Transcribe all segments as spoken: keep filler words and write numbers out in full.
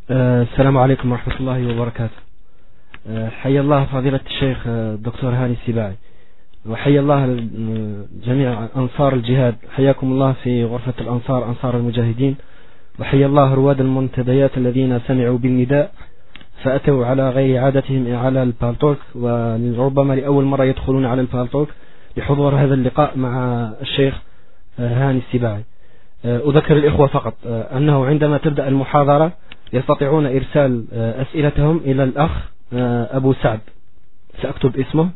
آه، السلام عليكم ورحمة الله وبركاته. آه، حيا الله فضيلة الشيخ آه، الدكتور هاني السباعي، وحيا الله جميع أنصار الجهاد. حياكم الله في غرفة الأنصار، أنصار المجاهدين. وحيا الله رواد المنتديات الذين سمعوا بالنداء فأتوا على غير عادتهم على البالتوك، وربما لأول مرة يدخلون على البالتوك لحضور هذا اللقاء مع الشيخ آه، هاني السباعي. آه، أذكر الإخوة فقط آه، أنه عندما تبدأ المحاضرة يستطيعون إرسال أسئلتهم إلى الأخ أبو سعد، سأكتب اسمه.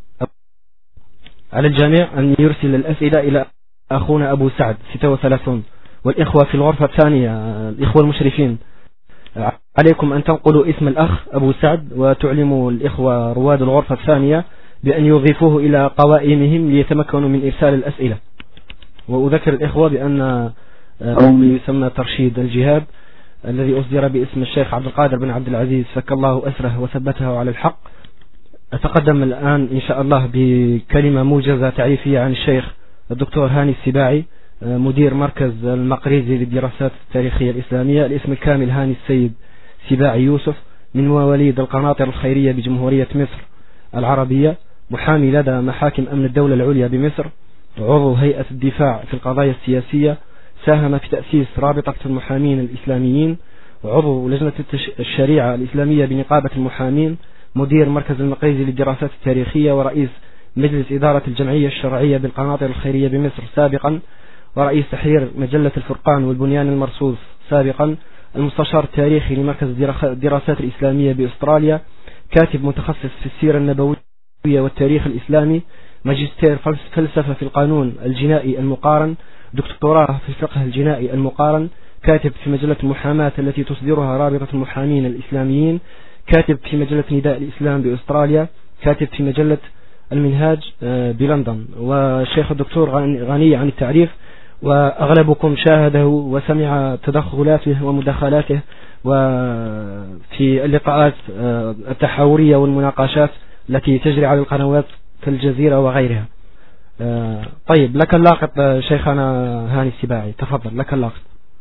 على الجميع أن يرسل الأسئلة إلى أخونا أبو سعد ستة وثلاثين. والإخوة في الغرفة الثانية، الإخوة المشرفين، عليكم أن تنقلوا اسم الأخ أبو سعد وتعلموا الإخوة رواد الغرفة الثانية بأن يضيفوه إلى قوائمهم ليتمكنوا من إرسال الأسئلة. وأذكر الإخوة بأن يسمى ترشيد الجهاد الذي أصدر باسم الشيخ عبد القادر بن عبد العزيز فك الله أسره وثبته على الحق. أتقدم الآن إن شاء الله بكلمة موجزة تعريفية عن الشيخ الدكتور هاني السباعي، مدير مركز المقريزي للدراسات التاريخية الإسلامية. الاسم الكامل هاني السيد سباعي يوسف، من مواليد القناطر الخيرية بجمهورية مصر العربية، محامي لدى محاكم أمن الدولة العليا بمصر، عضو هيئة الدفاع في القضايا السياسية، ساهم في تأسيس رابطة المحامين الإسلاميين، وعضو لجنة الشريعة الإسلامية بنقابة المحامين، مدير مركز المقريزي للدراسات التاريخية، ورئيس مجلس إدارة الجمعية الشرعية بالقناطر الخيرية بمصر سابقا، ورئيس تحرير مجلة الفرقان والبنيان المرصوص سابقا، المستشار التاريخي لمركز الدراسات الإسلامية بأستراليا، كاتب متخصص في السيرة النبوية والتاريخ الإسلامي، ماجستير فلسفة في القانون الجنائي المقارن، دكتوراه في الفقه الجنائي المقارن، كاتب في مجلة المحاماة التي تصدرها رابطة المحامين الإسلاميين، كاتب في مجلة نداء الإسلام بأستراليا، كاتب في مجلة المنهاج بلندن. والشيخ الدكتور غني عن التعريف، وأغلبكم شاهده وسمع تدخلاته ومداخلاته وفي اللقاءات التحاورية والمناقشات التي تجري على القنوات كالجزيرة وغيرها. طيب، لك اللاقط شيخنا هاني السباعي، تفضل لك اللاقط.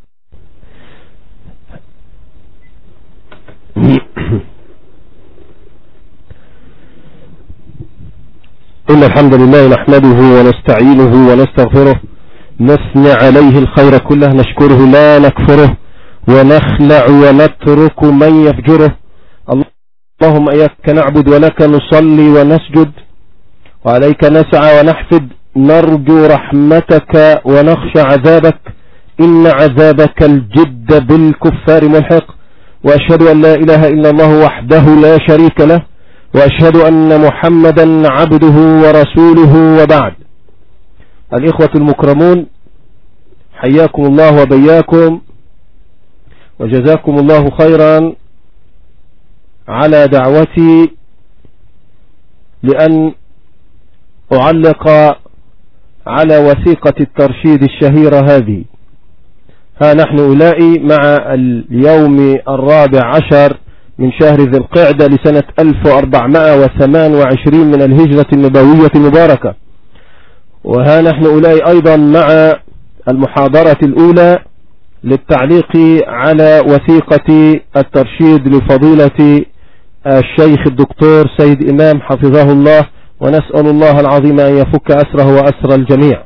إن الحمد لله نحمده ونستعينه ونستغفره، نثني عليه الخير كله، نشكره لا نكفره، ونخلع ونترك من يفجره. اللهم إياك نعبد ولك نصلي ونسجد، وعليك نسعى ونحفد، نرجو رحمتك ونخشى عذابك، إن عذابك الجد بالكفار ملحق. وأشهد أن لا إله إلا الله وحده لا شريك له، وأشهد أن محمدا عبده ورسوله، وبعد. الإخوة المكرمون، حياكم الله وبياكم، وجزاكم الله خيرا على دعوتي لأن أعلق على وثيقة الترشيد الشهيرة هذه. ها نحن أولئي مع اليوم الرابع عشر من شهر ذي القعدة لسنة ألف وأربعمائة وثمانية وعشرين من الهجرة النبوية المباركة. وها نحن أولئي أيضا مع المحاضرة الأولى للتعليق على وثيقة الترشيد لفضيلة الشيخ الدكتور سيد إمام حفظه الله، ونسأل الله العظيم أن يفك أسره وأسر الجميع.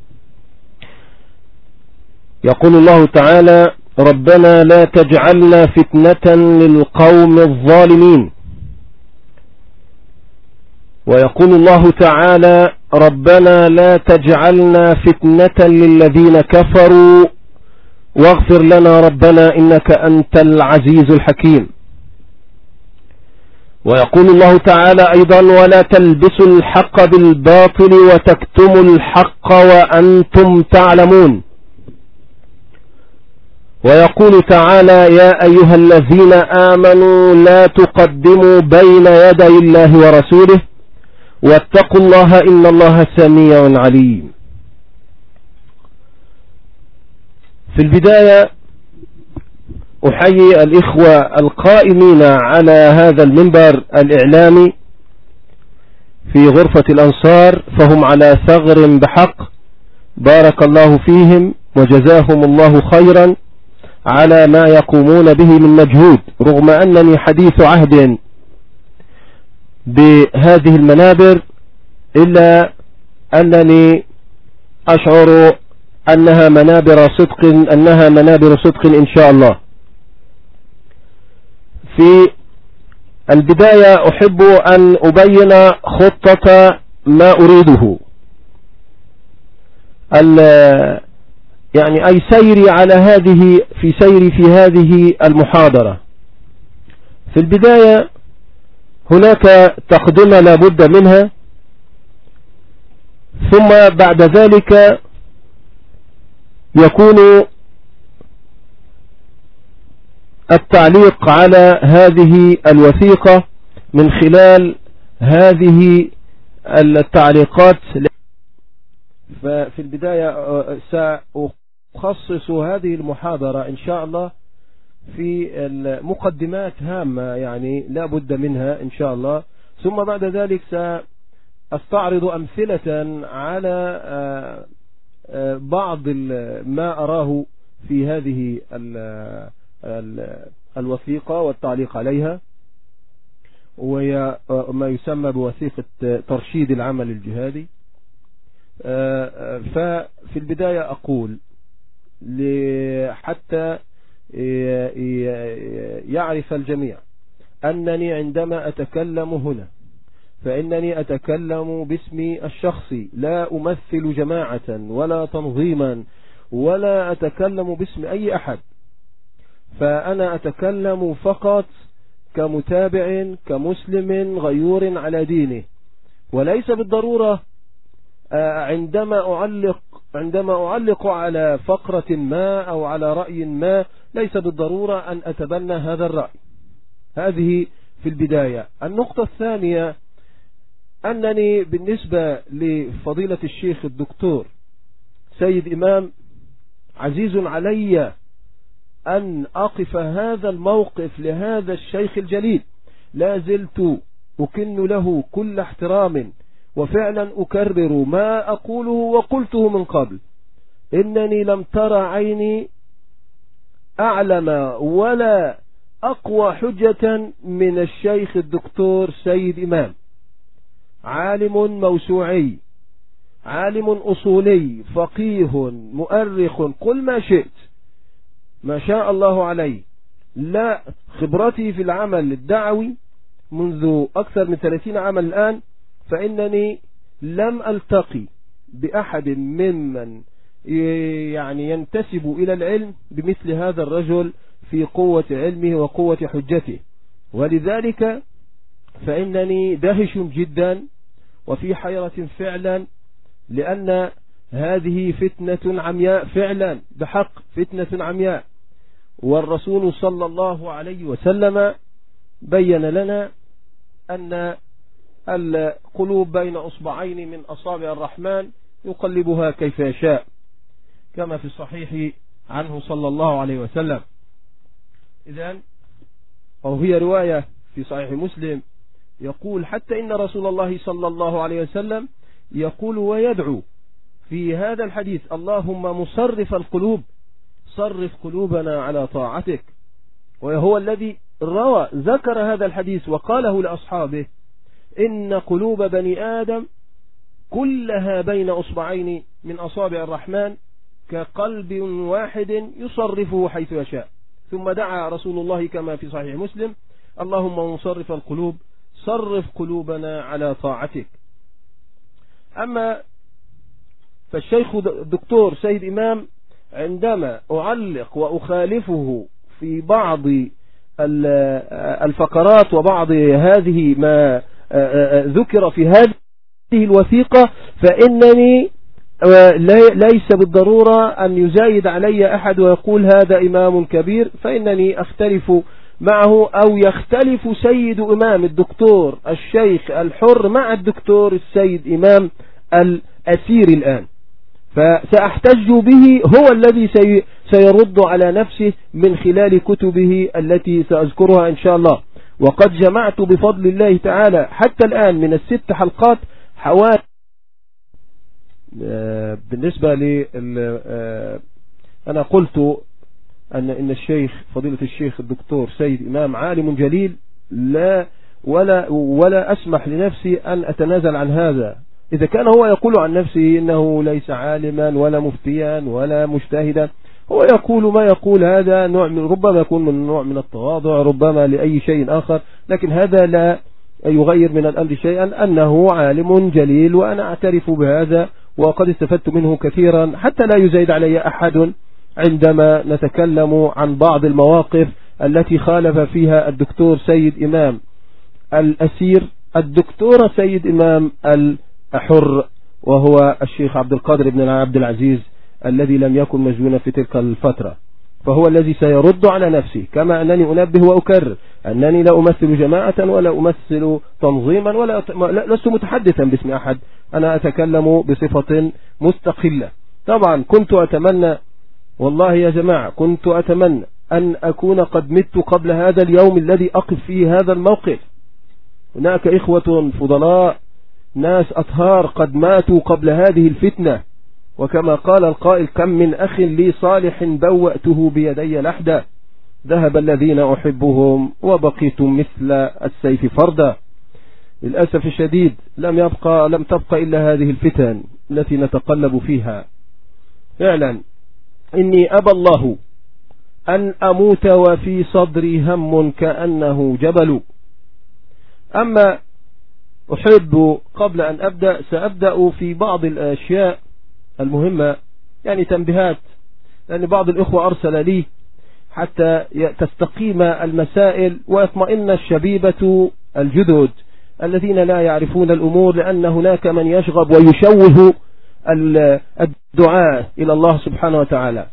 يقول الله تعالى: ربنا لا تجعلنا فتنة للقوم الظالمين. ويقول الله تعالى: ربنا لا تجعلنا فتنة للذين كفروا واغفر لنا ربنا إنك أنت العزيز الحكيم. ويقول الله تعالى أيضا: ولا تلبسوا الحق بالباطل وتكتموا الحق وأنتم تعلمون. ويقول تعالى: يا أيها الذين آمنوا لا تقدموا بين يدي الله ورسوله واتقوا الله إن الله سميع عليم. في البداية أحيي الإخوة القائمين على هذا المنبر الإعلامي في غرفة الأنصار، فهم على ثغر بحق، بارك الله فيهم وجزاهم الله خيرا على ما يقومون به من مجهود، رغم أنني حديث عهد بهذه المنابر، إلا أنني أشعر أنها منابر صدق أنها منابر صدق إن شاء الله. في البداية أحب أن أبين خطة ما أريده، يعني أي سيري على هذه في سيري في هذه المحاضرة. في البداية هناك تقدمة لا بد منها، ثم بعد ذلك يكون التعليق على هذه الوثيقة من خلال هذه التعليقات. ففي البداية سأخصص هذه المحاضرة إن شاء الله في المقدمات هامة يعني لا بد منها إن شاء الله، ثم بعد ذلك سأستعرض أمثلة على بعض ما أراه في هذه الوثيقة والتعليق عليها، وهي ما يسمى بوثيقة ترشيد العمل الجهادي. ففي البداية أقول حتى يعرف الجميع أنني عندما أتكلم هنا فإنني أتكلم باسمي الشخصي، لا أمثل جماعة ولا تنظيما ولا أتكلم باسم أي أحد، فأنا أتكلم فقط كمتابع كمسلم غيور على دينه. وليس بالضرورة عندما أعلق عندما أعلق على فقرة ما أو على رأي ما ليس بالضرورة أن أتبنى هذا الرأي. هذه في البداية. النقطة الثانية أنني بالنسبة لفضيلة الشيخ الدكتور سيد إمام عزيز علي أن أقف هذا الموقف لهذا الشيخ الجليل، لا زلت أكن له كل احترام، وفعلا أكرر ما أقوله وقلته من قبل، إنني لم ترى عيني أعلم ولا أقوى حجة من الشيخ الدكتور سيد إمام. عالم موسوعي، عالم أصولي، فقيه، مؤرخ، قل ما شئت، ما شاء الله عليه. لا، خبرتي في العمل الدعوي منذ أكثر من ثلاثين عاما الآن، فإنني لم ألتقي بأحد ممن يعني ينتسب إلى العلم بمثل هذا الرجل في قوة علمه وقوة حجته. ولذلك فإنني دهش جدا وفي حيرة فعلا، لأن هذه فتنة عمياء فعلا، بحق فتنة عمياء. والرسول صلى الله عليه وسلم بين لنا أن القلوب بين أصبعين من أصابع الرحمن يقلبها كيف يشاء، كما في الصحيح عنه صلى الله عليه وسلم. إذن أو هي رواية في صحيح مسلم يقول حتى إن رسول الله صلى الله عليه وسلم يقول ويدعو في هذا الحديث: اللهم مصرف القلوب صرف قلوبنا على طاعتك. وهو الذي روى ذكر هذا الحديث وقاله لأصحابه: إن قلوب بني آدم كلها بين أصبعين من أصابع الرحمن كقلب واحد يصرفه حيث يشاء. ثم دعا رسول الله كما في صحيح مسلم: اللهم مصرف القلوب صرف قلوبنا على طاعتك. أما فالشيخ الدكتور سيد إمام عندما أعلق وأخالفه في بعض الفقرات وبعض هذه ما ذكر في هذه الوثيقة، فإنني ليس بالضرورة أن يزايد علي أحد ويقول هذا إمام كبير، فإنني أختلف معه أو يختلف سيد إمام الدكتور الشيخ الحر مع الدكتور السيد إمام الأسير الآن، فسأحتج به هو الذي سيرد على نفسه من خلال كتبه التي سأذكرها إن شاء الله. وقد جمعت بفضل الله تعالى حتى الآن من الست حلقات حوالي بالنسبة لي أنا قلت أن إن الشيخ فضيلة الشيخ الدكتور سيد إمام عالم جليل، لا ولا ولا أسمح لنفسي أن أتنازل عن هذا. إذا كان هو يقول عن نفسه إنه ليس عالما ولا مفتيا ولا مجتهدا، هو يقول ما يقول، هذا نوع من ربما يكون من نوع من التواضع، ربما لأي شيء آخر، لكن هذا لا يغير من الأمر شيئا، أنه عالم جليل وأنا أعترف بهذا وقد استفدت منه كثيرا، حتى لا يزايد علي أحد عندما نتكلم عن بعض المواقف التي خالف فيها الدكتور سيد إمام الأسير الدكتور سيد إمام الحر، وهو الشيخ عبد القادر بن عبد العزيز الذي لم يكن مسجونا في تلك الفترة، فهو الذي سيرد على نفسه. كما أنني أنبه وأكرر أنني لا أمثل جماعة ولا أمثل تنظيما ولا لست متحدثا باسم أحد، أنا أتكلم بصفة مستقلة. طبعا كنت أتمنى، والله يا جماعة كنت أتمنى أن أكون قد مت قبل هذا اليوم الذي أقف فيه هذا الموقف. هناك إخوة فضلاء ناس أطهار قد ماتوا قبل هذه الفتنة، وكما قال القائل: كم من أخ لي صالح بوأته بيدي لحدا، ذهب الذين أحبهم وبقيت مثل السيف فردا. للأسف الشديد لم يبقى لم تبقى إلا هذه الفتن التي نتقلب فيها. فعلا إني أبى الله أن أموت وفي صدري هم كأنه جبل. أما أحب قبل أن أبدأ سأبدأ في بعض الأشياء المهمة، يعني تنبيهات، لأن بعض الإخوة أرسل لي حتى تستقيم المسائل ويطمئن الشبيبة الجدد الذين لا يعرفون الأمور، لأن هناك من يشغب ويشوه الدعاء إلى الله سبحانه وتعالى.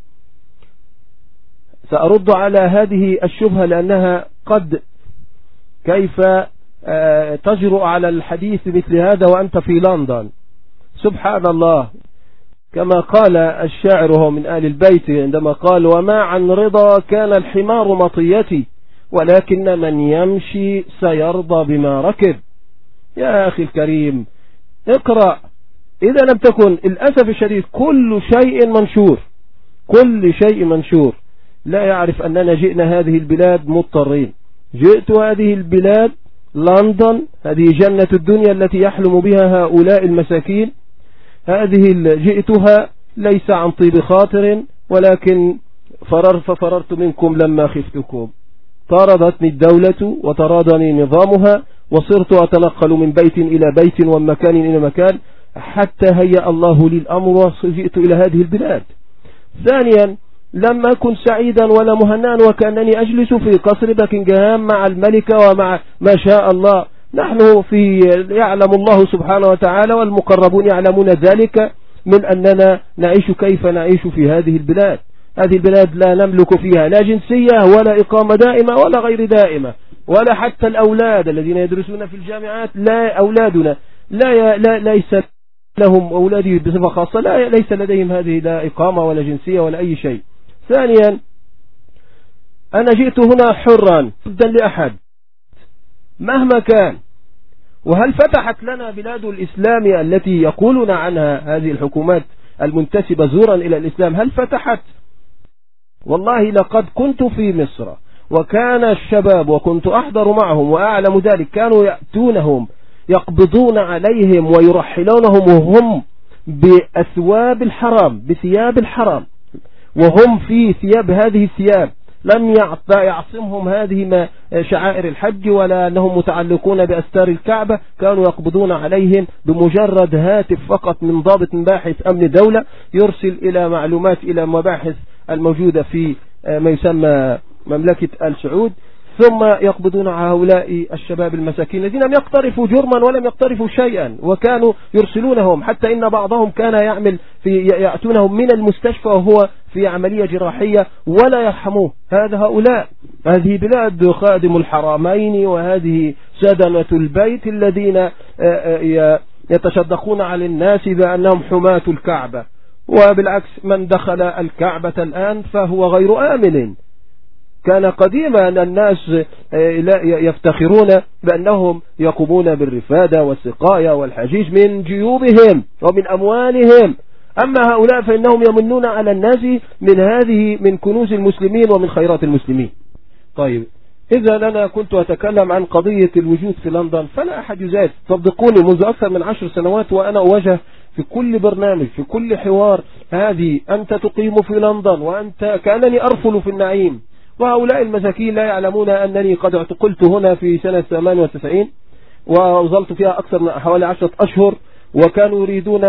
سأرد على هذه الشبهة لأنها قد كيف تجرؤ على الحديث مثل هذا وأنت في لندن؟ سبحان الله، كما قال الشاعر وهو من آل البيت عندما قال: وما عن رضا كان الحمار مطيتي ولكن من يمشي سيرضى بما ركب. يا أخي الكريم اقرأ، إذا لم تكن، الأسف الشديد كل شيء منشور، كل شيء منشور. لا يعرف أننا جئنا هذه البلاد مضطرين. جئت هذه البلاد لندن، هذه جنة الدنيا التي يحلم بها هؤلاء المساكين، هذه جئتها ليس عن طيب خاطر، ولكن فرر ففررت منكم لما خفتكم. طاردتني الدولة وطردني نظامها، وصرت أتنقل من بيت إلى بيت ومن مكان إلى مكان حتى هيأ الله لي الأمر وجئت إلى هذه البلاد. ثانيا، لم أكن سعيدا ولا مهنئا وكأنني أجلس في قصر باكنغهام مع الملكة ومع ما شاء الله. نحن في يعلم الله سبحانه وتعالى والمقربون يعلمون ذلك من أننا نعيش كيف نعيش في هذه البلاد. هذه البلاد لا نملك فيها لا جنسية ولا إقامة دائمة ولا غير دائمة، ولا حتى الأولاد الذين يدرسون في الجامعات، لا أولادنا لا, لا ليس لهم أولادي بصفة خاصة، لا ليس لديهم هذه لا إقامة ولا جنسية ولا أي شيء. ثانيا، أنا جئت هنا حرا ضدا لأحد مهما كان. وهل فتحت لنا بلاد الإسلام التي يقولون عنها هذه الحكومات المنتسبة زورا إلى الإسلام، هل فتحت؟ والله لقد كنت في مصر وكان الشباب وكنت أحضر معهم وأعلم ذلك، كانوا يأتونهم يقبضون عليهم ويرحلونهم وهم بأثواب الحرام، بثياب الحرام، وهم في ثياب هذه الثياب، لم يعصمهم هذه شعائر الحج ولا أنهم متعلقون بأستار الكعبة، كانوا يقبضون عليهم بمجرد هاتف فقط من ضابط باحث أمن دولة يرسل إلى معلومات إلى مباحث الموجودة في ما يسمى مملكة آل سعود، ثم يقبضون على هؤلاء الشباب المساكين الذين لم يقترفوا جرما ولم يقترفوا شيئا، وكانوا يرسلونهم، حتى إن بعضهم كان يعمل في يأتونهم من المستشفى وهو في عملية جراحية ولا يرحموه. هذا هؤلاء، هذه بلاد خادم الحرمين وهذه سدنة البيت الذين يتشدقون على الناس بأنهم حماة الكعبة، وبالعكس من دخل الكعبة الآن فهو غير آمن. كان قديما أن الناس يفتخرون بأنهم يقومون بالرفادة والسقاية والحجيج من جيوبهم ومن أموالهم. أما هؤلاء فإنهم يمنون على الناس من هذه من كنوز المسلمين ومن خيرات المسلمين. طيب إذا أنا كنت أتكلم عن قضية الوجود في لندن فلا أحد يزاد. صدقوني منذ أكثر من عشر سنوات وأنا أواجه في كل برنامج في كل حوار هذه أنت تقيم في لندن وأنت كأنني أرفل في النعيم، وهؤلاء المساكين لا يعلمون أنني قد اعتقلت هنا في سنة ثمانية وتسعين وظلت فيها أكثر من حوالي عشرة أشهر، وكانوا يريدون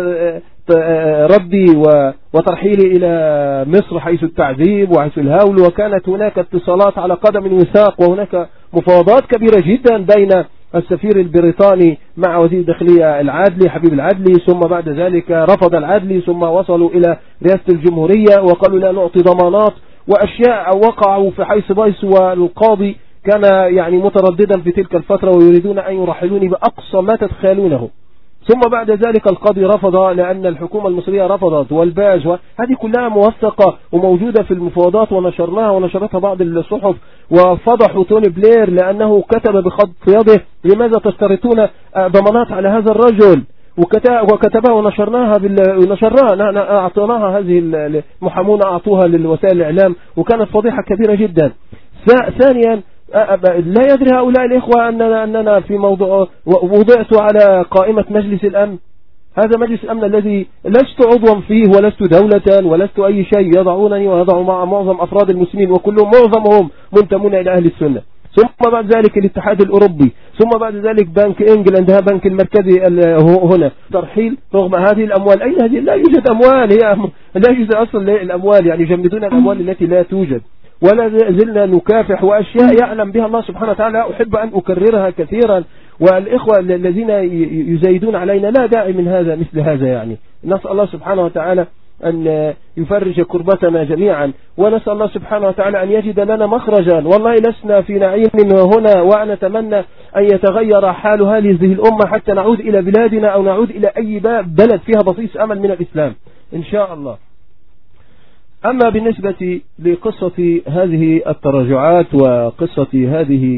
ردي وترحيلي إلى مصر حيث التعذيب وحيث الهول، وكانت هناك اتصالات على قدم وساق وهناك مفاوضات كبيرة جدا بين السفير البريطاني مع وزير الداخلية العدلي حبيب العدلي، ثم بعد ذلك رفض العدلي، ثم وصلوا إلى رئاسة الجمهورية وقالوا لا نعطي ضمانات وأشياء وقعوا في حيث بايس، والقاضي كان يعني مترددا في تلك الفترة ويريدون أن يرحلوني بأقصى ما تتخيلونه. ثم بعد ذلك القاضي رفض لأن الحكومة المصرية رفضت، والباج هذه كلها موثقة وموجودة في المفاوضات ونشرناها ونشرتها بعض الصحف، وفضحوا توني بلير لأنه كتب بخط يده لماذا تشترطون ضمانات على هذا الرجل، وكتبها ونشرناها ونشرناها أعطيناها هذه المحامون أعطوها للوسائل الإعلام، وكانت فضيحة كبيرة جدا. ثانيا لا يدري هؤلاء الإخوة أننا, أننا في موضوع وضعت على قائمة مجلس الأمن. هذا مجلس الأمن الذي لست عضوا فيه ولست دولة ولست أي شيء، يضعونني ويضعوا مع معظم أفراد المسلمين وكلهم معظمهم منتمون إلى أهل السنة. ثم بعد ذلك الاتحاد الأوروبي، ثم بعد ذلك بنك إنجلند، هذا بنك المركزي هنا ترحيل رغم هذه الأموال. أين هذه؟ لا يوجد أموال، هي لا يوجد أصلا الأموال، يعني يجمدون الأموال التي لا توجد، ولا زلنا نكافح وأشياء يعلم بها الله سبحانه وتعالى أحب أن أكررها كثيرا، والإخوة الذين يزايدون علينا لا داعي من هذا مثل هذا. يعني نسأل الله سبحانه وتعالى أن يفرج كربتنا جميعا، ونسأل الله سبحانه وتعالى أن يجد لنا مخرجا. والله لسنا في نعيم هنا، وأنا أتمنى أن يتغير حال هذه الأمة حتى نعود إلى بلادنا أو نعود إلى أي بلد فيها بصيص أمل من الإسلام إن شاء الله. أما بالنسبة لقصة هذه التراجعات وقصة هذه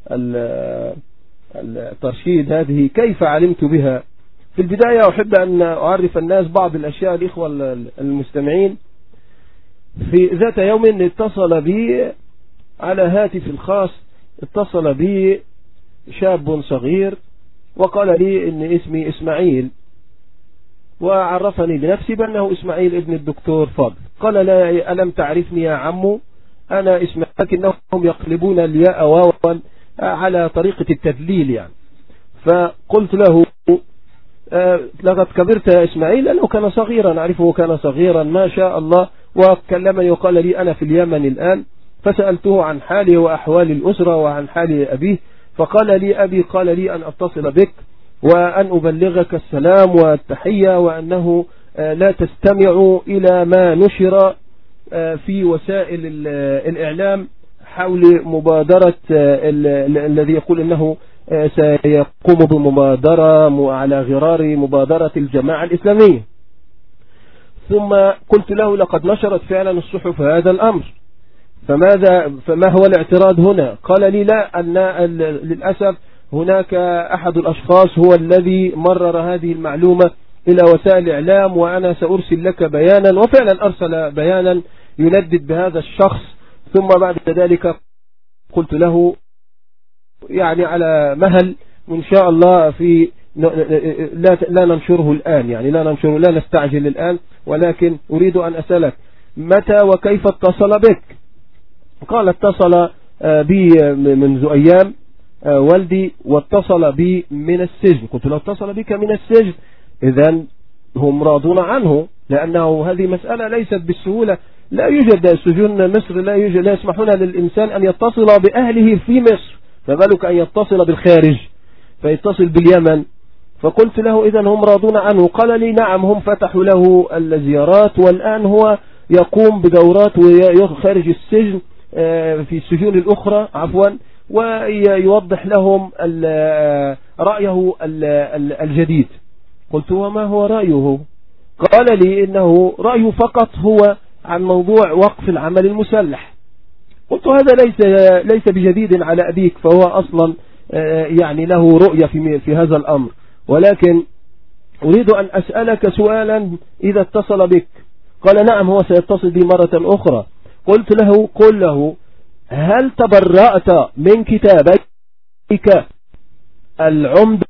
الترشيد هذه كيف علمت بها؟ في البداية أحب أن أعرف الناس بعض الأشياء الإخوة المستمعين. في ذات يوم اتصل بي على هاتف الخاص اتصل بي شاب صغير وقال لي إن اسمي إسماعيل، وعرفني بنفسي بأنه إسماعيل ابن الدكتور فضل. قال لا ألم تعرفني يا عمو، أنا إسماعيل، لكنهم يقلبون الياء واوا على طريقة التدليل يعني. فقلت له آه لقد كبرت يا إسماعيل، لأنه كان صغيرا، نعرفه كان صغيرا ما شاء الله، وكلمني وقال لي أنا في اليمن الآن. فسألته عن حالي وأحوال الأسرة وعن حال أبيه، فقال لي أبي قال لي أن أتصل بك وأن أبلغك السلام والتحية، وأنه لا تستمع إلى ما نشر في وسائل الإعلام حول مبادرة الذي يقول أنه سيقوم بمبادرة على غرار مبادرة الجماعة الإسلامية. ثم قلت له لقد نشرت فعلا الصحف هذا الأمر، فماذا فما هو الاعتراض هنا؟ قال لي لا، أن للأسف هناك أحد الأشخاص هو الذي مرر هذه المعلومة إلى وسائل الإعلام، وأنا سأرسل لك بيانا. وفعلا أرسل بيانا يندد بهذا الشخص. ثم بعد ذلك قلت له يعني على مهل إن شاء الله في لا لا ننشره الآن، يعني لا ننشره لا نستعجل الآن، ولكن أريد أن أسألك متى وكيف اتصل بك؟ قال اتصل بي منذ أيام والدي، واتصل بي من السجن. قلت له اتصل بك من السجن، إذن هم راضون عنه، لأنه هذه مسألة ليست بالسهولة. لا يوجد سجون مصر، لا يوجد لا يسمحون للإنسان أن يتصل بأهله في مصر، فبالك أن يتصل بالخارج فيتصل باليمن. فقلت له إذن هم راضون عنه. قال لي نعم، هم فتحوا له الزيارات، والآن هو يقوم بدورات خارج السجن في السجون الأخرى عفوا، ويوضح لهم رأيه الجديد. قلت وما هو رأيه؟ قال لي إنه رأيه فقط هو عن موضوع وقف العمل المسلح. قلت هذا ليس ليس بجديد على أبيك، فهو أصلا يعني له رؤية في في هذا الأمر، ولكن أريد أن أسألك سؤالا إذا اتصل بك. قال نعم هو سيتصل بي مرة أخرى. قلت له قل له هل تبرأت من كتابيك العمدة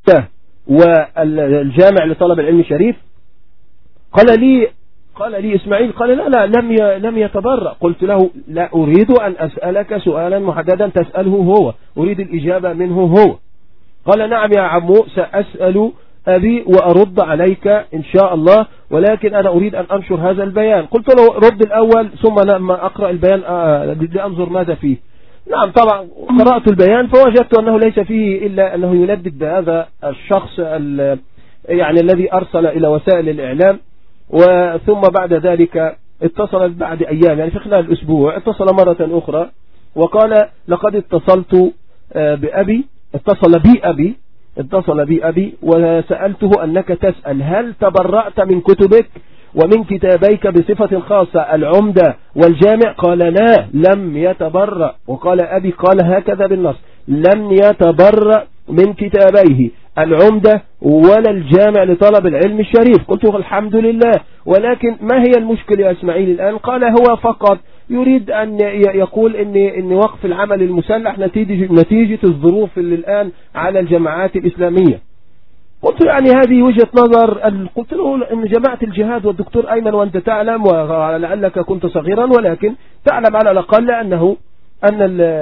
والجامع لطلب العلم الشريف؟ قال لي قال لي إسماعيل قال لا لا لم لم يتبرأ. قلت له لا أريد أن أسألك سؤالا محددا تسأله هو، أريد الإجابة منه هو. قال نعم يا عمو سأسأل أبي وأرد عليك إن شاء الله، ولكن أنا أريد أن أنشر هذا البيان. قلت له رد الأول ثم لما أقرأ البيان لأنظر ماذا فيه. نعم طبعا قرأت البيان فوجدت أنه ليس فيه إلا أنه يندد بهذا الشخص يعني الذي أرسل إلى وسائل الإعلام. وثم بعد ذلك اتصل بعد أيام يعني في خلال الأسبوع اتصل مرة أخرى وقال لقد اتصلت بأبي اتصل بي أبي اتصل بي أبي وسألته أنك تسأل هل تبرأت من كتبك ومن كتابيك بصفة خاصة العمدة والجامع؟ قال لا لم يتبرأ. وقال أبي قال هكذا بالنص لم يتبرأ من كتابيه العمدة ولا الجامع لطلب العلم الشريف. قلت الحمد لله، ولكن ما هي المشكلة يا إسماعيل الآن؟ قال هو فقط يريد أن يقول إن إن وقف العمل المسلح نتيجة نتيجة الظروف اللي الآن على الجماعات الإسلامية. قلت يعني هذه وجهة نظر. قلت له إن جماعة الجهاد والدكتور أيمن وأنت تعلم ولعلك كنت صغيرا ولكن تعلم على الأقل أنه أن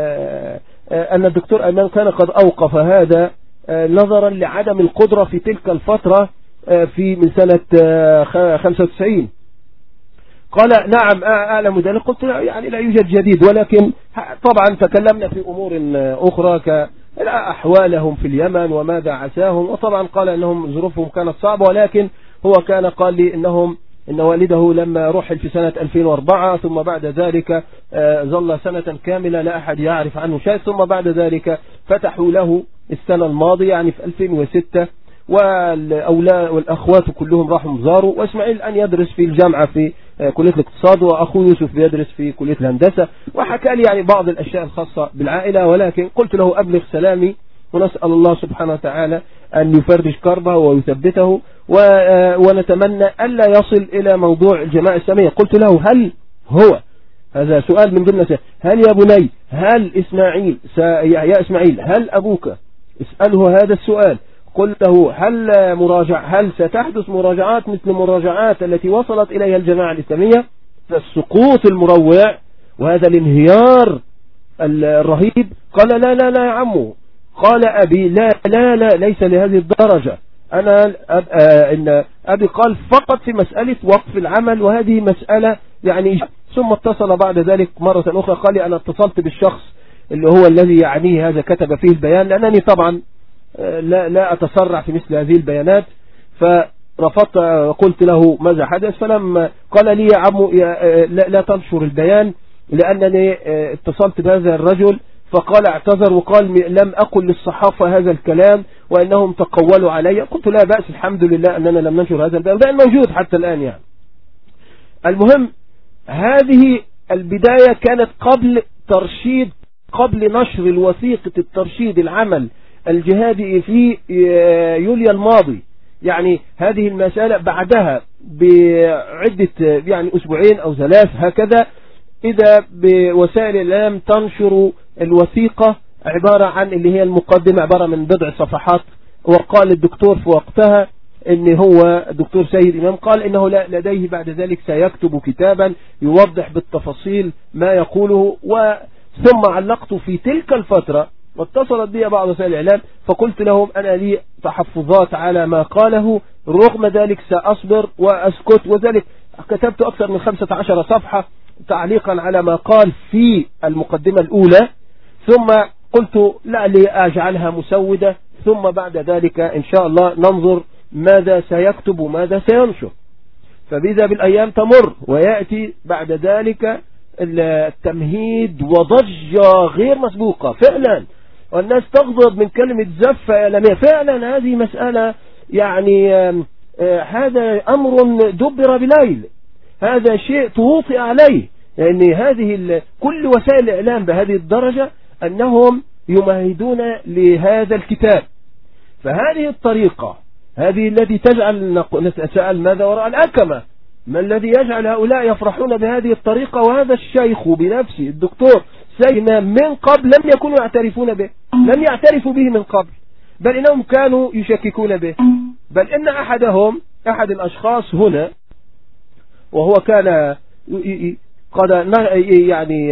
أن الدكتور أيمن كان قد أوقف هذا نظرا لعدم القدرة في تلك الفترة في من سنة خمسة وتسعين. قال نعم أعلم ذلك. قلت يعني لا يوجد جديد، ولكن طبعا تكلمنا في أمور أخرى كأحوالهم في اليمن وماذا عساهم، وطبعا قال أنهم ظروفهم كانت صعبة، ولكن هو كان قال لي إنهم إن والده لما رحل في سنة ألفين وأربعة ثم بعد ذلك ظل سنة كاملة لا أحد يعرف عنه شيء، ثم بعد ذلك فتحوا له السنة الماضية يعني في ألفين وستة والأولاد والأخوات كلهم راحوا زاروا. وإسماعيل أن يدرس في الجامعة في كلية الاقتصاد وأخوه يوسف بيدرس في كلية الهندسة، وحكى لي يعني بعض الأشياء الخاصة بالعائلة. ولكن قلت له أبلغ سلامي ونسأل الله سبحانه وتعالى أن يفرج كربه ويثبته، ونتمنى ألا يصل إلى موضوع الجماعة الإسلامية. قلت له هل هو هذا سؤال من ضمن سؤال. هل يا بني هل إسماعيل يا إسماعيل هل أبوك اسأله هذا السؤال؟ قلت له هل مراجع هل ستحدث مراجعات مثل مراجعات التي وصلت إليها الجماعة الإسلامية؟ السقوط المروع وهذا الانهيار الرهيب. قال لا لا لا يا عمو. قال أبي لا لا لا ليس لهذه الدرجة. أنا أب إن أبي قال فقط في مسألة وقف العمل، وهذه مسألة يعني. ثم اتصل بعد ذلك مرة أخرى قال لي أنا اتصلت بالشخص اللي هو الذي يعنيه هذا كتب فيه البيان، لأنني طبعا لا لا أتسرع في مثل هذه البيانات. فرفضت قلت له ماذا حدث، فلما قال لي يا عمو لا, لا تنشر البيان لأنني اتصلت بهذا الرجل فقال اعتذر وقال لم أقل للصحافة هذا الكلام وأنهم تقولوا علي. قلت لا بأس الحمد لله أننا لم ننشر هذا البيان، البيان موجود حتى الآن يعني. المهم هذه البداية كانت قبل ترشيد قبل نشر الوثيقة الترشيد العمل الجهادي في يوليو الماضي. يعني هذه المسألة بعدها بعدة يعني أسبوعين أو ثلاث هكذا إذا بوسائل الإعلام تنشر الوثيقة عبارة عن اللي هي المقدمة عبارة من بضع صفحات. وقال الدكتور في وقتها إن هو الدكتور سيد إمام قال إنه لديه بعد ذلك سيكتب كتابا يوضح بالتفاصيل ما يقوله. وثم علقت في تلك الفترة واتصلت بي بعض وسائل الإعلام فقلت لهم أنا لي تحفظات على ما قاله، رغم ذلك سأصبر وأسكت. وذلك كتبت أكثر من خمسة عشر صفحة تعليقا على ما قال في المقدمة الأولى، ثم قلت لعلي أجعلها مسودة، ثم بعد ذلك إن شاء الله ننظر ماذا سيكتب وماذا سينشر. فبإذا بالأيام تمر ويأتي بعد ذلك التمهيد وضجة غير مسبوقة فعلا، والناس تغضب من كلمة زفة إعلامية. فعلا هذه مسألة يعني هذا أمر دبر بليل، هذا شيء توطئ عليه. يعني هذه كل وسائل الإعلام بهذه الدرجة أنهم يمهدون لهذا الكتاب. فهذه الطريقة هذه التي تجعل نتساءل ماذا وراء الأكمة؟ ما الذي يجعل هؤلاء يفرحون بهذه الطريقة؟ وهذا الشيخ بنفسه الدكتور سيد إمام من قبل لم يكونوا يعترفون به، لم يعترفوا به من قبل، بل إنهم كانوا يشككون به. بل إن أحدهم أحد الأشخاص هنا وهو كان قد يعني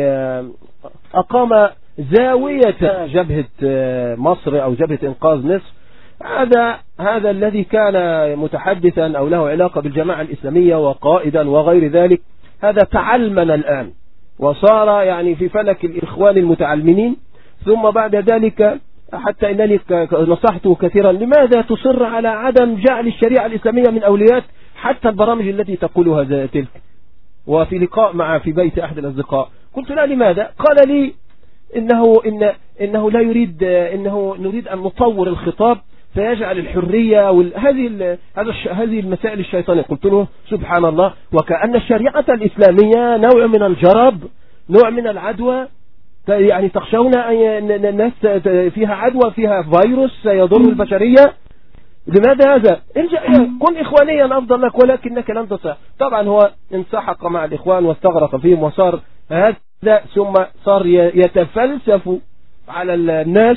أقام زاوية جبهة مصر أو جبهة إنقاذ مصر، هذا هذا الذي كان متحدثا أو له علاقة بالجماعة الإسلامية وقائدا وغير ذلك، هذا تعلمن الآن وصار يعني في فلك الإخوان المتعلمين. ثم بعد ذلك حتى إنني نصحته كثيرا، لماذا تصر على عدم جعل الشريعة الإسلامية من أولويات حتى البرامج التي تقولها تلك؟ وفي لقاء مع في بيت أحد الأصدقاء قلت له لماذا؟ قال لي إنه, إن إنه لا يريد، إنه نريد أن نطور الخطاب فيجعل الحرية وهذه هذه المسائل الشيطانية. قلت له سبحان الله، وكأن الشريعة الإسلامية نوع من الجرب، نوع من العدوى، يعني تخشون أن الناس فيها عدوى، فيها فيروس يضر البشرية. لماذا هذا؟ كن إخوانيا أفضل لك، ولكنك لن تستطيع. طبعا هو انسحق مع الإخوان واستغرق فيهم وصار هذا، ثم صار يتفلسف على الناس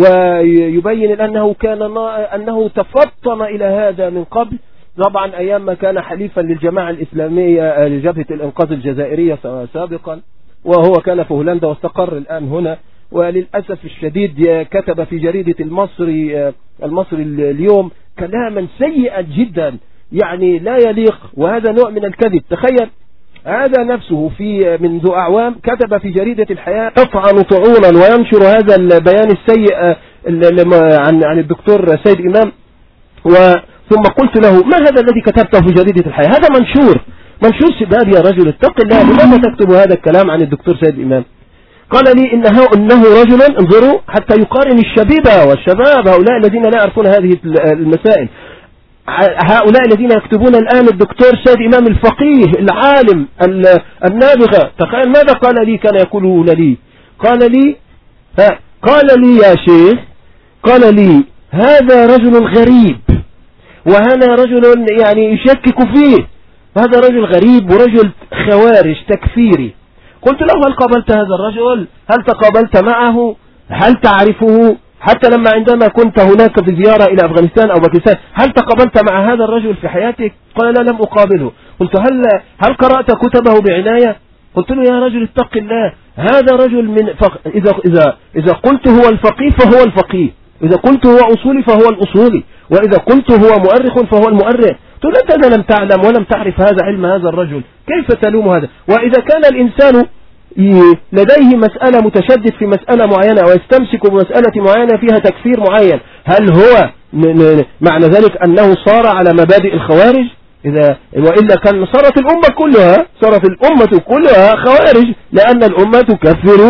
ويبين أنه كان أنه تفطن إلى هذا من قبل، طبعا أيام ما كان حليفا للجماعة الإسلامية لجبهة الإنقاذ الجزائرية سابقا، وهو كان في هولندا واستقر الآن هنا. وللأسف الشديد كتب في جريدة المصري المصري اليوم كلاما سيئا جدا يعني لا يليق، وهذا نوع من الكذب. تخيل هذا نفسه في منذ أعوام كتب في جريدة الحياة يطعن طعونا وينشر هذا البيان السيء عن عن الدكتور سيد إمام. ثم قلت له ما هذا الذي كتبته في جريدة الحياة؟ هذا منشور منشور شباب يا رجل، اتق الله، لماذا تكتب هذا الكلام عن الدكتور سيد إمام؟ قال لي إنه إنه رجل، انظروا حتى يقارن الشبيبة والشباب هؤلاء الذين لا يعرفون هذه المسائل، هؤلاء الذين يكتبون الآن الدكتور سيد إمام الفقيه العالم النابغة. تخيل ماذا قال لي، كان يقولون لي، قال لي ها قال لي يا شيخ، قال لي هذا رجل غريب، وهذا رجل يعني يشكك فيه، هذا رجل غريب ورجل خوارج تكفيري. قلت له هل قابلت هذا الرجل؟ هل تقابلت معه؟ هل تعرفه؟ حتى لما عندما كنت هناك في زيارة إلى أفغانستان أو باكستان هل تقابلت مع هذا الرجل في حياتك؟ قال لا لم أقابله. قلت هل هل قرأت كتبه بعناية؟ قلت له يا رجل اتق الله، هذا رجل من فق... إذا إذا إذا قلت هو الفقيه فهو الفقيه، إذا قلت هو أصولي فهو الأصولي، وإذا قلت هو مؤرخ فهو المؤرخ. قلت له أنت لم تعلم ولم تعرف هذا علم هذا الرجل، كيف تلوم هذا؟ وإذا كان الإنسان لديه مسألة متشدد في مسألة معينة ويستمسك بمسألة معينة فيها تكفير معين، هل هو معنى ذلك أنه صار على مبادئ الخوارج؟ إذا وإلا كان صارت الأمة كلها صارت الأمة كلها خوارج، لأن الأمة تكفر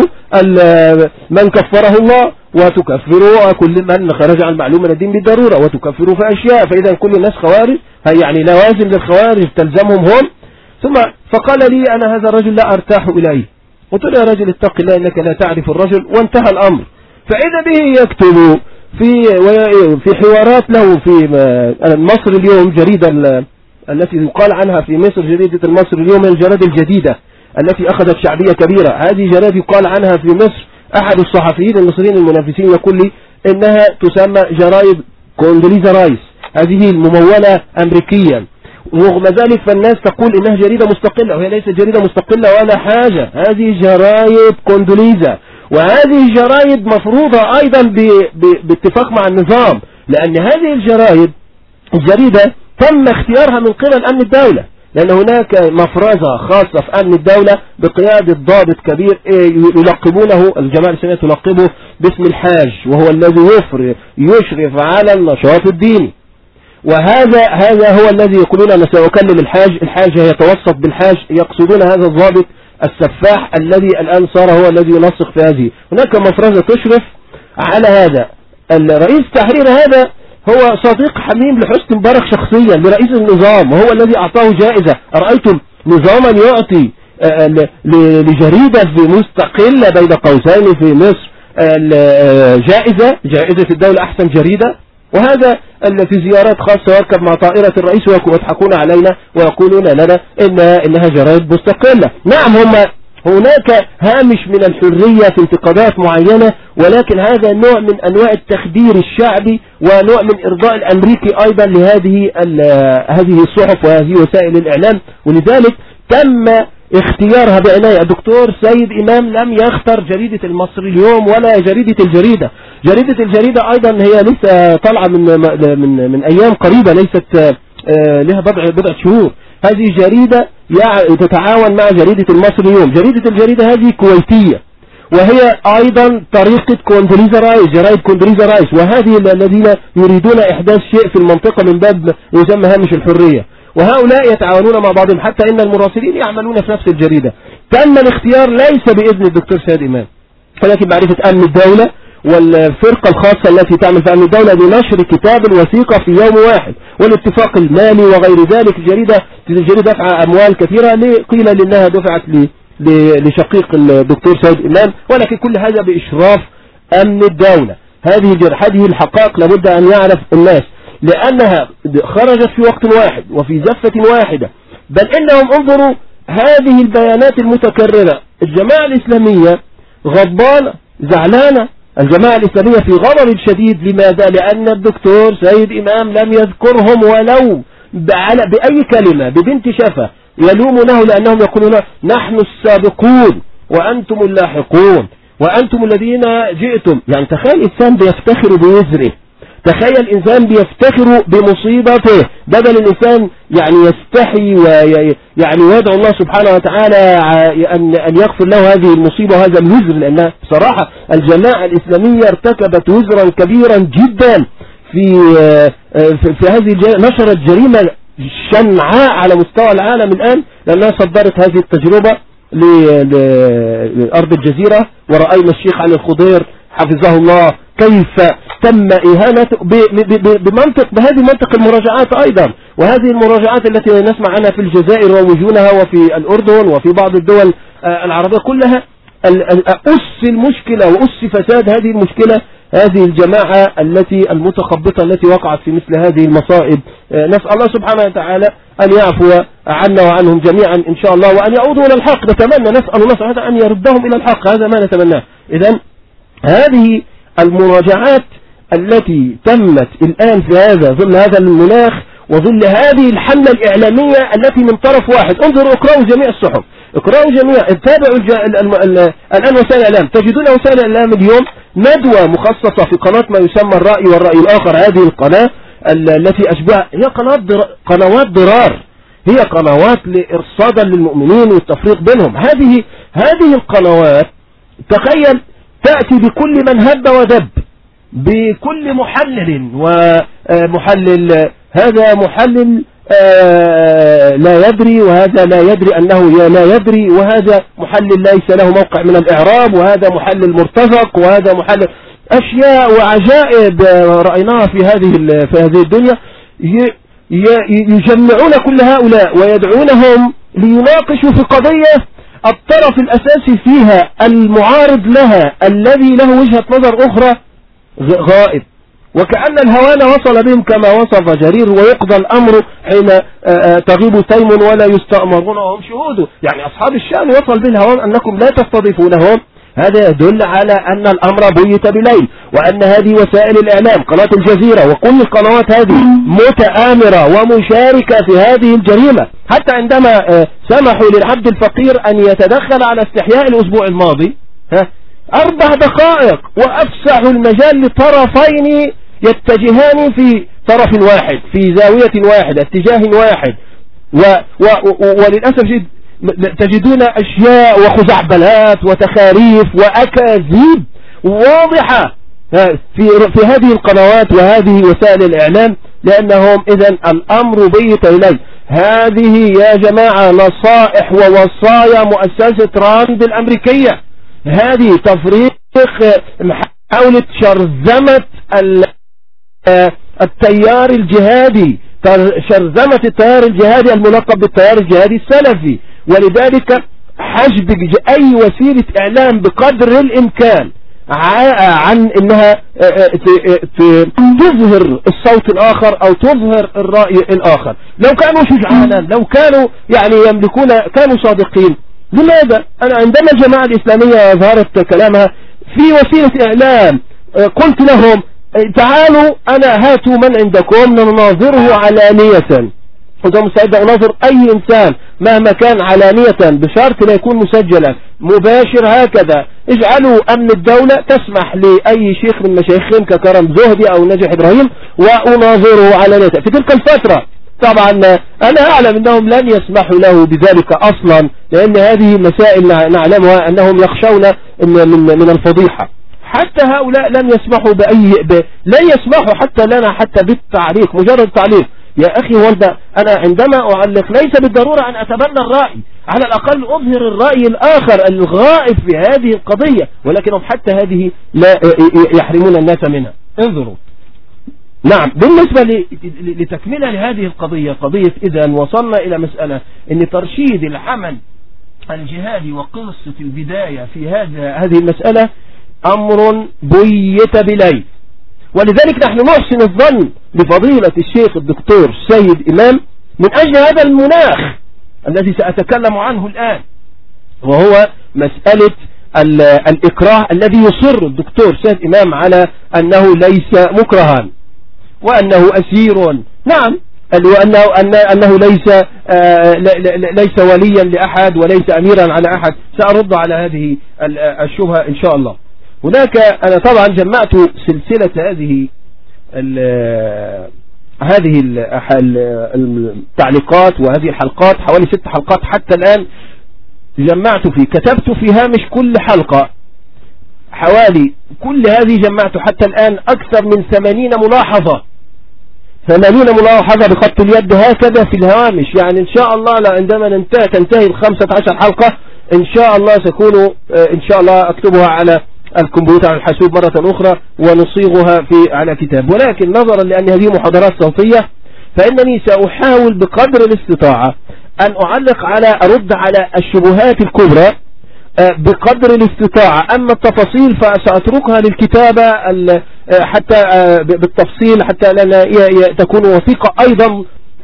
من كفره الله وتكفر كل من خرج عن معلومة الدين بالضرورة وتكفر في أشياء، فإذا كل الناس خوارج هي يعني لوازم للخوارج تلزمهم هم. ثم فقال لي أنا هذا الرجل لا أرتاح إليه. قلت له يا رجل اتق الله إنك لا تعرف الرجل، وانتهى الأمر. فإذا به يكتب في في حوارات له في مصر اليوم، جريدة التي يقال عنها في مصر جريدة المصري اليوم الجرائد الجديدة التي أخذت شعبية كبيرة، هذه جرائد يقال عنها في مصر أحد الصحفيين المصريين المنافسين يقول لي إنها تسمى جرائد كوندوليزا رايس، هذه الممولة أمريكيا، ورغم ذلك فالناس تقول إنها جريدة مستقلة، وهي ليست جريدة مستقلة ولا حاجة، هذه جرائد كوندوليزا، وهذه جرائد مفروضة أيضا باتفاق مع النظام، لأن هذه الجرائد الجريدة تم اختيارها من قبل أمن الدولة، لأن هناك مفرزة خاصة في أمن الدولة بقيادة ضابط كبير يلقبونه الجماعة الإسلامية تلقبه باسم الحاج، وهو الذي يشرف على النشاط الديني. وهذا هذا هو الذي يقولون أنا سأكلم الحاج، الحاج يتوسط بالحاج، يقصدون هذا الضابط السفاح الذي الآن صار هو الذي ينسق في هذه. هناك مفرزة تشرف على هذا. الرئيس تحرير هذا هو صديق حميم لحسني مبارك شخصيا لرئيس النظام، وهو الذي أعطاه جائزة. أرأيتم نظاما يعطي لجريدة مستقلة بين قوسين في مصر جائزة جائزة الدولة أحسن جريدة؟ وهذا في زيارات خاصة يركب مع طائرة الرئيس ويضحكون علينا ويقولون لنا إنها, إنها جرائد مستقلة. نعم، هم هناك هامش من الحرية في انتقادات معينة، ولكن هذا نوع من أنواع التخدير الشعبي ونوع من إرضاء الأمريكي أيضا لهذه هذه الصحف وهذه وسائل الإعلام، ولذلك تم اختيارها بعناية. الدكتور سيد إمام لم يختار جريدة المصري اليوم ولا جريدة الجريدة. جريدة الجريدة أيضا هي لسه طالعة من من من أيام قريبة، ليست لها بضع بضع شهور. هذه جريدة تتعاون مع جريدة المصري اليوم. جريدة الجريدة هذه كويتية، وهي أيضا طريقة كوندريزا رايس، جرائد كوندريزا رايس، وهذه الذين يريدون إحداث شيء في المنطقة من باب يسمى هامش الحرية، وهؤلاء يتعاونون مع بعضهم حتى إن المراسلين يعملون في نفس الجريدة. تم الاختيار ليس بإذن الدكتور سيد إمام، ولكن معرفة أمن الدولة والفرقة الخاصة التي تعمل في أمن الدولة بنشر كتاب الوثيقة في يوم واحد، والاتفاق المالي وغير ذلك. الجريدة الجريدة دفع أموال كثيرة، قيل لأنها دفعت لشقيق الدكتور سيد إمام، ولكن كل هذا بإشراف أمن الدولة. هذه هذه الحقائق لابد أن يعرف الناس، لأنها خرجت في وقت واحد وفي زفة واحدة. بل إنهم انظروا هذه البيانات المتكررة. الجماعة الإسلامية غضبانة زعلانة، الجماعة الإسلامية في غضب شديد. لماذا؟ لأن الدكتور سيد إمام لم يذكرهم ولو بأي كلمة، ببنت شفة. يلومونه لأنهم يقولون نحن السابقون وأنتم اللاحقون وأنتم الذين جئتم. يعني تخيل إنسان بيفتخر بوزره، تخيل إنسان بيفتخر بمصيبته، بدل الإنسان يعني يستحي ويعني ويدعو الله سبحانه وتعالى أن يغفر له هذه المصيبة وهذا الوزر. لأن بصراحة الجماعة الإسلامية ارتكبت وزرا كبيرا جدا في في هذه نشرت جريمة شنعاء على مستوى العالم الآن، لأنها صدرت هذه التجربة لأرض الجزيرة. ورأينا الشيخ علي الخضير حفظه الله كيف تم إهانته بمنطق بهذه منطق المراجعات أيضا، وهذه المراجعات التي نسمع عنها في الجزائر ووجونها وفي الأردن وفي بعض الدول العربية كلها. أس المشكلة وأس فساد هذه المشكلة هذه الجماعة التي المتخبطة التي وقعت في مثل هذه المصائب. نسأل الله سبحانه وتعالى أن يعفو عنا وعنهم جميعا إن شاء الله، وأن يعودوا إلى الحق. نتمنى نسأل الله سبحانه وتعالى أن يردهم إلى الحق، هذا ما نتمناه. إذن هذه المراجعات التي تمت الآن في هذا ظل هذا المناخ وظل هذه الحملة الإعلامية التي من طرف واحد. انظروا، اقرأوا جميع الصحف، اقرأوا جميع، اتابعوا الآن وسائل الإعلام. تجدون وسائل الإعلام اليوم ندوة مخصصة في قناة ما يسمى الرأي والرأي الآخر. هذه القناة التي أشبه هي قنوات قنوات ضرار، هي قنوات لإرصادا للمؤمنين والتفريق بينهم. هذه هذه القنوات تخيل تأتي بكل من هب ودب، بكل محلل ومحلل، هذا محلل لا يدري وهذا لا يدري أنه لا يدري، وهذا محلل ليس له موقع من الإعراب، وهذا محلل مرتزق، وهذا محلل أشياء وعجائب رأيناها في هذه في هذه الدنيا. يجمعون كل هؤلاء ويدعونهم ليناقشوا في قضية الطرف الأساسي فيها المعارض لها الذي له وجهة نظر أخرى غائب، وكأن الهوان وصل بهم كما وصف جرير، ويقضى الأمر حين تغيب تيم ولا يستأمرون وهم شهود. يعني أصحاب الشأن وصل به الهوان أنكم لا تستضيفونهم. هذا يدل على أن الأمر بيت بليل، وأن هذه وسائل الإعلام قناة الجزيرة وكل القنوات هذه متآمرة ومشاركة في هذه الجريمة. حتى عندما سمحوا للعبد الفقير أن يتدخل على استحياء الأسبوع الماضي ها أربع دقائق وأفسحوا المجال لطرفين يتجهان في طرف واحد في زاوية واحدة اتجاه واحد، و و وللأسف جد تجدون أشياء وخزعبلات وتخاريف وأكاذيب واضحة في في هذه القنوات وهذه وسائل الإعلام، لأنهم إذن الأمر بيت إليه. هذه يا جماعة نصائح ووصايا مؤسسة راند الأمريكية، هذه تفريق محاولة شرذمة التيار الجهادي، شرذمة التيار الجهادي الملقب بالتيار الجهادي السلفي، ولذلك حجب أي وسيلة إعلام بقدر الإمكان عن انها تظهر الصوت الاخر او تظهر الرأي الاخر. لو كانوا شجعانا، لو كانوا يعني يملكون، كانوا صادقين، لماذا؟ انا عندما الجماعة الاسلامية ظهرت كلامها في وسيلة اعلام قلت لهم تعالوا انا هاتوا من عندكم نناظره علانية، كنت مستعد أناظر أي إنسان مهما كان علانية بشرط لا يكون مسجلا مباشر. هكذا اجعلوا أمن الدولة تسمح لأي شيخ من مشايخهم ككرم زهدي أو نجح إبراهيم وأناظره علانية. في تلك الفترة طبعا أنا أعلم أنهم لن يسمحوا له بذلك أصلا، لأن هذه مسائل نعلمها أنهم يخشون من الفضيحة. حتى هؤلاء لن يسمحوا بأي ب... لن يسمحوا حتى لنا حتى بالتعليق، مجرد تعليق. يا أخي ولد، أنا عندما أعلق ليس بالضرورة أن أتبنى الرأي، على الأقل أظهر الرأي الآخر الغائب في هذه القضية، ولكنهم حتى هذه لا يحرمون الناس منها. انظروا. نعم، بالنسبة لتكملة لهذه القضية، قضية إذن وصلنا إلى مسألة أن ترشيد الحمل الجهادي وقصة البداية في هذا هذه المسألة أمر بيت بليل، ولذلك نحن نحسن الظن بفضيلة الشيخ الدكتور سيد إمام من أجل هذا المناخ الذي سأتكلم عنه الآن، وهو مسألة الإكراه الذي يصر الدكتور سيد إمام على أنه ليس مكرها وأنه أسير. نعم، وأنه أنه ليس ليس وليا لأحد وليس أميرا على أحد. سأرد على هذه الشبهة إن شاء الله. هناك أنا طبعا جمعت سلسلة هذه ال هذه التعليقات وهذه الحلقات، حوالي ست حلقات حتى الآن جمعت في كتبت في هامش كل حلقة حوالي كل هذه جمعت حتى الآن أكثر من ثمانين ملاحظة ثمانين ملاحظة بخط اليد هكذا في الهوامش. يعني إن شاء الله عندما ننتهي تنتهي الخمسة عشر حلقة إن شاء الله سكون إن شاء الله أكتبها على الكمبيوتر على الحاسوب مرة أخرى ونصيغها في على كتاب. ولكن نظرا لأن هذه محاضرات صوتية فإنني سأحاول بقدر الاستطاعة أن أعلق على أرد على الشبهات الكبرى بقدر الاستطاعة. أما التفاصيل فسأتركها للكتابة حتى بالتفصيل حتى لنا تكون وثيقة أيضا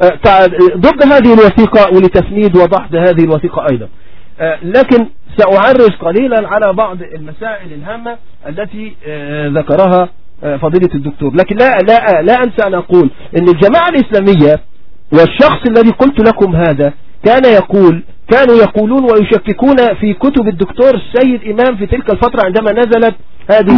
ضد هذه الوثيقة ولتفنيد وضحد هذه الوثيقة أيضا. لكن سأعرج قليلا على بعض المسائل الهامة التي ذكرها فضيلة الدكتور. لكن لا, لا, لا أنسى أن أقول أن الجماعة الإسلامية والشخص الذي قلت لكم هذا كان يقول كانوا يقولون ويشككون في كتب الدكتور السيد إمام في تلك الفترة عندما نزلت هذه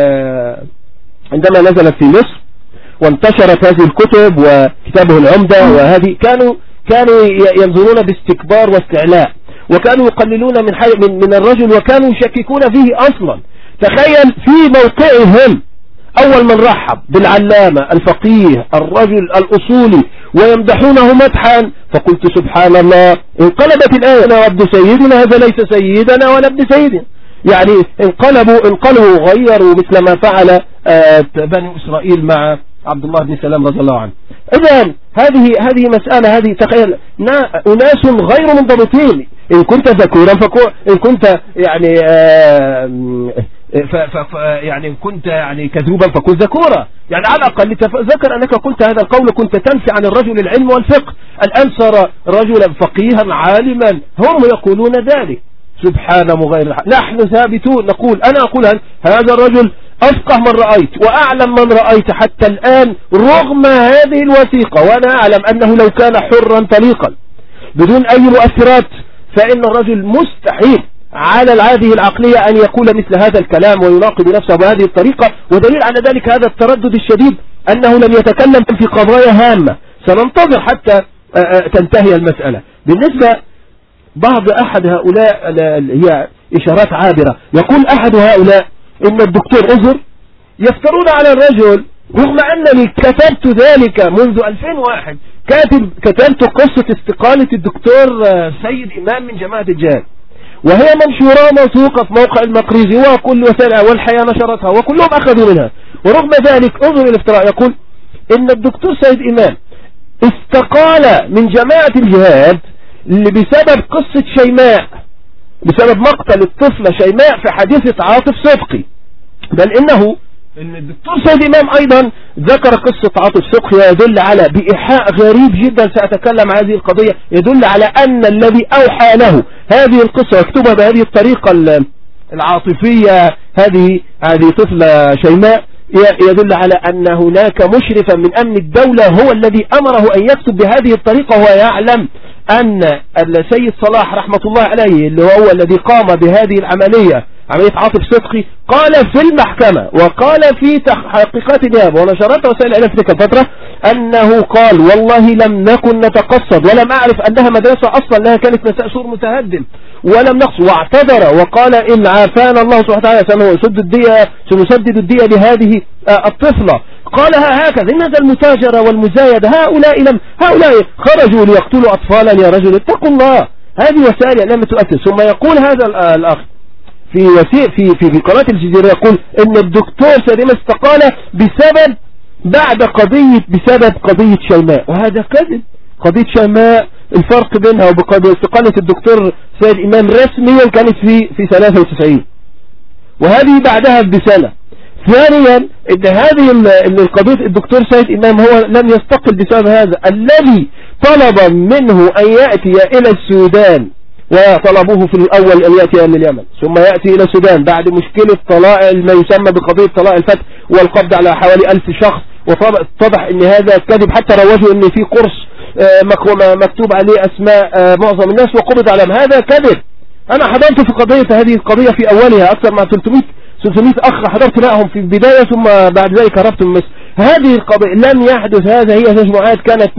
عندما نزلت في مصر وانتشرت هذه الكتب وكتابه العمدة، وهذه كانوا كانوا ينظرون باستكبار واستعلاء، وكانوا يقللون من من من الرجل وكانوا يشككون فيه أصلا. تخيل في موقعهم أول من رحب بالعلامة الفقيه الرجل الأصولي ويمدحونه مدحا، فقلت سبحان الله انقلبت الآية أنا وابن سيدنا هذا ليس سيدنا ولا ابن سيدنا. يعني انقلبوا انقلبوا وغيروا مثل ما فعل بني إسرائيل مع عبد الله بن سلام رضي الله عنه. إذن هذه هذه مسألة هذه تخيل أناس غير منضبطين. إن كنت ذكورا فكو إن كنت يعني ف ف يعني إن كنت يعني كذوبا فكن ذكورا. يعني على الأقل تذكر أنك قلت هذا القول كنت تنفي عن الرجل العلم والفقه. الآن صار رجلا فقيها عالما، هم يقولون ذلك. سبحان مغير الحق. نحن ثابتون نقول أنا أقول هذا الرجل أفقه من رأيت وأعلم من رأيت حتى الآن رغم هذه الوثيقة، وأنا أعلم أنه لو كان حرا طليقا بدون أي مؤثرات فإن الرجل مستحيل على هذه العقلية أن يقول مثل هذا الكلام ويناقض نفسه بهذه الطريقة. ودليل على ذلك هذا التردد الشديد أنه لم يتكلم في قضايا هامة. سننتظر حتى تنتهي المسألة. بالنسبة بعض أحد هؤلاء هي إشارات عابرة، يقول أحد هؤلاء إن الدكتور أزر يفترون على الرجل، رغم أنني كتبت ذلك منذ ألفين وواحد. كاتب كتبت قصة استقالة الدكتور سيد إمام من جماعة الجهاد، وهي منشورة موثوقة في موقع المقريزي وكل وسائل والحياة نشرتها وكلهم أخذوا منها. ورغم ذلك انظر الافتراء، يقول إن الدكتور سيد إمام استقال من جماعة الجهاد بسبب قصة شيماء، بسبب مقتل الطفلة شيماء في حادثة عاطف صدقي. بل إنه إن الدكتور سيد إمام أيضا ذكر قصة عاطف صدقي يدل على بإيحاء غريب جدا، سأتكلم عن هذه القضية، يدل على أن الذي أوحى له هذه القصة ويكتبها بهذه الطريقة العاطفية، هذه هذه طفلة شيماء، يدل على أن هناك مشرفا من أمن الدولة هو الذي أمره أن يكتب بهذه الطريقة، وهو يعلم أن السيد صلاح رحمة الله عليه اللي هو الذي قام بهذه العملية، عملية عاطف صدقي، قال في المحكمة وقال في تحقيقات النيابة ونشرتها وسائل الإعلام في تلك الفترة أنه قال والله لم نكن نتقصد ولم أعرف أنها مدرسة أصلا، أنها كانت سور متهدم ولم نقصد، واعتذر وقال إن عافانا الله سبحانه وتعالى سنسدد الدية سنسدد الدية لهذه الطفلة. قالها هكذا، إن هذا المتاجرة والمزايدة هؤلاء لم هؤلاء خرجوا ليقتلوا أطفالا يا رجل اتقوا الله، هذه وسائل إعلام تؤثر. ثم يقول هذا الأخ في وسيء في في في قناة الجزيرة يقول إن الدكتور سيد إمام استقال بسبب بعد قضية بسبب قضية شيماء، وهذا كذب. قضية شيماء الفرق بينها وبقضية استقالة الدكتور سيد إمام رسميا كانت في في ثلاثة وتسعين، وهذه بعدها بسنة. ثانيا ان هذه ان القضية الدكتور سيد إمام هو لم يستقل بسبب هذا، الذي طلب منه أن يأتي إلى السودان وطلبوه في الأول أن يأتي إلى اليمن ثم يأتي إلى السودان بعد مشكلة طلاء ما يسمى بقضية طلاء الفتح والقبض على حوالي ألف شخص، واتضح ان هذا كذب، حتى روجوا ان في قرص مكتوب عليه اسماء معظم الناس وقبض عليهم، هذا كذب. انا حضرت في قضية هذه القضية في اولها اكثر من ثلاثمائة اخ حضرت معهم في البداية، ثم بعد ذلك هربت من مصر. هذه القضية لم يحدث هذا، هي مجموعات كانت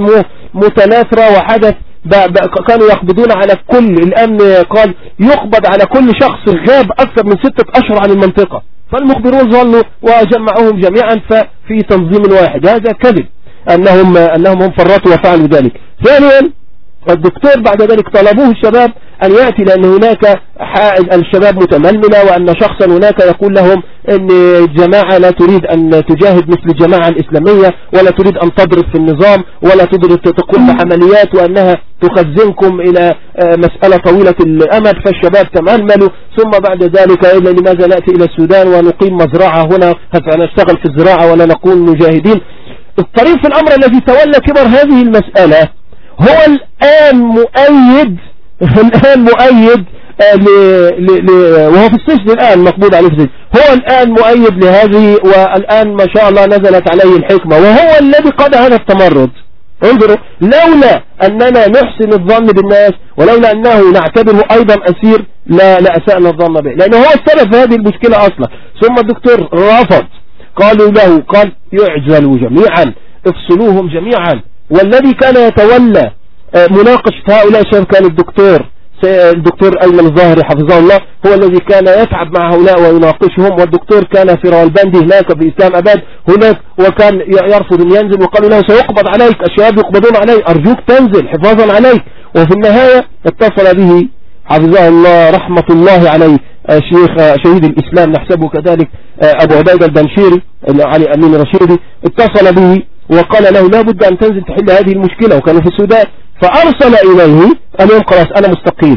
متناثرة وحدث كانوا يقبضون على كل، الامن قال يقبض على كل شخص غاب اكثر من ستة اشهر عن المنطقة، فالمخبرون ظلوا وجمعوهم جميعا في تنظيم واحد، هذا كذب انهم انهم هم فرطوا وفعلوا ذلك. ثانيا الدكتور بعد ذلك طلبوه الشباب أن يأتي، لأن هناك الشباب متململة، وأن شخصا هناك يقول لهم أن الجماعة لا تريد أن تجاهد مثل الجماعة الإسلامية، ولا تريد أن تضرب في النظام، ولا تريد تقوم بحمليات، وأنها تخزنكم إلى مسألة طويلة الأمد. فالشباب تململوا، ثم بعد ذلك إلا لماذا نأتي إلى السودان ونقيم مزرعة هنا نشتغل في الزراعة ولا نكون مجاهدين. الطريف في الأمر الذي تولى كبر هذه المسألة هو الآن مؤيد الآن مؤيد ل... ل... ل... وهو في السجن الآن مقبوض عليه في السجن، هو الآن مؤيد لهذه، والآن ما شاء الله نزلت عليه الحكمة، وهو الذي قاد هذا التمرد. انظروا، لولا أننا نحسن الظن بالناس ولولا أنه نعتبره أيضا أسير لا لا أسأنا الظن به، لأنه هو السبب في هذه المشكلة أصلا. ثم الدكتور رفض، قالوا له قال يعزلوا جميعا، افصلوهم جميعا. والذي كان يتولى مناقشة هؤلاء الشباب كان الدكتور الدكتور أيمن الظاهري حفظه الله، هو الذي كان يتعب مع هؤلاء ويناقشهم. والدكتور كان في راولبندي هناك في إسلام أباد هناك، وكان يرفض أن ينزل، وقالوا له سيقبض عليك، الشباب يقبضون عليك، أرجوك تنزل حفاظا عليك. وفي النهاية اتصل به حفظه الله رحمة الله عليه شيخ شهيد الإسلام نحسبه كذلك أبو عبيدة البنشيري علي أمين رشيدي، اتصل به وقال له لا بد أن تنزل تحل هذه المشكلة، وكانوا في السودان. فأرسل إليه اليوم خلاص أنا مستقيل،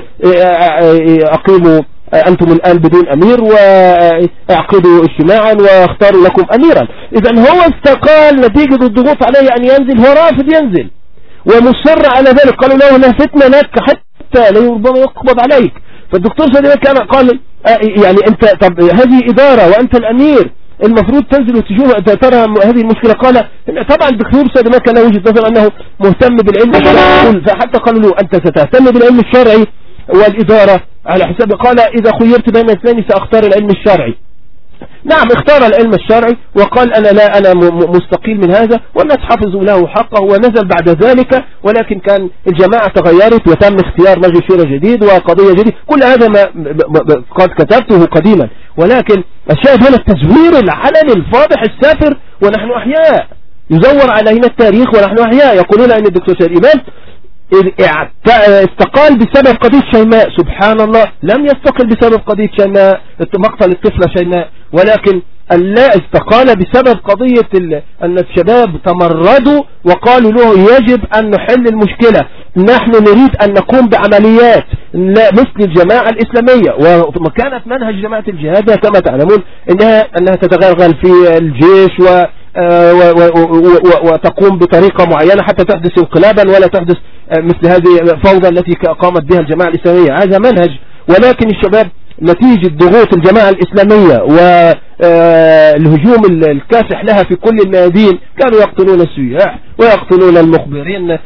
أقيموا أنتم الآن بدون أمير وأعقدوا اجتماعا واختاروا لكم أميرا. إذن هو استقال نتيجة الضغوط عليه أن ينزل، هو رافض ينزل ومصر على ذلك. قالوا له لا فتنة لك حتى لا ربما يقبض عليك. فالدكتور سيد كان قال يعني أنت طب هذه إدارة وأنت الأمير، المفروض تنزل وتشوف ترى هذه المشكلة. قال طبعا الدكتور سيد ما كان وجهة نظر أنه مهتم بالعلم الشرعي، فحتى قالوا له أنت ستهتم بالعلم الشرعي والإدارة على حساب، قال إذا خيرت بين اثنين سأختار العلم الشرعي. نعم اختار العلم الشرعي وقال أنا لا أنا مستقيل من هذا، والناس حفظوا له حقه ونزل بعد ذلك. ولكن كان الجماعة تغيرت وتم اختيار مجلس شورى جديد وقضية جديد، كل هذا ما قد كتبته قديما. ولكن الشاهد هنا التزوير العلني الفاضح السافر ونحن أحياء، يزور علينا التاريخ ونحن أحياء. يقولون أن الدكتور سيد إمام استقال بسبب قضية شيماء. سبحان الله، لم يستقل بسبب قضية شيماء مقتل الطفلة شيماء، ولكن لا استقال بسبب قضية أن الشباب تمردوا وقالوا له يجب أن نحل المشكلة، نحن نريد أن نقوم بعمليات مثل الجماعة الإسلامية. وكانت منهج جماعة الجهاد كما تعلمون إنها, أنها تتغلغل في الجيش و وتقوم بطريقة معينة حتى تحدث انقلابا ولا تحدث مثل هذه الفوضى التي قامت بها الجماعة الإسلامية. هذا منهج، ولكن الشباب نتيجة ضغوط الجماعة الإسلامية والهجوم الكاسح لها في كل الميادين كانوا يقتلون السياح ويقتلون المخبرين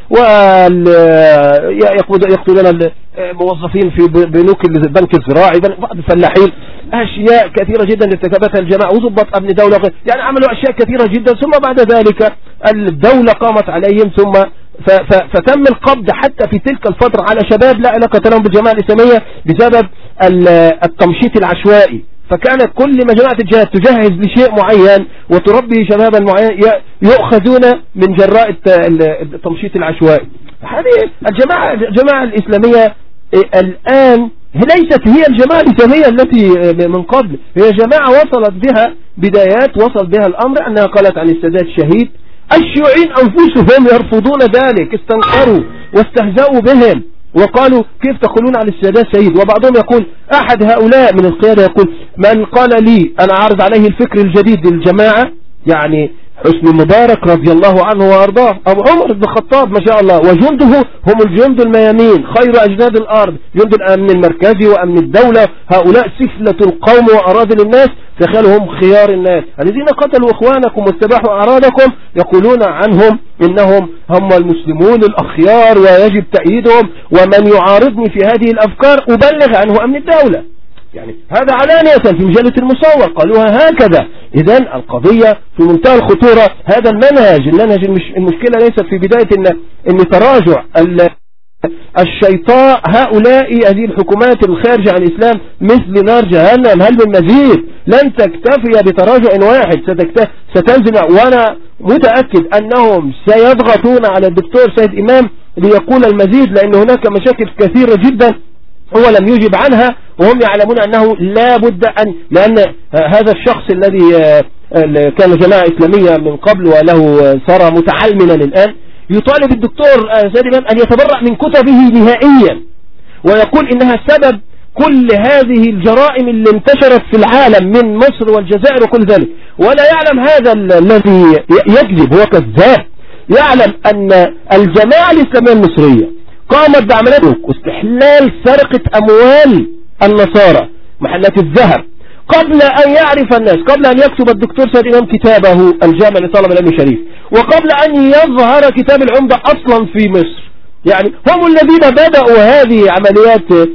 ويقتلون الموظفين في بنوك البنك الزراعي، بعض الفلاحين، أشياء كثيرة جدا ارتكبتها الجماعة وضبط أمن دولة، يعني عملوا أشياء كثيرة جدا. ثم بعد ذلك الدولة قامت عليهم، ثم فتم القبض حتى في تلك الفترة على شباب لا علاقة لهم بالجماعة الإسلامية بسبب التمشيط العشوائي. فكانت كل ما جماعة الجهاد تجهز لشيء معين وتربي شبابا معين يؤخذون من جراء التمشيط العشوائي. هذه الجماعة الجماعة الإسلامية الآن ليست هي الجماعة الإسلامية التي من قبل، هي جماعة وصلت بها بدايات، وصل بها الأمر أنها قالت عن السادات شهيد. الشيوعيين أنفسهم يرفضون ذلك، استنكروا واستهزأوا بهم وقالوا كيف تقولون عن السادات شهيد. وبعضهم يقول، أحد هؤلاء من القيادة يقول من قال لي أنا عارض عليه الفكر الجديد للجماعة، يعني حسني مبارك رضي الله عنه وأرضاه، أبو عمر بن الخطاب ما شاء الله، وجنده هم الجند الميامين خير أجناد الأرض، جند الأمن المركزي وأمن الدولة، هؤلاء سفلة القوم وأراذل الناس، تخيلهم خيار الناس الذين قتلوا إخوانكم واستباحوا أعراضكم، يقولون عنهم إنهم هم المسلمون الأخيار ويجب تأييدهم، ومن يعارضني في هذه الأفكار أبلغ عنه أمن الدولة. يعني هذا علانية في مجلة المصور قالوها هكذا. إذن القضية في منتهى الخطورة. هذا المنهج المنهج المشكلة ليست في بداية إن, إن تراجع الشيطاء هؤلاء هذه الحكومات الخارجة عن الإسلام مثل نار جهنم، هل من مزيد؟ لن تكتفي بتراجع واحد، ستنزل. وأنا متأكد أنهم سيضغطون على الدكتور سيد إمام ليقول المزيد، لأن هناك مشاكل كثيرة جدا هو لم يجب عنها، وهم يعلمون أنه لا بد أن، لأن هذا الشخص الذي كان جماعة إسلامية من قبل وله صار متعلمنا الآن يطالب الدكتور سيد إمام أن يتبرأ من كتبه نهائيا، ويقول إنها سبب كل هذه الجرائم اللي انتشرت في العالم من مصر والجزائر وكل ذلك. ولا يعلم هذا الذي يكذب، هو كذاب. يعلم أن الجماعة الإسلامية المصرية قامت بعمليات واستحلال سرقة أموال النصارى محلات الذهب قبل أن يعرف الناس، قبل أن يكتب الدكتور سيد إمام كتابه الجامع لطلب العلم الشريف، وقبل أن يظهر كتاب العمدة أصلا في مصر. يعني هم الذين بدأوا هذه عمليات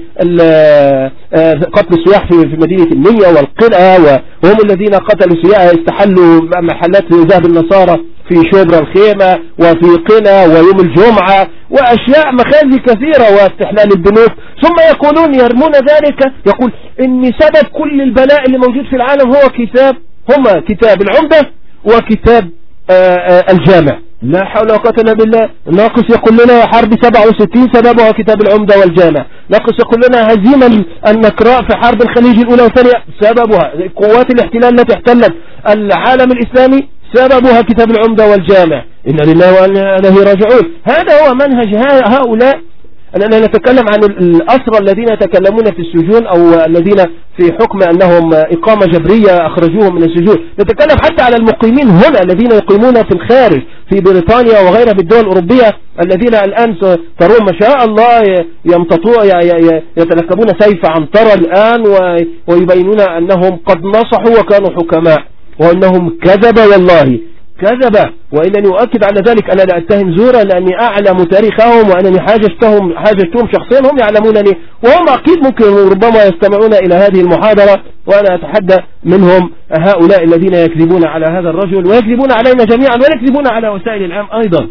قتل السياح في مدينة المنيا والقلعة، وهم الذين قتلوا السياح استحلوا محلات ذهب النصارى في شبرا الخيمة وفي قنا ويوم الجمعة وأشياء مخازي كثيرة واستحلال البنوك. ثم يقولون يرمون ذلك، يقول إن سبب كل البلاء اللي موجود في العالم هو كتاب، هما كتاب العمدة وكتاب آآ آآ الجامع. لا حول ولا قوة إلا بالله. ناقص يقول لنا حرب سبعة وستين سببها كتاب العمدة والجامع. ناقص يقول لنا هزيمة النكراء في حرب الخليج الأولى والثانية سببها قوات الاحتلال التي احتلت العالم الإسلامي سببها كتاب العمدة والجامع. إن لله وإنا إليه راجعون. هذا هو منهج هؤلاء. أننا نتكلم عن الأسرى الذين يتكلمون في السجون أو الذين في حكم أنهم إقامة جبرية أخرجوهم من السجون. نتكلم حتى على المقيمين هنا الذين يقيمون في الخارج في بريطانيا وغيرها بالدول الأوروبية، الذين الآن ترون ما شاء الله يمتطون يتلكبون سيف عنترة الآن ويبينون أنهم قد نصحوا وكانوا حكماء وأنهم كذب، والله كذب. وإنني أؤكد على ذلك أنا لا أتهم زورا لأني أعلم تاريخهم وأنني حاججتهم حاججتهم شخصيا، هم يعلمونني وهم أكيد ممكن ربما يستمعون إلى هذه المحاضرة، وأنا أتحدى منهم هؤلاء الذين يكذبون على هذا الرجل ويكذبون علينا جميعا ويكذبون على وسائل الإعلام أيضا.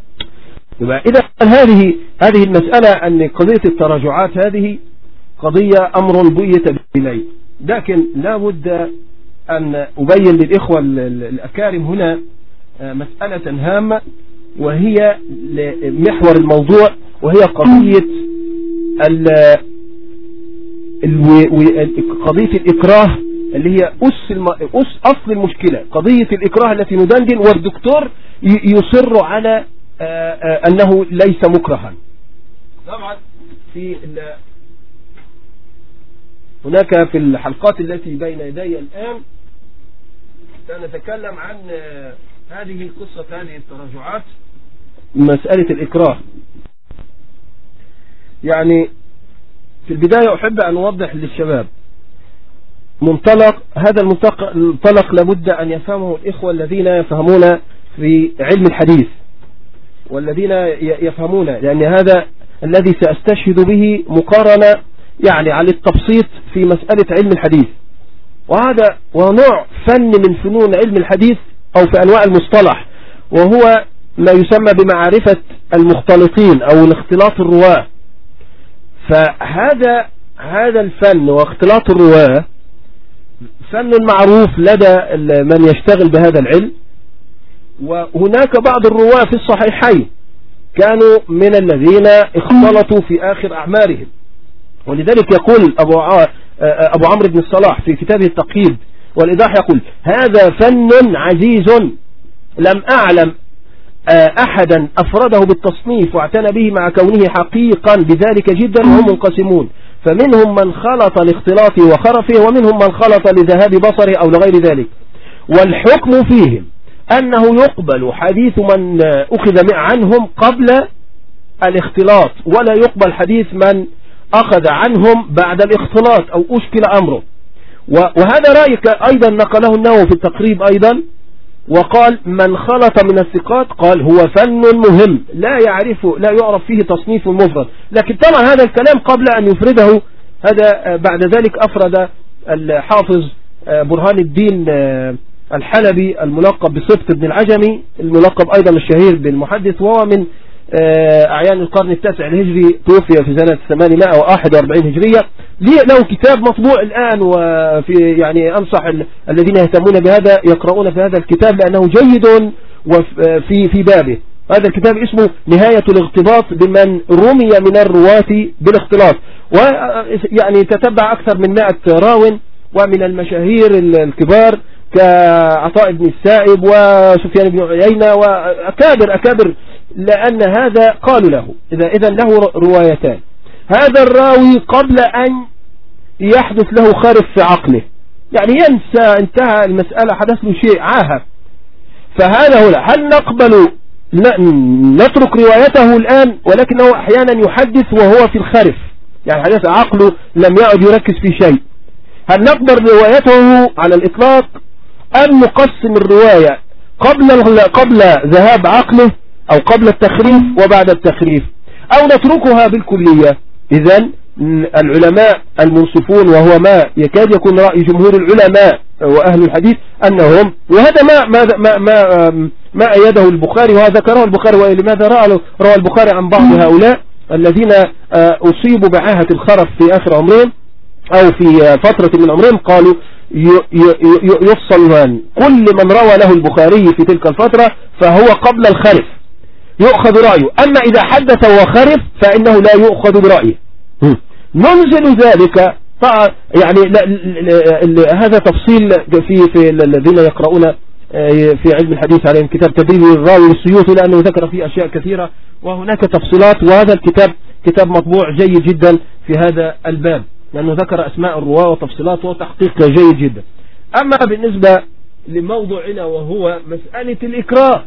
إذا هذه هذه المسألة أن قضية التراجعات هذه قضية أمر بيت بالليل، لكن لا بد أن أبين للإخوة الأكارم هنا مسألة هامة وهي محور الموضوع، وهي قضية قضية الإكراه اللي هي أس, الم... أس أصل المشكلة، قضية الإكراه التي ندندن، والدكتور يصر على آآ آآ أنه ليس مكرها. طبعا في ال... هناك في الحلقات التي بين يدي الآن سنتكلم عن هذه القصة، هذه التراجعات، مسألة الإكراه. يعني في البداية أحب أن أوضح للشباب منطلق، هذا المنطلق لابد أن يفهمه الإخوة الذين يفهمون في علم الحديث والذين يفهمون، لأن هذا الذي سأستشهد به مقارنة يعني على التبسيط في مسألة علم الحديث، وهذا ونوع فن من فنون علم الحديث أو في أنواع المصطلح، وهو ما يسمى بمعرفة المختلطين أو الاختلاط الرواة. فهذا هذا الفن واختلاط الرواة فن معروف لدى من يشتغل بهذا العلم. وهناك بعض الرواة في الصحيحين كانوا من الذين اختلطوا في آخر أعمارهم، ولذلك يقول أبو, أبو عمرو بن الصلاح في كتابه التقييد والإيضاح، يقول: هذا فن عزيز لم أعلم أحدا أفرده بالتصنيف واعتنى به مع كونه حقيقا بذلك جدا، وهم منقسمون، فمنهم من خلط لاختلاطه وخرفه، ومنهم من خلط لذهاب بصره أو لغير ذلك، والحكم فيهم أنه يقبل حديث من أخذ عنهم قبل الاختلاط، ولا يقبل حديث من أخذ عنهم بعد الاختلاط أو أشكل أمره. وهذا رأي أيضا نقله النووي في التقريب أيضا، وقال: من خلط من الثقات قال هو فن مهم لا يعرف لا يعرف فيه تصنيف مفرد. لكن طبعا هذا الكلام قبل أن يفرده، هذا بعد ذلك أفرد الحافظ برهان الدين الحلبي الملقب بصبت بن العجمي، الملقب أيضا الشهير بالمحدث، وهو من أعيان القرن التاسع الهجري، توفي في سنة ثمانمائة وواحد وأربعين هجرية. له كتاب مطبوع الآن، وفي يعني أنصح الذين يهتمون بهذا يقرؤون في هذا الكتاب لأنه جيد وفي في بابه. هذا الكتاب اسمه نهاية الاغتباط بمن رمي من الرواة بالاختلاط، ويعني تتبع أكثر من مائة راو ومن المشاهير الكبار كعطاء بن السائب وسفيان بن عيينة وأكابر أكابر، لأن هذا قالوا له إذا إذن له روايتان. هذا الراوي قبل أن يحدث له خارف في عقله، يعني ينسى، انتهى المسألة، حدث له شيء عاهة، فهذا هنا هل نقبل نترك روايته الآن، ولكنه أحيانا يحدث وهو في الخارف، يعني حدث عقله لم يعد يركز في شيء، هل نقبل روايته على الإطلاق أم نقسم الرواية قبل قبل ذهاب عقله أو قبل التخريف وبعد التخريف، أو نتركها بالكلية؟ إذن العلماء المنصفون، وهو ما يكاد يكون رأي جمهور العلماء وأهل الحديث، أنهم، وهذا ما ما ما ما, ما أيده البخاري وهذا ذكره البخاري، ولماذا روى البخاري عن بعض هؤلاء الذين أصيبوا بعاهة الخرف في آخر عمرهم أو في فترة من عمرهم، قالوا يفصل كل من روى له البخاري في تلك الفترة فهو قبل الخرف يؤخذ رأيه، أما إذا حدث وخرف فإنه لا يؤخذ برأيه. ننزل ذلك يعني لا لا هذا تفصيل في في الذين يقرؤون في علم الحديث عليهم كتاب تدريب الراوي للسيوطي، لأنه ذكر فيه أشياء كثيرة وهناك تفصيلات، وهذا الكتاب كتاب مطبوع جيد جدا في هذا الباب، لأنه ذكر أسماء الرواة وتفصيلات وتحقيق جيد جدا. أما بالنسبة لموضوعنا وهو مسألة الإكراه،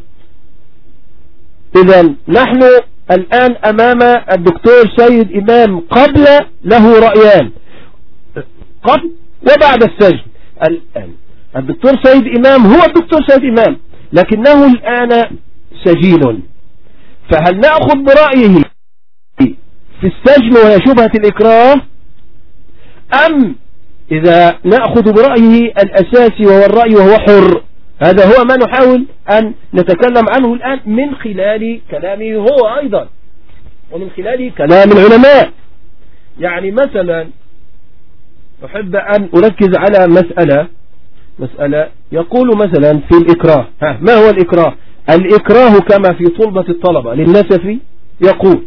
إذن نحن الآن أمام الدكتور سيد إمام قبل له رأيان، قبل وبعد السجن. الآن الدكتور سيد إمام هو الدكتور سيد إمام، لكنه الآن سجين، فهل نأخذ برأيه في السجن وهي شبهة الإكراه، أم إذا نأخذ برأيه الأساسي وهو الرأي وهو حر؟ هذا هو ما نحاول أن نتكلم عنه الآن من خلال كلامه هو أيضا ومن خلال كلام العلماء. يعني مثلا أحب أن أركز على مسألة مسألة يقول مثلا في الإكراه. ها ما هو الإكراه؟ الإكراه كما في طلبة الطلبة للنسفي يقول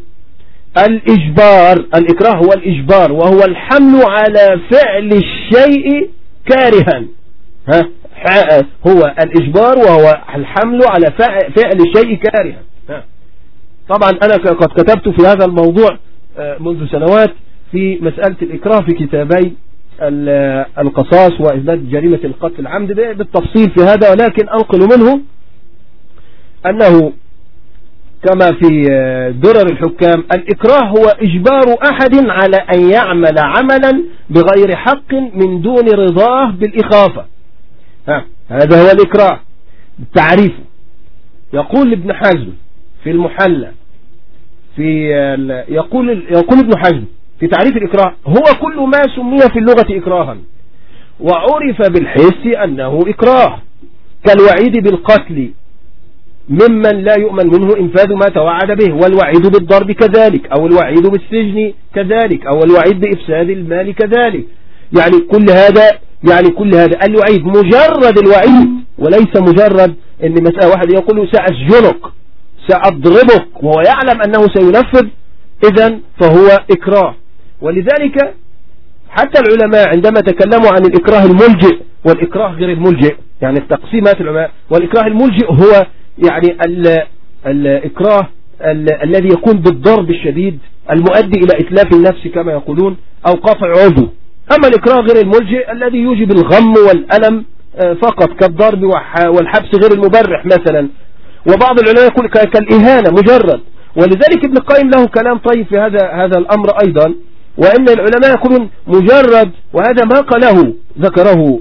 الإجبار، الإكراه هو الإجبار، وهو الحمل على فعل الشيء كارها. ها هو الإجبار وهو الحمل على فعل الشيء كارها. ها طبعا أنا قد كتبت في هذا الموضوع منذ سنوات في مسألة الإكراه في كتابي القصاص وإثبات جريمة القتل العمد بالتفصيل في هذا، ولكن أنقل منه أنه كما في درر الحكام الإكراه هو إجبار أحد على أن يعمل عملا بغير حق من دون رضاه بالإخافة. ها هذا هو الإكراه تعريفه. يقول ابن حزم في المحلى في يقول يقول ابن حزم في تعريف الإكراه هو كل ما سمي في اللغة إكراها وعرف بالحس أنه إكراه، كالوعيد بالقتل ممن لا يؤمن منه إنفاذ ما توعد به، والوعيد بالضرب كذلك، أو الوعيد بالسجن كذلك، أو الوعيد بإفساد المال كذلك. يعني كل هذا يعني كل هذا الوعيد مجرد الوعيد، وليس مجرد أن مسألة واحد يقول سأسجنك سأضربك وهو يعلم أنه سينفذ، إذن فهو إكراه. ولذلك حتى العلماء عندما تكلموا عن الإكراه الملجئ والإكراه غير الملجئ، يعني التقسيمات العلماء، والإكراه الملجئ هو يعني ال الإكراه ال الذي يكون بالضرب الشديد المؤدي إلى إتلاف النفس كما يقولون أو قطع عضو. أما الإكراه غير الملجئ الذي يوجب الغم والألم فقط كالضرب والحبس غير المبرح مثلا. وبعض العلماء يقول كالإهانة مجرد. ولذلك ابن القيم له كلام طيب في هذا هذا الأمر أيضا، وإن العلماء يقولون مجرد، وهذا ما قاله ذكره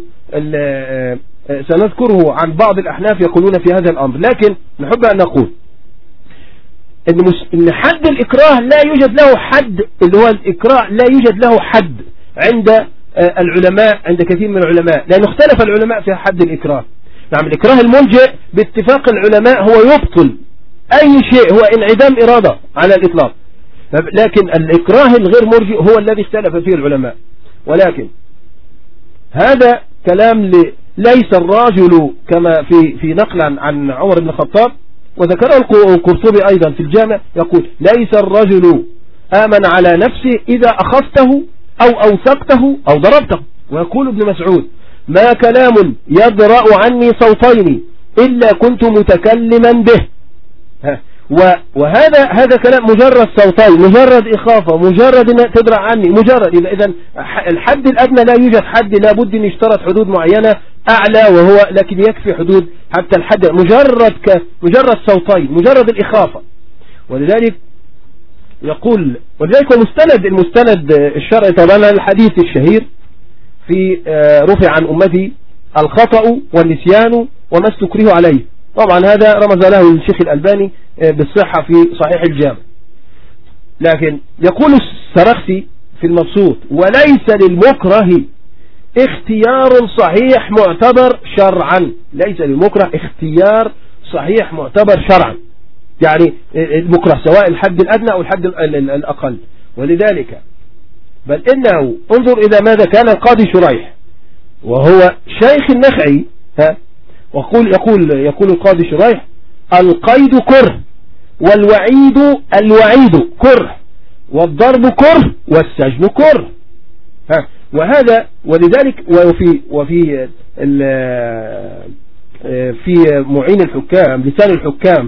سنذكره عن بعض الأحناف يقولون في هذا الأمر. لكن نحب أن نقول إن, إن حد الإكراه لا يوجد له حد، اللي هو الإكراه لا يوجد له حد عند العلماء، عند كثير من العلماء، لأنه اختلف العلماء في حد الإكراه. نعم الإكراه الملجئ باتفاق العلماء هو يبطل أي شيء، هو انعدام إرادة على الإطلاق. لكن الإكراه الغير مرجئ هو الذي اختلف فيه العلماء. ولكن هذا كلام ليس الرجل كما في في نقل عن عمر بن الخطاب، وذكره القرطبي أيضا في الجامع، يقول ليس الرجل آمن على نفسه إذا أخذته أو أوثقته أو ضربته. ويقول ابن مسعود ما كلام يدرأ عني صوتين إلا كنت متكلما به. وهذا هذا كلام مجرد صوتين، مجرد إخافة، مجرد أن تدرأ عني، مجرد. إذا الحد الأدنى لا يوجد حد، لابد أن يشترط حدود معينة أعلى، وهو لكن يكفي حدود حتى الحد مجرد كمجرد صوتين، مجرد الإخافة. ولذلك يقول ولذلك المستند المستند الشرعي طبعا الحديث الشهير في رفع عن أمتي الخطأ والنسيان وما استكره عليه. طبعا هذا رمز له الشيخ الألباني بالصحة في صحيح الجامع. لكن يقول السرخسي في المبسوط وليس للمكره اختيار صحيح معتبر شرعا. ليس للمكره اختيار صحيح معتبر شرعا، يعني المكره سواء الحد الأدنى أو الحد الأقل. ولذلك بل إنه انظر إذا ماذا كان القاضي شريح وهو شيخ النخعي، ها ويقول يقول يقول القاضي شريح القيد كره والوعيد الوعيد كره والضرب كره والسجن كره. ها وهذا ولذلك وفي وفي في معين الحكام لسان الحكام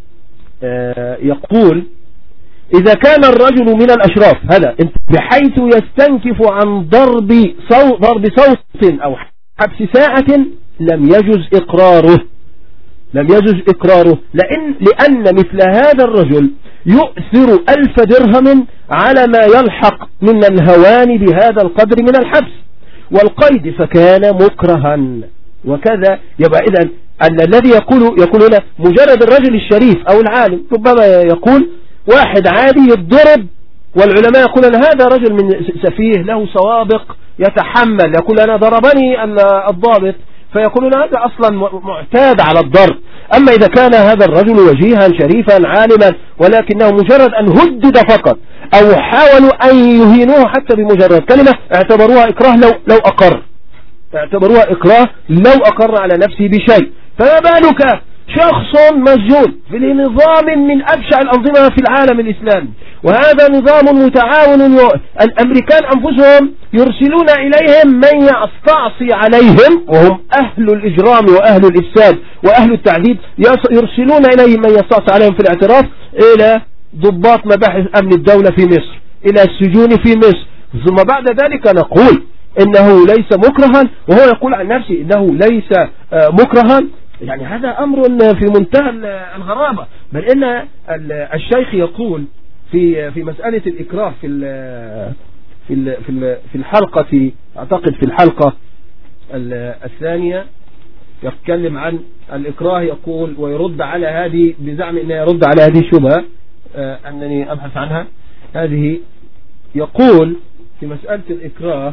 يقول إذا كان الرجل من الأشراف هذا بحيث يستنكف عن ضرب صوت ضرب صوت أو حبس ساعة لم يجوز إقراره لم يجوز إقراره لأن لأن مثل هذا الرجل يؤثر ألف درهم على ما يلحق من الهوان بهذا القدر من الحبس والقيد فكان مكرها. وكذا يبقى إذن أن الذي يقول يقول هنا مجرد الرجل الشريف أو العالم، ربما يقول واحد عادي يضرب والعلماء يقولون هذا رجل من سفيه له سوابق يتحمل، يقول أنا ضربني الضابط، فيقولون هذا أصلا معتاد على الضرب. أما إذا كان هذا الرجل وجيها شريفا عالما ولكنه مجرد أن هدد فقط أو حاولوا أن يهينوه حتى بمجرد كلمة اعتبروها إكراه لو, لو أقر اعتبروها إكراه لو أقر على نفسه بشيء، فما بالك شخص مسجون في نظام من أبشع الأنظمة في العالم الإسلامي، وهذا نظام متعاون. الأمريكان أنفسهم يرسلون إليهم من يستعصي عليهم، وهم أهل الإجرام وأهل الإفساد وأهل التعذيب، يرسلون إليهم من يستعصي عليهم في الاعتراف إلى ضباط مباحث أمن الدولة في مصر، إلى السجون في مصر. ثم بعد ذلك نقول إنه ليس مكرها، وهو يقول عن نفسه إنه ليس مكرها. يعني هذا أمر في منتهى الغرابة. بل إن الشيخ يقول في في مسألة الإكراه في في في في الحلقة في أعتقد في الحلقة الثانية يتكلم عن الإكراه، يقول ويرد على هذه بزعم أنه يرد على هذه الشبهة أنني أبحث عنها. هذه يقول في مسألة الإكراه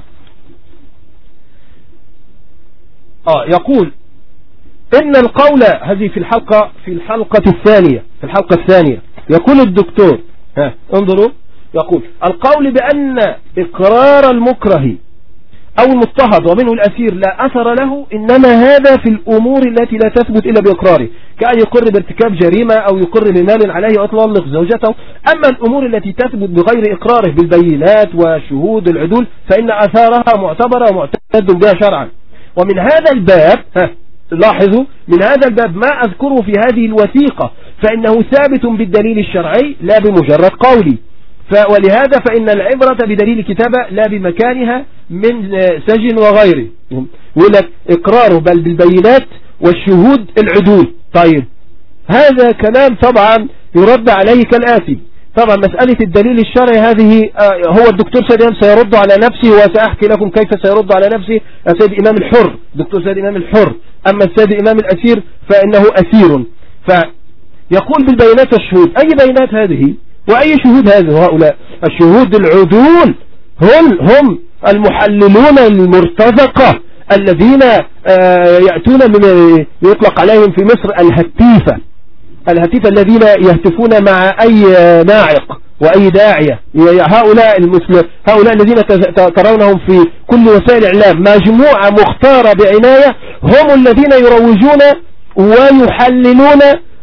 آه يقول إن القول، هذه في الحلقة في الحلقة الثانية في الحلقة الثانية يقول الدكتور، ها انظروا، يقول القول بأن إقرار المكره أو المضطهد ومنه الأسير لا أثر له، إنما هذا في الأمور التي لا تثبت إلا بإقراره، كأن يقر بارتكاب جريمة أو يقر بمال عليه أو يطلق زوجته. أما الأمور التي تثبت بغير إقراره بالبينات وشهود العدول فإن أثارها معتبرة ومعتد بها شرعا. ومن هذا الباب، ها لاحظوا، من هذا الباب ما أذكره في هذه الوثيقة فإنه ثابت بالدليل الشرعي لا بمجرد قولي، ولهذا فإن العبرة بدليل الكتابة لا بمكانها من سجن وغيره. يقول لك إقراره بل بالبينات والشهود العدول. طيب هذا كلام طبعا يرد عليه كالآتي. طبعا مسألة الدليل الشرعي هذه هو الدكتور سيد إمام سيرد على نفسه، وسأحكي لكم كيف سيرد على نفسه السيد إمام الحر، دكتور سيد إمام الحر. أما السيد إمام الأسير فإنه أسير. فيقول بالبينات والشهود، أي بينات هذه وأي شهود هذه؟ هؤلاء الشهود العدول هم هم المحللون المرتزقة الذين يأتون من يطلق عليهم في مصر الهتيفة الهتيفة الذين يهتفون مع أي ناعق وأي داعية. هؤلاء المسلم هؤلاء الذين ترونهم في كل وسائل الإعلام مجموعة مختارة بعناية، هم الذين يروجون ويحللون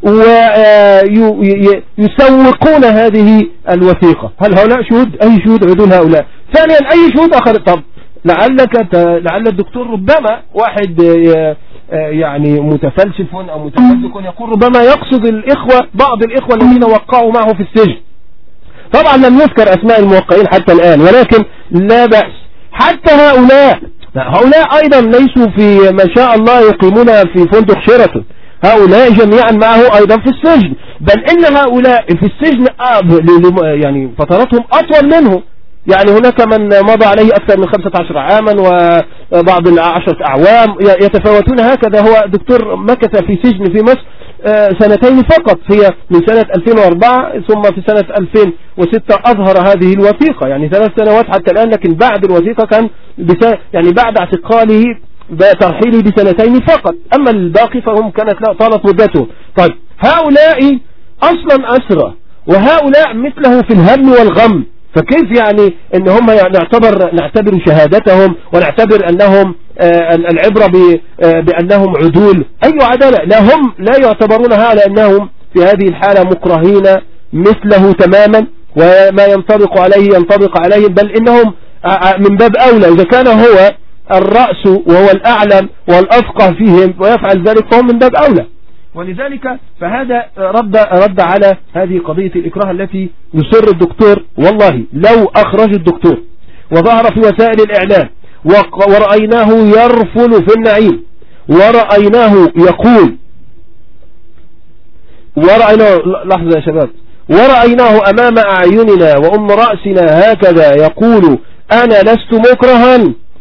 ويسوقون هذه الوثيقة. هل هؤلاء شهود؟ أي شهود عدول هؤلاء؟ ثانيا أي شهود آخر؟ طب لعلك لعل الدكتور ربما واحد يعني متفلسف أو متفلسف يقول ربما يقصد الإخوة، بعض الإخوة الذين وقعوا معه في السجن. طبعا لم يذكر أسماء الموقعين حتى الآن، ولكن لا بأس. حتى هؤلاء هؤلاء أيضا ليسوا في ما شاء الله يقيمون في فندق شيراتون، هؤلاء جميعا معه أيضا في السجن. بل إن هؤلاء في السجن يعني فتراتهم أطول منه. يعني هناك من مضى عليه أكثر من خمسة عشر عاما وبعض العشرة أعوام يتفاوتون هكذا. هو دكتور مكث في سجن في مصر سنتين فقط، هي من سنة ألفين وأربعة ثم في سنة ألفين وستة أظهر هذه الوثيقة، يعني ثلاث سنوات حتى الآن. لكن بعد الوثيقة كان يعني بعد اعتقاله بترحيله بسنتين فقط، أما الباقي فهم كانت طالت مدته. طيب هؤلاء أصلا أسرى، وهؤلاء مثله في الهم والغم، فكيف يعني ان هم نعتبر نعتبر شهادتهم ونعتبر انهم آه العبرة بانهم عدول؟ اي عدالة؟ لا، هم لا يعتبرون هؤلاء انهم في هذه الحالة مكرهين مثله تماما، وما ينطبق عليه ينطبق عليهم، بل انهم آه من باب اولى. اذا كان هو الرأس وهو الاعلم والافقه فيهم ويفعل ذلك فهم من باب اولى. ولذلك فهذا رد رد على هذه قضية الإكراه التي يصر الدكتور. والله لو أخرج الدكتور وظهر في وسائل الإعلام ورأيناه يرفل في النعيم، ورأيناه يقول ورأيناه لحظة يا شباب ورأيناه أمام أعيننا وأم رأسنا هكذا يقول أنا لست مكرها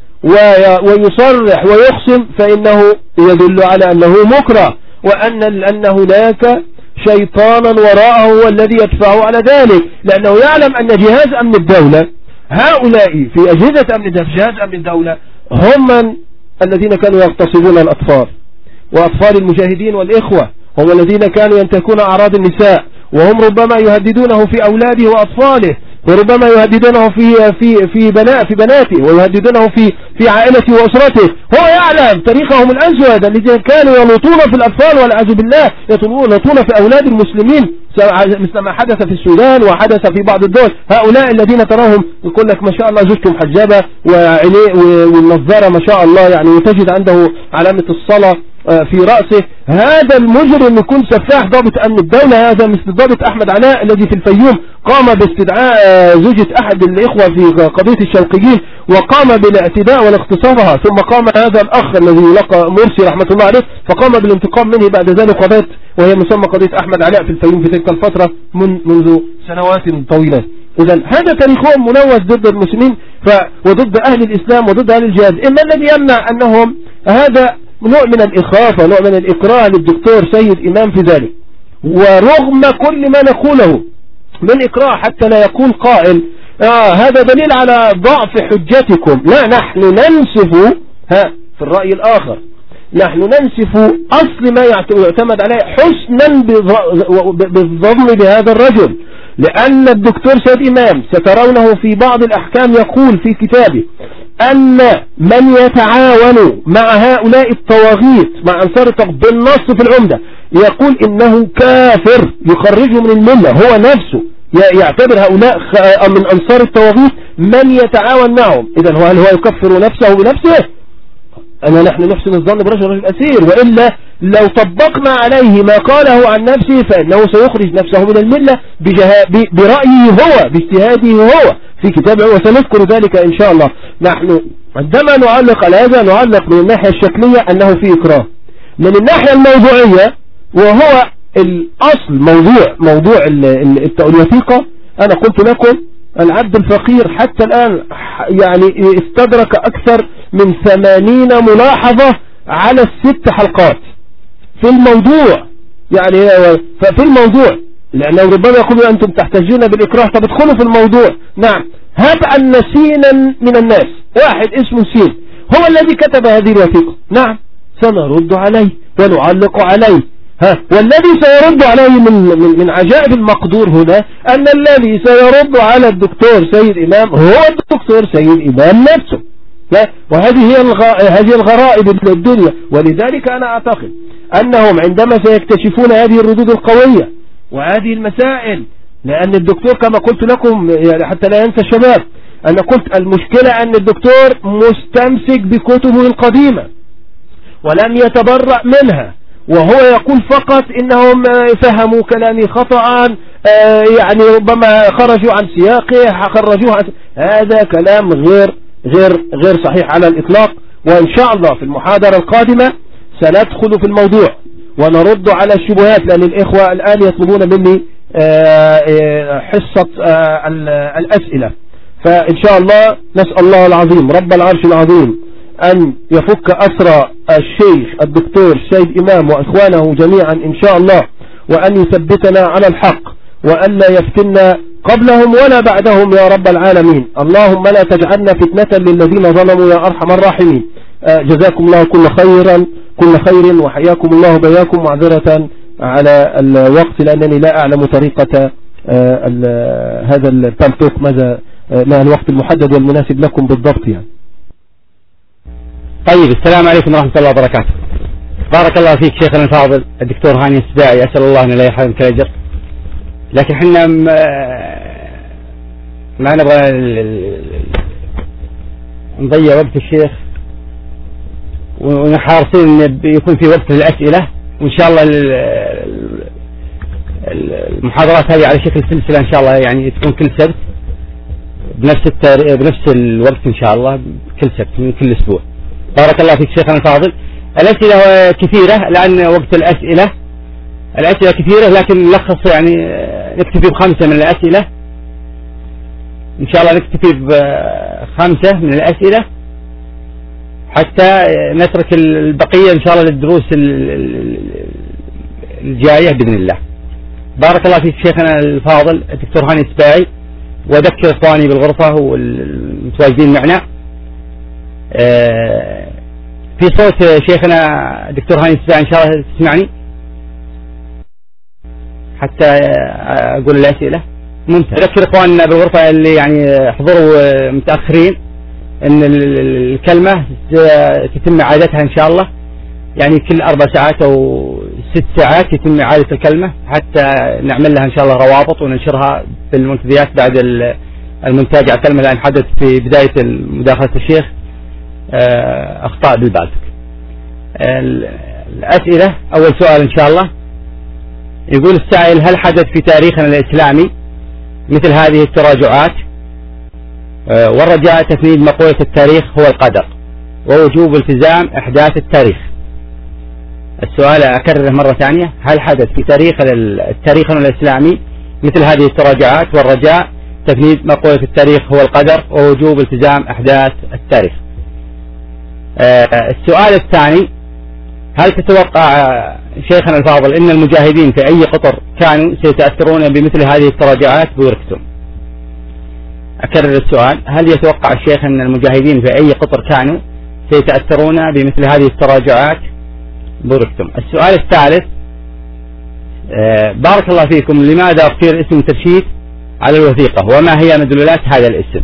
ويصرح ويقسم، فإنه يدل على أنه مكره، وأن أن هناك شيطانا وراءه هو الذي يدفعه على ذلك، لأنه يعلم أن جهاز أمن الدولة، هؤلاء في أجهزة أمن جهاز أمن الدولة هم من الذين كانوا يغتصبون الأطفال وأطفال المجاهدين والإخوة، هم الذين كانوا ينتهكون أعراض النساء، وهم ربما يهددونه في أولاده وأطفاله. وربما يهددونه في في في بناء في بناته، ويهددونه في في عائلته وأسرته. هو يعلم تاريخهم الأسود الذين كانوا يلوطون في الأطفال والعياذ بالله، يلوطون في أولاد المسلمين مثل ما حدث في السودان وحدث في بعض الدول. هؤلاء الذين تراهم يقول لك ما شاء الله زوجته محجبة والنظارة ما شاء الله، يعني وتجد عنده علامة الصلاة في رأسه. هذا المجرم يكون سفاح ضابط أمن الدولة، هذا مثل ضابط أحمد علاء الذي في الفيوم قام باستدعاء زوجة أحد الإخوة في قضية الشوقيين وقام بالاعتداء والاغتصابها، ثم قام هذا الأخ الذي يلقى مرسي رحمة الله عليه فقام بالانتقام منه بعد ذلك قضية، وهي مسمى قضية أحمد علاء في الفيوم في تلك الفترة من منذ سنوات طويلة. إذا هذا تاريخهم ملوث ضد المسلمين ف... وضد أهل الإسلام وضد أهل الجهاد. إما الذي يمنع أنهم هذا نوع من الإخافة، نوع من الإكراه للدكتور سيد إمام في ذلك، ورغم كل ما نقوله من إكراه حتى لا يقول قائل آه هذا دليل على ضعف حجتكم. لا، نحن ننسف ها في الرأي الآخر، نحن ننسف أصل ما يعتمد عليه حسنا بالظن بهذا الرجل، لأن الدكتور سيد إمام سترونه في بعض الأحكام يقول في كتابه أن من يتعاون مع هؤلاء الطواغيت مع أنصار الطواغيت بالنص في العمدة يقول إنه كافر يخرجه من الملة، هو نفسه يعتبر هؤلاء من أنصار الطواغيت من يتعاون معهم. إذن هو هل هو يكفر نفسه بنفسه؟ أنا نحن نحسن الظن برجل رجل أسير، وإلا لو طبقنا عليه ما قاله عن نفسه فإنه سيخرج نفسه من الملة برأيه هو باجتهاده هو في كتابه، وسنذكر ذلك إن شاء الله. نحن عندما نعلق على هذا نعلق من الناحية الشكلية أنه في إكراه، من الناحية الموضوعية وهو الأصل موضوع موضوع الوثيقة. أنا قلت لكم العبد الفقير حتى الآن يعني استدرك أكثر من ثمانين ملاحظة على الست حلقات في الموضوع، يعني في الموضوع، لأنه ربما يقول أنتم تحتاجون بالإكراه، طب ادخلوا في الموضوع. نعم، هات أن سينا من الناس، واحد اسمه سين هو الذي كتب هذه الوثيقة، نعم سنرد عليه ونعلق عليه. ها، والذي سيرد عليه من, من, من عجائب المقدور هنا أن الذي سيرد على الدكتور سيد إمام هو الدكتور سيد إمام نفسه. وهذه هي الغ... هذه الغرائب الدنيا. ولذلك أنا أعتقد أنهم عندما سيكتشفون هذه الردود القوية وهذه المسائل، لأن الدكتور كما قلت لكم يعني حتى لا ينسى الشباب، أنا قلت المشكلة أن الدكتور مستمسك بكتبه القديمة ولم يتبرأ منها، وهو يقول فقط إنهم فهموا كلامي خطأ، يعني ربما خرجوا عن سياقه، خرجوه عن... هذا كلام غير غير غير صحيح على الإطلاق. وإن شاء الله في المحاضرة القادمة سندخل في الموضوع ونرد على الشبهات، لأن الإخوة الآن يطلبون مني حصة الأسئلة. فإن شاء الله نسأل الله العظيم رب العرش العظيم أن يفك أسرى الشيخ الدكتور سيد إمام وإخوانه جميعا إن شاء الله، وأن يثبتنا على الحق، وأن لا يفتنا قبلهم ولا بعدهم يا رب العالمين. اللهم لا تجعلنا فتنة للذين ظلموا يا أرحم الراحمين. جزاكم الله كل خيرا كل خير، وحياكم الله بياكم. معذرة على الوقت لأنني لا أعلم طريقة هذا البالتوك، ماذا ما الوقت المحدد والمناسب لكم بالضبط يعني. طيب، السلام عليكم ورحمة الله وبركاته. بارك الله فيك شيخنا الفاضل الدكتور هاني السباعي، أسأل الله أن لا يحرمك الأجر. لكن احنا ما نبغى نضيع وقت الشيخ، ونحارسين ان يكون في وقت للأسئلة، وإن شاء الله المحاضرات هذه على شكل سلسلة إن شاء الله، يعني تكون كل سبت بنفس التاريخ بنفس الوقت إن شاء الله، كل سبت من كل أسبوع. بارك الله فيك شيخنا الفاضل. الأسئلة كثيرة لأن وقت الأسئلة الأسئلة كثيرة، لكن نلخص يعني نكتفي بخمسة من الأسئلة إن شاء الله، نكتفي بخمسة من الأسئلة حتى نترك البقية إن شاء الله للدروس الجاية بإذن الله. بارك الله فيك شيخنا الفاضل الدكتور هاني السباعي، وأذكر إخواني بالغرفة والمتواجدين معنا في صوت شيخنا الدكتور هاني السباعي إن شاء الله تسمعني حتى أقول الأسئلة. ممتاز. أذكر إخواننا بالغرفة اللي يعني حضروا متأخرين أن الكلمة تتم إعادتها إن شاء الله، يعني كل أربع ساعات أو ست ساعات يتم إعادة الكلمة حتى نعمل لها إن شاء الله روابط وننشرها في المنتديات بعد المونتاج على الكلمة، لأن حدث في بداية مداخلة الشيخ أخطاء بالبعض. الأسئلة، أول سؤال إن شاء الله يقول السائل: هل حدث في تاريخنا الإسلامي مثل هذه التراجعات؟ والرجاء تفنيد مقولة التاريخ هو القدر ووجوب التزام إحداث التاريخ. السؤال أكرره مرة ثانية: هل حدث في تاريخ تاريخنا الإسلامي مثل هذه التراجعات؟ والرجاء تفنيد مقولة التاريخ هو القدر ووجوب التزام إحداث التاريخ. السؤال الثاني: هل تتوقع شيخنا الفاضل أن المجاهدين في أي قطر كانوا سيتأثرون بمثل هذه التراجعات بوركتم؟ أكرر السؤال: هل يتوقع الشيخ أن المجاهدين في أي قطر كانوا سيتأثرون بمثل هذه التراجعات بوركتم؟ السؤال الثالث: بارك الله فيكم، لماذا اختير اسم ترشيد على الوثيقة وما هي مدلولات هذا الاسم؟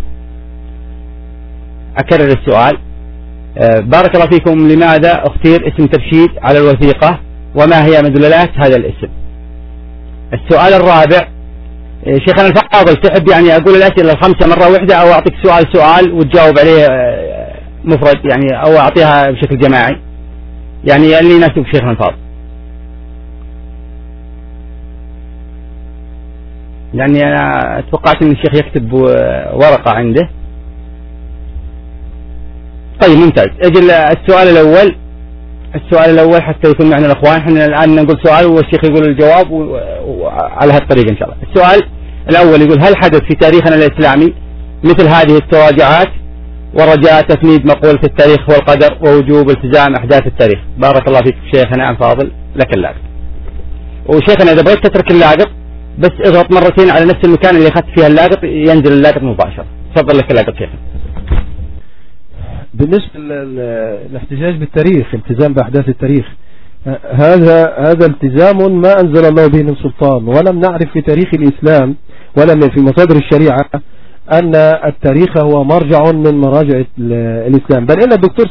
أكرر السؤال: بارك الله فيكم، لماذا اختير اسم ترشيد على الوثيقة وما هي مدلولات هذا الاسم؟ السؤال الرابع: شيخنا الفاضل، تحب يعني أقول الأسئلة الخمسة مرة واحدة أو أعطيك سؤال سؤال وتجاوب عليه مفرد يعني، أو أعطيها بشكل جماعي؟ يعني اللي يناسب شيخنا الفاضل، يعني أنا توقعت أن الشيخ يكتب ورقة عنده. طيب ممتاز. أجل السؤال الأول، السؤال الأول حتى يكون معنا الأخوان، احنا الآن نقول سؤال والشيخ يقول الجواب وعلى هالطريقة إن شاء الله. السؤال الأول يقول: هل حدث في تاريخنا الإسلامي مثل هذه التراجعات؟ ورجاء تفنيد مقولة التاريخ هو القدر ووجوب التزام أحداث التاريخ. بارك الله فيك شيخنا الفاضل، لك اللاقط. وشيخنا إذا بغيت تترك اللاقط بس اضغط مرتين على نفس المكان اللي أخذت فيها اللاقط ينزل اللاقط مباشرة. تفضل لك اللاقط شيخنا. بالنسبة للاحتجاج بالتاريخ، التزام بأحداث التاريخ، هذا هذا التزام ما أنزل الله به من سلطان، ولم نعرف في تاريخ الإسلام ولا في مصادر الشريعة أن التاريخ هو مرجع من مراجع الإسلام، بل إن الدكتور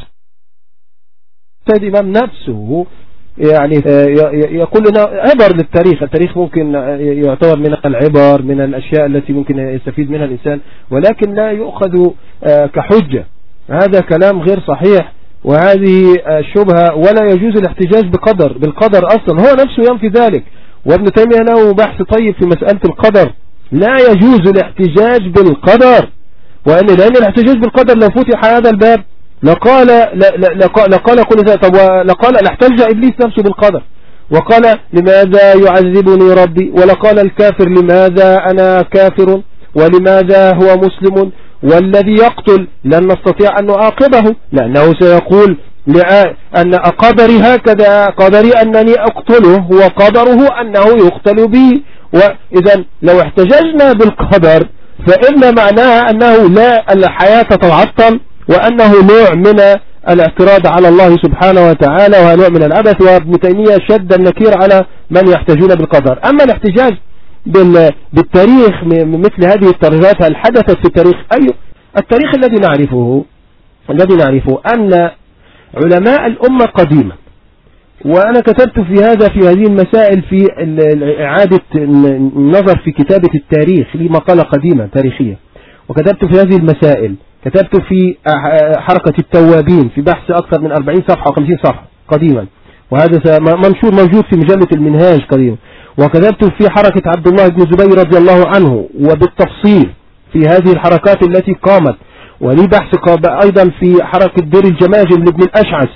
سيد إمام نفسه يعني يقول لنا عبر للتاريخ. التاريخ ممكن يعتبر من العبر، من الأشياء التي ممكن يستفيد منها الإنسان، ولكن لا يؤخذ كحجة. هذا كلام غير صحيح، وهذه شبهة، ولا يجوز الاحتجاج بقدر بالقدر أصلا، هو نفسه ينفي ذلك. وابن تيمية له بحث طيب في مسألة القدر، لا يجوز الاحتجاج بالقدر، وأن لأن الاحتجاج بالقدر لو فتح هذا الباب لقال لقال, لقال كل ذلك. طب لقال لاحتج إبليس نفسه بالقدر وقال: لماذا يعذبني ربي؟ ولقال الكافر: لماذا أنا كافر؟ ولماذا هو مسلم؟ والذي يقتل لن نستطيع أن نعاقبه، لأنه سيقول أن قدري هكذا، قدري أنني أقتله وقدره أنه يقتل بي. وإذا لو احتججنا بالقدر فإن معناها أنه لا الحياة تتعطل، وأنه نوع من الاعتراض على الله سبحانه وتعالى، وهو نوع من العبث. وابن تيمية شد النكير على من يحتجون بالقدر. أما الاحتجاج بالتاريخ مثل هذه الترجمات، هل حدثت في التاريخ؟ أي التاريخ الذي نعرفه الذي نعرفه أن علماء الأمة قديما، وأنا كتبت في هذا في هذه المسائل في إعادة النظر في كتابة التاريخ، لي مقالة قديمة تاريخية، وكتبت في هذه المسائل، كتبت في حركة التوابين في بحث أكثر من أربعين صفحة أو خمسين صفحة قديما، وهذا منشور موجود في مجلة المنهاج قديما. وكتبت في حركة عبد الله بن زبير رضي الله عنه وبالتفصيل في هذه الحركات التي قامت، ولي بحث أيضا في حركة دير الجماجم لابن الأشعث،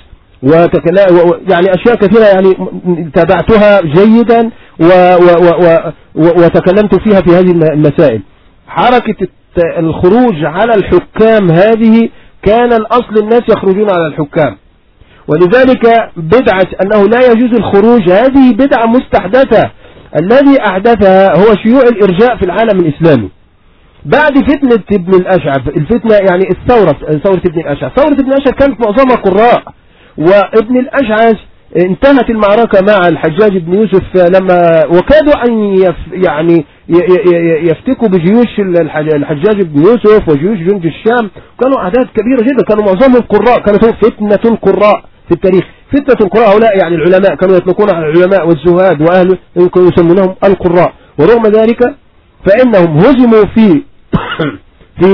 يعني أشياء كثيرة يعني تابعتها جيدا وتكلمت فيها في هذه المسائل. حركة الخروج على الحكام هذه كان الأصل الناس يخرجون على الحكام، ولذلك بدعة أنه لا يجوز الخروج هذه بدعة مستحدثة. الذي أحدثها هو شيوع الإرجاء في العالم الإسلامي بعد فتنة ابن الأشعث. الفتنة يعني الثورة ثورة ابن الأشعث. ثورة ابن الأشعث كانت معظمها قراء، وابن الأشعث انتهت المعركة مع الحجاج بن يوسف لما وكادوا أن يف يعني يفتكوا بجيوش الحجاج بن يوسف وجيوش جند الشام. كانوا أعداد كبيرة جدا، كانوا معظمهم قراء، كانت فتنة القراء في التاريخ. فتنة القراء هؤلاء يعني العلماء، كانوا يطلقون على العلماء والزهاد وأهل يسمونهم القراء. ورغم ذلك فإنهم هزموا في في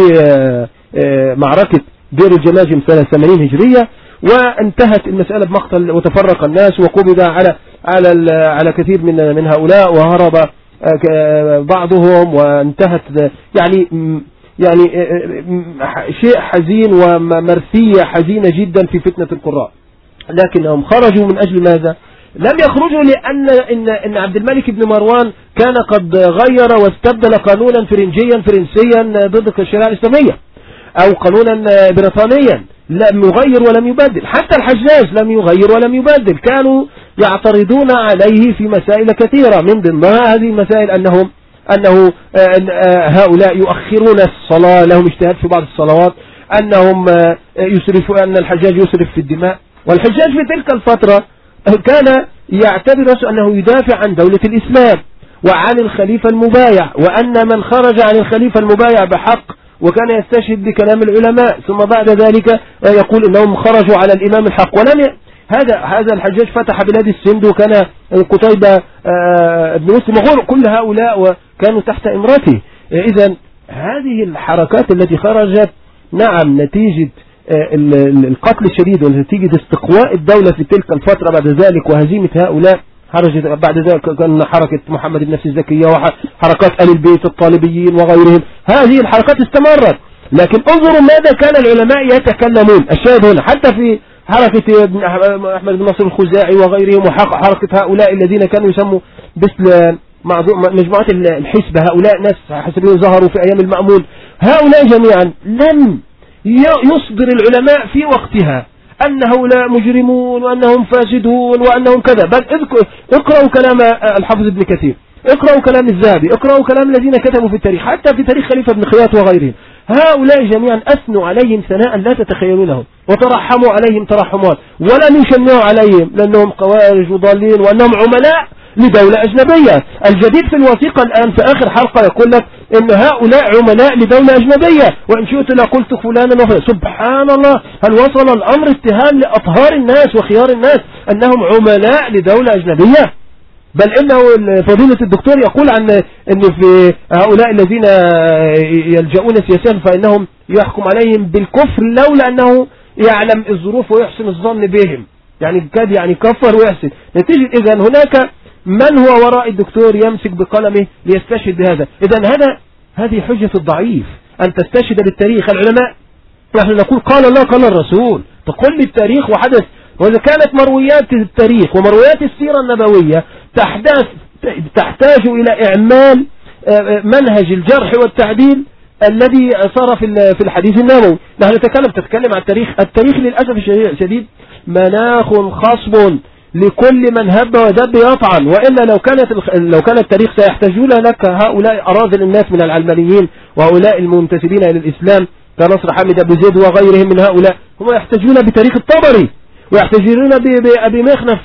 معركة دير الجماجم سنة ثمانين هجرية، وانتهت المسألة بمقتل وتفرق الناس، وقبض على على على كثير من من هؤلاء، وهرب بعضهم، وانتهت يعني يعني شيء حزين ومرثية حزينة جدا في فتنة القراء. لكنهم خرجوا من أجل ماذا؟ لم يخرجوا لأن إن إن عبد الملك بن مروان كان قد غير واستبدل قانونا فرنجيا فرنسيا ضد الشريعة الإسلامية، أو قانونا بريطانيا لم يغير ولم يبدل. حتى الحجاج لم يغير ولم يبدل، كانوا يعترضون عليه في مسائل كثيرة، من ضمنها هذه المسائل أنهم أنه هؤلاء يؤخرون الصلاة، لهم اجتهاد في بعض الصلوات، أنهم يسرفوا، أن الحجاج يسرف في الدماء. والحجاج في تلك الفترة كان يعتبر أنه يدافع عن دولة الإسلام وعن الخليفة المبايع، وأن من خرج عن الخليفة المبايع بحق، وكان يستشهد بكلام العلماء، ثم بعد ذلك يقول إنهم خرجوا على الإمام الحق. ولم ي... هذا هذا الحجاج فتح بلاد السند، وكان قتيبة بن مسلم وغيره، كل هؤلاء وكانوا تحت إمرته. إذا هذه الحركات التي خرجت نعم نتيجة القتل الشديد ونتيجة استقواء الدولة في تلك الفترة بعد ذلك وهزيمة هؤلاء، خرجت بعد ذلك كان حركة محمد بن نفس الزكية وحركات آل البيت الطالبيين وغيرهم. هذه الحركات استمرت، لكن انظروا ماذا كان العلماء يتكلمون. الشاهد هنا حتى في حركة أحمد بن نصر الخزاعي وغيرهم، وحركة هؤلاء الذين كانوا يسموا مثل مجموعات الحسبة، هؤلاء ناس حسبين ظهروا في أيام المأمون، هؤلاء جميعا لم يصدر العلماء في وقتها أن هؤلاء مجرمون وأنهم فاسدون وأنهم كذا، بل اقرأوا كلام الحافظ ابن كثير، اقرأوا كلام الذهبي، اقرأوا كلام الذين كتبوا في التاريخ، حتى في تاريخ خليفة بن خياط وغيرهم. هؤلاء جميعا أثنوا عليهم ثناء لا تتخيلونه، وترحموا عليهم ترحمات، ولم يشنعوا عليهم لأنهم خوارج وضالين وأنهم عملاء لدولة أجنبية. الجديد في الوثيقة الآن في آخر حلقة يقول لك إن هؤلاء عملاء لدولة أجنبية، وإن شئت لقلت فلانا وفلانا. سبحان الله، هل وصل الأمر اتهام لأطهار الناس وخيار الناس أنهم عملاء لدولة أجنبية؟ بل إنه فضيلة الدكتور يقول عن إن في هؤلاء الذين يلجؤون سياسيا فإنهم يحكم عليهم بالكفر لولا أنه يعلم الظروف ويحسن الظن بهم، يعني كاد يعني كفر ويحسن. نتيجة إذا هناك من هو وراء الدكتور يمسك بقلمه ليستشهد بهذا. إذا هذا هذه حجة الضعيف أن تستشهد بالتاريخ. العلماء نحن نقول قال الله قال الرسول، تقول بالتاريخ وحدث. وإذا كانت مرويات التاريخ ومرويات السيرة النبوية تحدث تحتاج إلى إعمال منهج الجرح والتعديل الذي صار في في الحديث النبوي. نحن نتكلم تتكلم عن التاريخ. التاريخ للأسف الشديد مناخ خصب لكل من هب ودب يطعن، وإلا لو كانت لو كان التاريخ سيحتاجون لك هؤلاء أراذل الناس من العلمانيين وهؤلاء المنتسبين إلى الإسلام كنصر حامد أبو زيد وغيرهم من هؤلاء، هم يحتاجون بتاريخ الطبري، ويحتاجون بأبي مخنف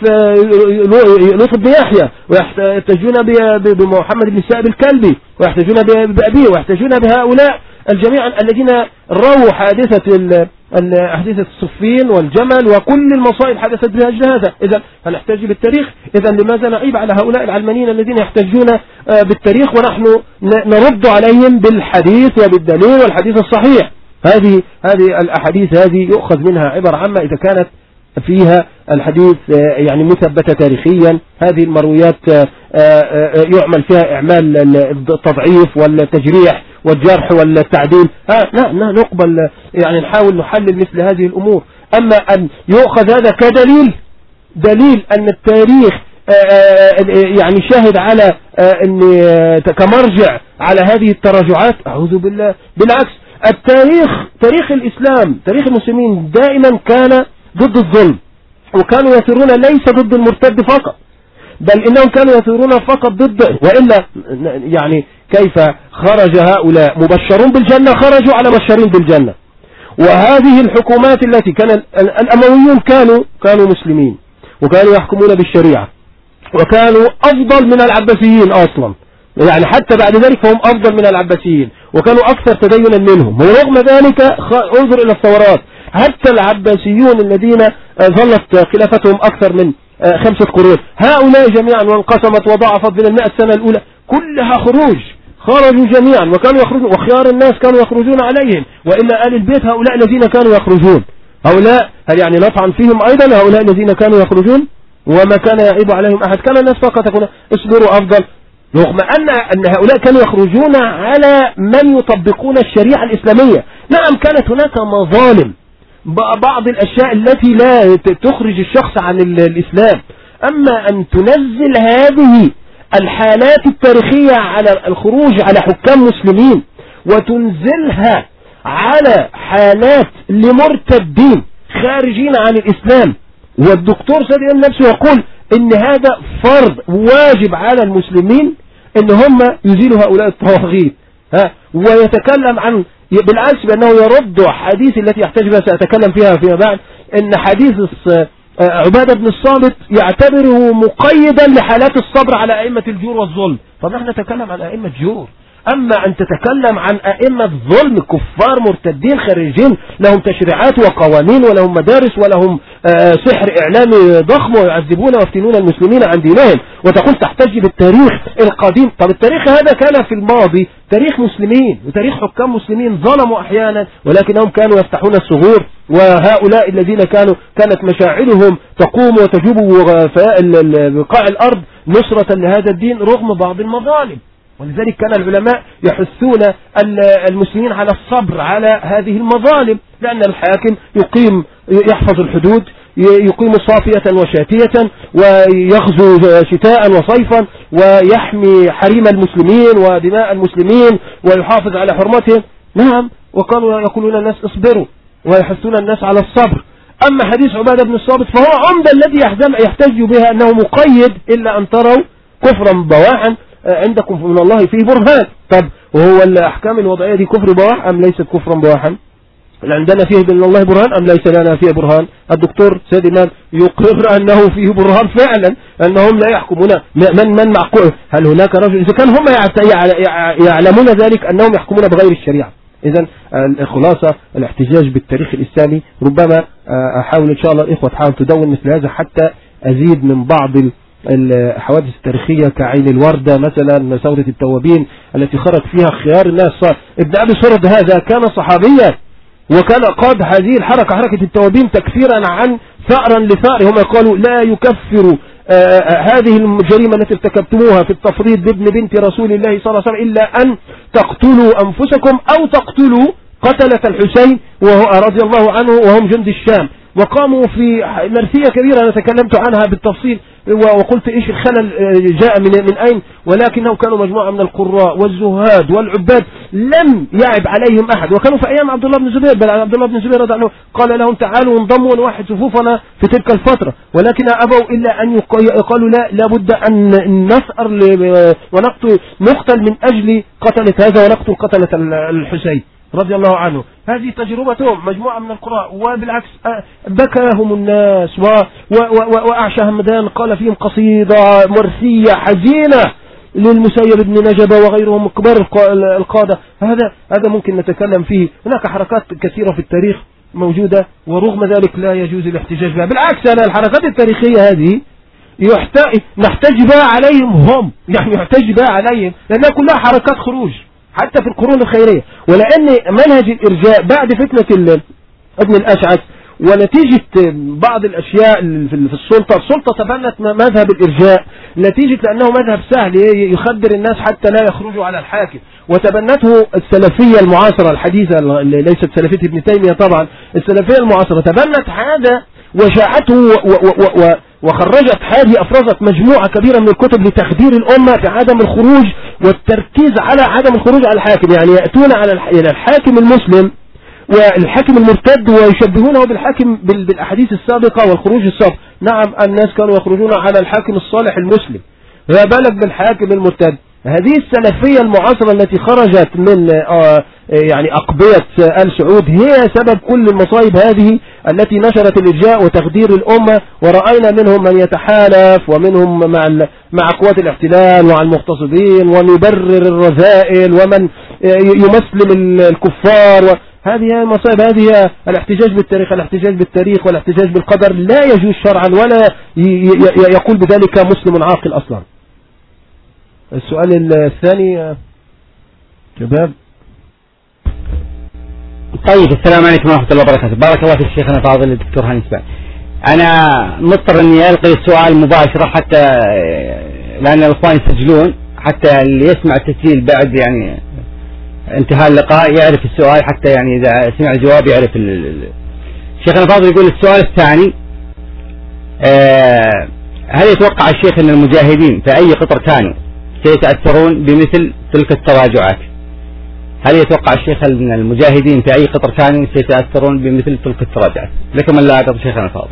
لوط بن يحيى، ويحتاجون بمحمد بن السائب الكلبي، ويحتاجون بأبيه، ويحتاجون بهؤلاء الجميع الذين رووا حادثة حادثة الصفين والجمل وكل المصائب حدثت بأجل هذا. إذا هنحتاج بالتاريخ. إذا لماذا نعيب على هؤلاء العلمانيين الذين يحتاجون بالتاريخ ونحن نرد عليهم بالحديث وبالدليل والحديث الصحيح؟ هذه هذه الأحاديث هذه يؤخذ منها عبر عامة إذا كانت فيها الحديث يعني مثبتة تاريخيا. هذه المرويات يعمل فيها إعمال التضعيف والتجريح والجرح والتعديل، لا نقبل، يعني نحاول نحلل مثل هذه الأمور. أما أن يؤخذ هذا كدليل دليل أن التاريخ يعني شاهد على أن كمرجع على هذه التراجعات، أعوذ بالله. بالعكس، التاريخ تاريخ الإسلام تاريخ المسلمين دائما كان ضد الظلم، وكانوا يثيرون ليس ضد المرتد فقط، بل إنهم كانوا يثيرون فقط ضد. وإلا يعني كيف خرج هؤلاء مبشرون بالجنة خرجوا على مبشرين بالجنة؟ وهذه الحكومات التي كان الأمويون كانوا كانوا مسلمين، وكانوا يحكمون بالشريعة، وكانوا أفضل من العباسيين أصلا، يعني حتى بعد ذلك فهم أفضل من العباسيين، وكانوا أكثر تدينا منهم. ورغم ذلك انظر إلى الثورات، حتى العباسيون الذين ظلت خلافتهم أكثر من خمسة قرون، هؤلاء جميعا وانقسمت وضعفت من المئة سنة الأولى كلها خروج، خرجوا جميعا وكانوا يخرجون، وخيار الناس كانوا يخرجون عليهم، وإلا آل البيت هؤلاء الذين كانوا يخرجون، هؤلاء هل يعني نطعن فيهم أيضا؟ هؤلاء الذين كانوا يخرجون وما كان يعيب عليهم أحد، كان الناس فقط يقولون اصبروا أفضل، رغم أن أن هؤلاء كانوا يخرجون على من يطبقون الشريعة الإسلامية. نعم كانت هناك مظالم، بعض الأشياء التي لا تخرج الشخص عن الإسلام، أما أن تنزل هذه الحالات التاريخية على الخروج على حكام مسلمين وتنزلها على حالات لمرتدين خارجين عن الإسلام، والدكتور سيد إمام نفسه يقول إن هذا فرض واجب على المسلمين إن هم يزيلوا هؤلاء الطواغيت، ها، ويتكلم عن بالعكس بأنه يرد حديث التي يحتاج بها سأتكلم فيها فيما بعد، إن حديث عبادة بن الصامت يعتبره مقيدا لحالات الصبر على أئمة الجور والظلم. طب نحن نتكلم عن أئمة جور، أما أن تتكلم عن أئمة ظلم كفار مرتدين خارجين لهم تشريعات وقوانين ولهم مدارس ولهم سحر إعلامي ضخم ويعذبون ويفتنون المسلمين عن دينهم، وتقول تحتج بالتاريخ القديم. طب التاريخ هذا كان في الماضي تاريخ مسلمين وتاريخ حكام مسلمين ظلموا أحيانا ولكنهم كانوا يفتحون الثغور، وهؤلاء الذين كانوا كانت مشاعرهم تقوم وتجوب بقاع الأرض نصرة لهذا الدين رغم بعض المظالم. ولذلك كان العلماء يحثون المسلمين على الصبر على هذه المظالم، لأن الحاكم يقيم يحفظ الحدود، يقيم صافية وشاتية، ويغزو شتاء وصيفا، ويحمي حريم المسلمين ودماء المسلمين ويحافظ على حرمتهم. نعم، وكانوا يقولون الناس اصبروا ويحثون الناس على الصبر. أما حديث عبادة بن الصامت فهو عمدة الذي يحتج بها أنه مقيد إلا أن تروا كفرا بواحا عندكم من الله فيه برهان. طب وهو الأحكام الوضعية دي كفر بواح أم ليست كفرا بواحا؟ عندنا فيه من الله برهان أم ليس لنا فيه برهان؟ الدكتور سيد إمام يقر أنه فيه برهان فعلا، أنهم لا يحكمون من من معقول. هل هناك رجل إذا كان هم يعلمون ذلك أنهم يحكمون بغير الشريعة؟ إذن الخلاصة الاحتجاج بالتاريخ الإسلامي، ربما أحاول إن شاء الله الإخوة تحاول تدون مثل هذا حتى أزيد من بعض الحوادث التاريخية كعين الوردة مثلا، ثورة التوابين التي خرج فيها خيار الناس. ابن أبي سرد هذا كان صحابيا وكان قاد هذه الحركة حركة التوابين تكفيرا عن ثأرا لثأر. هم قالوا لا يكفر آه هذه الجريمة التي ارتكبتموها في التفريط بابن بنت رسول الله صلى الله عليه وسلم إلا أن تقتلوا أنفسكم أو تقتلوا قتلة الحسين وهو رضي الله عنه وهم جند الشام. وقاموا في مرثية كبيرة أنا تكلمت عنها بالتفصيل وقلت إيش الخلل جاء من من أين، ولكنهم كانوا مجموعة من القراء والزهاد والعباد لم يعب عليهم أحد، وكانوا في أيام عبد الله بن الزبير، بل عبد الله بن الزبير رضي الله عنه قال لهم تعالوا انضموا ونوحد صفوفنا في تلك الفترة، ولكن أبوا إلا أن يقالوا لا لابد أن نثأر ونقتل نقتل من أجل قتلة هذا ونقتل قتلة الحسين رضي الله عنه. هذه تجربتهم مجموعة من القراء، وبالعكس بكاهم الناس وأعشى همدان قال فيهم قصيدة مرثية حزينة للمسيب بن نجبة وغيرهم كبار القادة. هذا هذا ممكن نتكلم فيه. هناك حركات كثيرة في التاريخ موجودة ورغم ذلك لا يجوز الاحتجاج بها. بالعكس أنا الحركات التاريخية هذه نحتج بها عليهم هم، يعني يحتج بها عليهم لأنها كلها حركات خروج حتى في القرون الخيرية. ولأن منهج الإرجاء بعد فتنة ابن الأشعث ونتيجة بعض الأشياء في السلطة، السلطة تبنت مذهب الإرجاء نتيجة لأنه مذهب سهل يخدر الناس حتى لا يخرجوا على الحاكم، وتبنته السلفية المعاصرة الحديثة اللي ليست سلفية ابن تيمية طبعا، السلفية المعاصرة تبنت هذا وشاعته وخرجت هذه أفرزت مجموعة كبيرة من الكتب لتخدير الأمة في عدم الخروج والتركيز على عدم الخروج على الحاكم. يعني يأتون على الحاكم المسلم والحاكم المرتد ويشبهونه بالحاكم بالأحاديث السابقة والخروج السابق. نعم الناس كانوا يخرجون على الحاكم الصالح المسلم، فبالك بالحاكم المرتد. هذه السلفية المعاصرة التي خرجت من يعني أقبية آل سعود هي سبب كل المصائب هذه التي نشرت الإرجاء وتخدير الأمة، ورأينا منهم من يتحالف ومنهم مع مع قوات الاحتلال ومع المغتصبين، ويبرر الرذائل، ومن يمسلم الكفار. هذه المصائب، هذه الاحتجاج بالتاريخ الاحتجاج بالتاريخ والاحتجاج بالقدر لا يجوز شرعا، ولا يقول بذلك مسلم عاقل أصلا. السؤال الثاني شباب. طيب، السلام عليكم ورحمة الله وبركاته. بارك الله في شيخنا الفاضل الدكتور هاني سباع. أنا مضطر إني ألقي السؤال مباشرة حتى لأن الإخوان يسجلون، حتى اللي يسمع التسجيل بعد يعني انتهاء اللقاء يعرف السؤال، حتى يعني إذا سمع الجواب يعرف. شيخنا الفاضل يقول السؤال الثاني: هل يتوقع الشيخ أن المجاهدين في أي قطر كانوا سيتأثرون بمثل تلك التراجعات؟ هل يتوقع الشيخ أن المجاهدين في أي قطر كانوا سيتأثرون بمثل تلك التراجعات؟ لكم الله أعطى شيخنا الفاضل.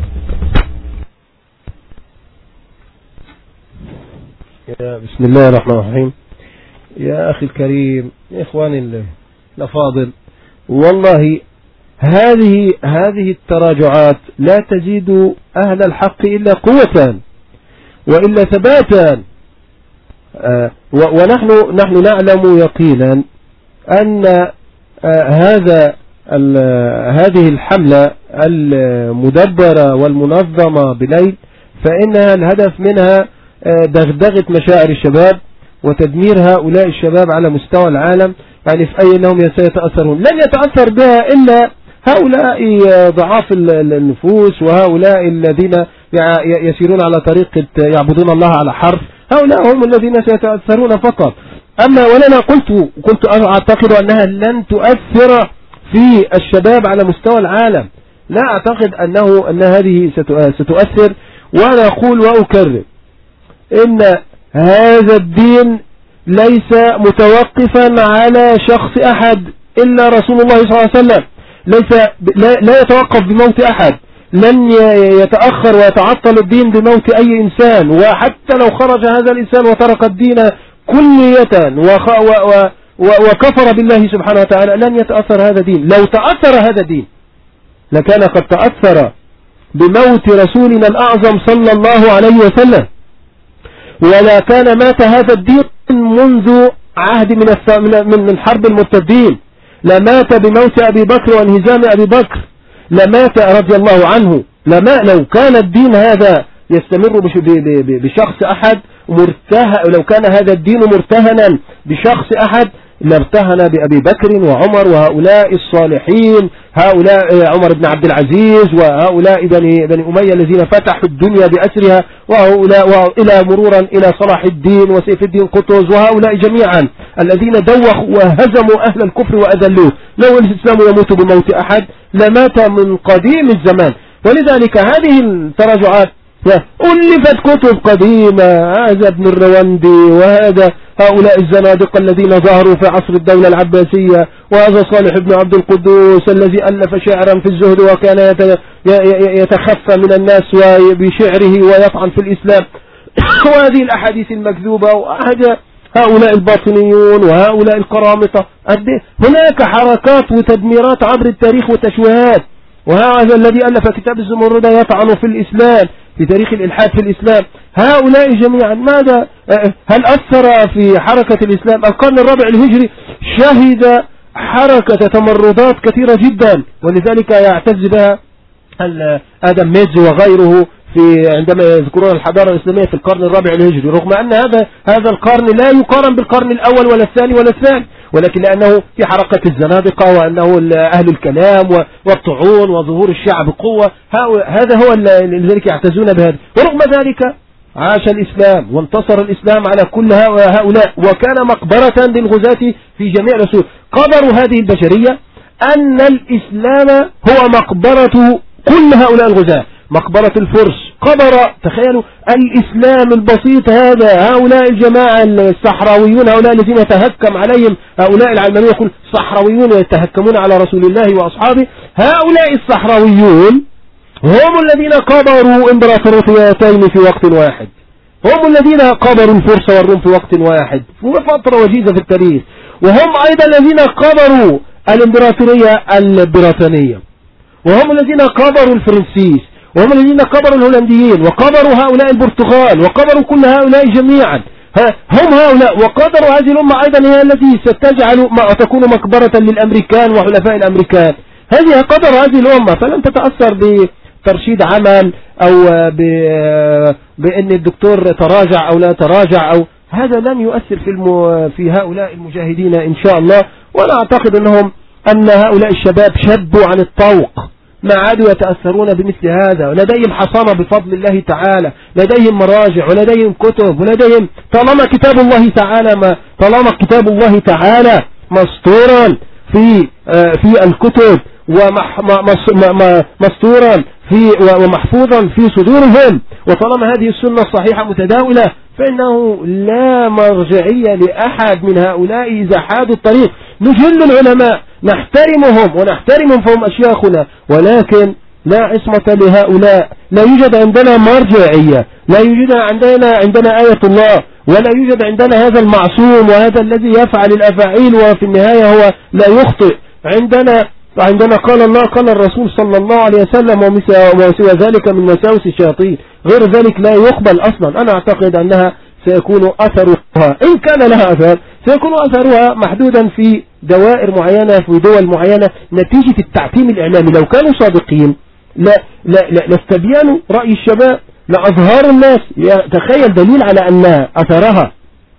بسم الله الرحمن الرحيم. يا أخي الكريم، يا إخواني الأفاضل، والله هذه هذه التراجعات لا تزيد أهل الحق إلا قوة وإلا ثباتا. آه ونحن نحن نعلم يقينا أن آه هذا هذه الحملة المدبرة والمنظمة بليل، فإنها الهدف منها آه دغدغة مشاعر الشباب وتدمير هؤلاء الشباب على مستوى العالم، يعني في أي أنهم سيتأثرون. لن يتأثر بها إلا هؤلاء ضعاف النفوس، وهؤلاء الذين يسيرون على طريقة يعبدون الله على حرف، هؤلاء هم الذين سيتأثرون فقط. أما ولنا قلت كنت أعتقد أنها لن تؤثر في الشباب على مستوى العالم، لا أعتقد أنه أن هذه ستؤثر. وأنا أقول وأكرر إن هذا الدين ليس متوقفا على شخص أحد إلا رسول الله صلى الله عليه وسلم، ليس لا يتوقف بموت أحد، لن يتأخر ويتعطل الدين بموت أي إنسان، وحتى لو خرج هذا الإنسان وترك الدين كلية وكفر بالله سبحانه وتعالى لن يتأثر هذا الدين. لو تأثر هذا الدين لكان قد تأثر بموت رسولنا الأعظم صلى الله عليه وسلم، ولا كان مات هذا الدين منذ عهد من من حرب المرتدين، لمات بموت أبي بكر وانهزام أبي بكر، لمات رضي الله عنه. لما لو كان الدين هذا يستمر بشخص أحد مرتهن، لو كان هذا الدين مرتهنا بشخص أحد لارتهن بأبي بكر وعمر وهؤلاء الصالحين، هؤلاء عمر بن عبد العزيز وهؤلاء بني, بني أمية الذين فتحوا الدنيا بأسرها، وهؤلاء إلى مرورا إلى صلاح الدين وسيف الدين قطز، وهؤلاء جميعا الذين دوخوا وهزموا أهل الكفر وأذلوه. لو الإسلام يموت بموت أحد لمات من قديم الزمان. ولذلك هذه التراجعات ألفت كتب قديمة، هذا ابن الرواندي وهذا هؤلاء الزنادقة الذين ظهروا في عصر الدولة العباسية، وهذا صالح بن عبد القدوس الذي ألف شعرا في الزهد وكان يتخفى من الناس بشعره ويطعن في الإسلام وهذه الأحاديث المكذوبة، وهذا هؤلاء الباطنيون وهؤلاء القرامطة. هناك حركات وتدميرات عبر التاريخ وتشويهات، وهذا الذي ألف كتاب الزمردة يطعن في الإسلام في تاريخ الإلحاد في الإسلام. هؤلاء جميعا ماذا هل أثر في حركة الإسلام؟ القرن الرابع الهجري شهد حركة تمردات كثيرة جدا، ولذلك يعتز بها آدم ميز وغيره في عندما يذكرون الحضارة الإسلامية في القرن الرابع الهجري، رغم أن هذا هذا القرن لا يقارن بالقرن الأول ولا الثاني ولا الثاني، ولكن لأنه في حركة الزنادقة وأنه أهل الكلام والطعون وظهور الشيعة بقوة، هذا هو لذلك يعتزون بهذا. ورغم ذلك عاش الإسلام وانتصر الإسلام على كل هؤلاء، وكان مقبرة للغزاة في جميع العصور. قدر هذه البشرية أن الإسلام هو مقبرة كل هؤلاء الغزاة، مقبرة الفرس. قبر، تخيلوا الإسلام البسيط هذا، هؤلاء الجماعة الصحراويون، هؤلاء الذين يتهكم عليهم هؤلاء العلمانية، يقول صحراويون يتهكمون على رسول الله وأصحابه. هؤلاء الصحراويون هم الذين قبروا إمبراطوريتين في وقت واحد، هم الذين قبروا الفرس والروم في وقت واحد في فترة وجيزة في التاريخ، وهم أيضا الذين قبروا الإمبراطورية البريطانية، وهم الذين قبروا الفرنسيس، وهم الذين قبروا الهولنديين، وقبروا هؤلاء البرتغال، وقبروا كل هؤلاء جميعا. هم هؤلاء، وقدروا هذه الأمة أيضا هي التي ستجعل ما تكون مقبرة للأمريكان وحلفاء الأمريكان. هذه قدر هذه الأمة، فلن تتأثر بترشيد عمل أو بأن الدكتور تراجع أو لا تراجع، أو هذا لن يؤثر في المو في هؤلاء المجاهدين إن شاء الله. وأنا أعتقد أنهم أن هؤلاء الشباب شبوا عن الطوق، ما عادوا يتأثرون بمثل هذا، ولديهم حصانة بفضل الله تعالى، لديهم مراجع ولديهم كتب ولديهم، طالما كتاب الله تعالى ما طالما كتاب الله تعالى مسطورا في في الكتب ومسطورا في ومحفوظا في صدورهم، وطالما هذه السنة الصحيحة متداولة، فإنه لا مرجعية لأحد من هؤلاء إذا حادوا الطريق. نجل العلماء، نحترمهم ونحترمهم فهم أشياخنا، ولكن لا عصمة لهؤلاء. لا يوجد عندنا مرجعية، لا يوجد عندنا عندنا آية الله، ولا يوجد عندنا هذا المعصوم وهذا الذي يفعل الأفاعيل وفي النهاية هو لا يخطئ. عندنا عندنا قال الله قال الرسول صلى الله عليه وسلم، وسوى ذلك من مساوس الشياطين، غير ذلك لا يقبل أصلا. أنا أعتقد أنها سيكون أثرها، إن كان لها أثر، سيكون أثرها محدودا في دوائر معينة في دول معينة نتيجة التعتيم الإعلامي. لو كانوا صادقين لا لا لا لاستبيانوا رأي الشباب، لأظهار الناس. تخيل دليل على أن أثرها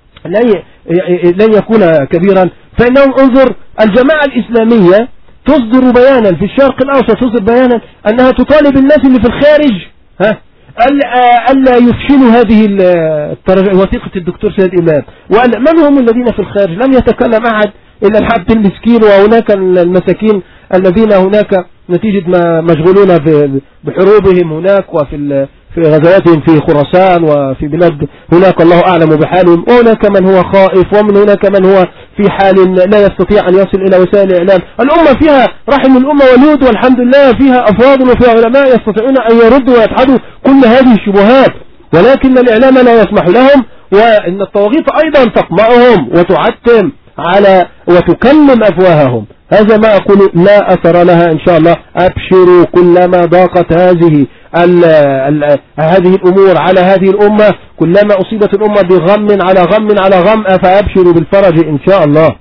لن يكون كبيرا. فإنهم انظر الجماعة الإسلامية تصدر بيانا في الشرق الأوسط، تصدر بيانا أنها تطالب الناس اللي في الخارج ها ألا يفشلوا هذه وثيقة الدكتور سيد إمام. وقال من هم الذين في الخارج؟ لم يتكلم أحد إلا الحد المسكين، وهناك المساكين الذين هناك نتيجة ما مشغولون بحروبهم هناك وفي في غزواتهم في خراسان وفي بلاد هناك الله أعلم بحالهم، وهناك من هو خائف، ومن هناك من هو في حال لا يستطيع أن يصل إلى وسائل الإعلام. الأمة فيها رحم الأمة ولود، والحمد لله فيها أفاضل وفيها علماء يستطيعون أن يردوا ويدحضوا كل هذه الشبهات، ولكن الإعلام لا يسمح لهم، وإن الطواغيت أيضا تقمعهم وتعتم على وتكلم أفواههم. هذا ما أقول لا أثر لها إن شاء الله. أبشروا كلما ضاقت هذه ال ال هذه الأمور على هذه الأمة، كلما أصيبت الأمة بغم على غم على غم، فأبشروا بالفرج إن شاء الله.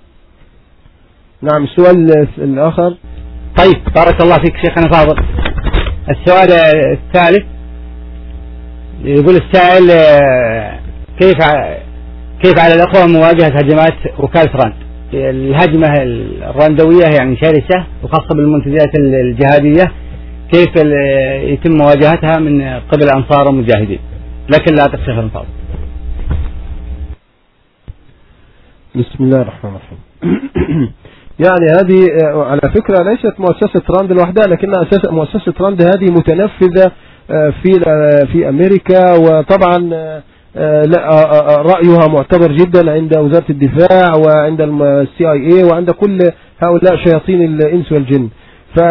نعم، السؤال الآخر. طيب، بارك الله فيك شيخنا فاضل. السؤال الثالث يقول السائل كيف كيف على الأخوة مواجهة هجمات وكالة راند؟ الهجمة الراندوية يعني شرسة وخاصة بالمنتديات الجهادية، كيف يتم مواجهتها من قبل أنصار ومجاهدين؟ لكن لا تخشى الفاضل. بسم الله الرحمن الرحيم. يعني هذه على فكرة ليست مؤسسة راند لوحدها، لكن مؤسسة راند هذه متنفذة في في أمريكا، وطبعا رأيها معتبر جدا عند وزارة الدفاع وعند السي اي اي وعند كل هؤلاء شياطين الإنس والجن. ف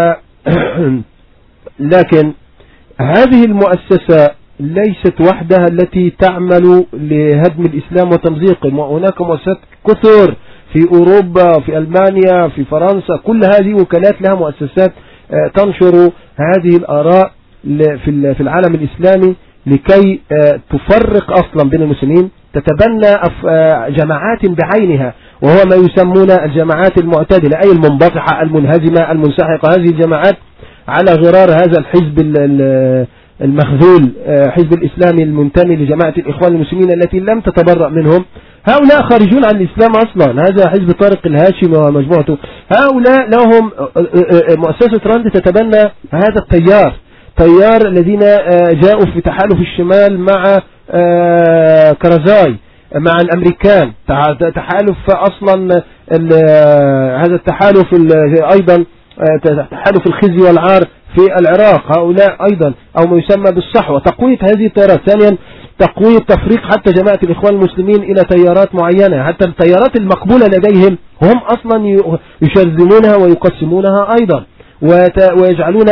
لكن هذه المؤسسة ليست وحدها التي تعمل لهدم الإسلام وتمزيقه، وهناك مؤسسات كثر في أوروبا، في ألمانيا، في فرنسا، كل هذه وكالات لها مؤسسات تنشر هذه الآراء في العالم الإسلامي لكي تفرق أصلا بين المسلمين، تتبنى جماعات بعينها، وهو ما يسمون الجماعات المعتدلة، أي المنبطحة المنهزمة المنسحقة. هذه الجماعات على غرار هذا الحزب المخذول، حزب الإسلامي المنتمي لجماعة الإخوان المسلمين التي لم تتبرأ منهم. هؤلاء خارجون عن الإسلام أصلا، هذا حزب طارق الهاشمي ومجموعته. هؤلاء لهم مؤسسة راند تتبنى هذا التيار، تيار الذين جاءوا في تحالف الشمال مع كرزاي مع الأمريكان، تحالف أصلا هذا التحالف أيضا تحالف الخزي والعار في العراق. هؤلاء أيضا أو ما يسمى بالصحوة، تقوية هذه التيارات. ثانيا تقوية تفريق حتى جماعة الإخوان المسلمين إلى تيارات معينة، حتى التيارات المقبولة لديهم هم أصلا يشرذمونها ويقسمونها أيضا. ويجعلون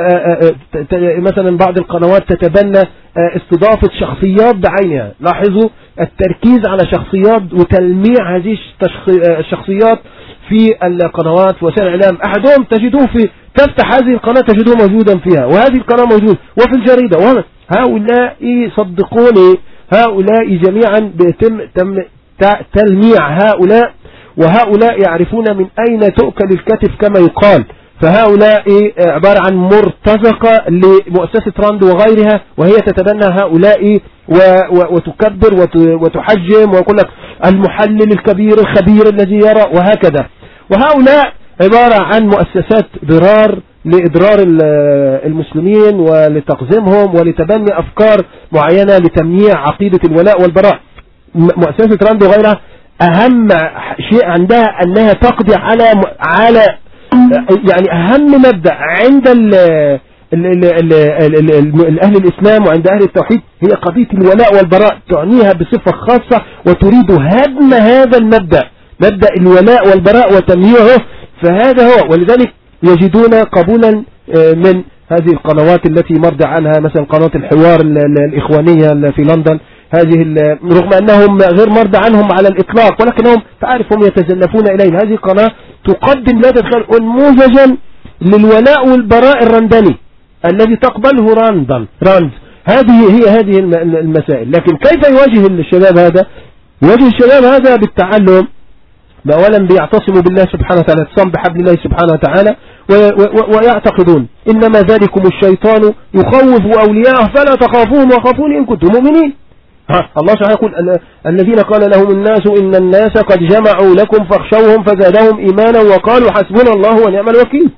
مثلا بعض القنوات تتبنى استضافة شخصيات بعينها. لاحظوا التركيز على شخصيات وتلميع هذه الشخصيات في القنوات وسائل الإعلام. أحدهم تجدوه في تفتح هذه القناة تجدوه موجودا فيها، وهذه القناة موجود، وفي الجريدة. هؤلاء صدقوني هؤلاء جميعا بيتم تلميع هؤلاء، وهؤلاء يعرفون من أين تؤكل الكتف كما يقال. فهؤلاء عبارة عن مرتزقة لمؤسسة راند وغيرها، وهي تتبنى هؤلاء وتكبر وتحجم ويقول لك المحلل الكبير الخبير الذي يرى وهكذا. وهؤلاء عبارة عن مؤسسات ضرار لإضرار المسلمين ولتقزيمهم ولتبني أفكار معينة لتمييع عقيدة الولاء والبراء. مؤسسة راند وغيرها أهم شيء عندها أنها تقضي على على يعني أهم مبدأ عند ال ال ال ال ال ال أهل الإسلام وعند أهل التوحيد هي قضية الولاء والبراء، تعنيها بصفة خاصة وتريد هدم هذا المبدأ، مبدأ الولاء والبراء وتمييعه. فهذا هو، ولذلك يجدون قبولا من هذه القنوات التي مرضى عنها، مثلا قناة الحوار الإخوانية في لندن، هذه رغم أنهم غير مرضى عنهم على الإطلاق، ولكنهم تعرف هم يتزلفون إلينا. هذه القناة تقدم لا تتخيل أنموذجا للولاء والبراء الرندني الذي تقبله راندا راند. هذه هي هذه المسائل. لكن كيف يواجه الشباب هذا؟ يواجه الشباب هذا بالتعلم، أولا بيعتصموا بالله سبحانه وتعالى، اتصام بحبل الله سبحانه وتعالى، ويعتقدون إنما ذلكم الشيطان يخوف أولياءه فلا تخافوهم وخافوني إن كنتم مؤمنين. الله سبحانه يقول الذين قال لهم الناس إن الناس قد جمعوا لكم فاخشوهم فزادهم إيمانا وقالوا حسبنا الله ونعم الوكيل.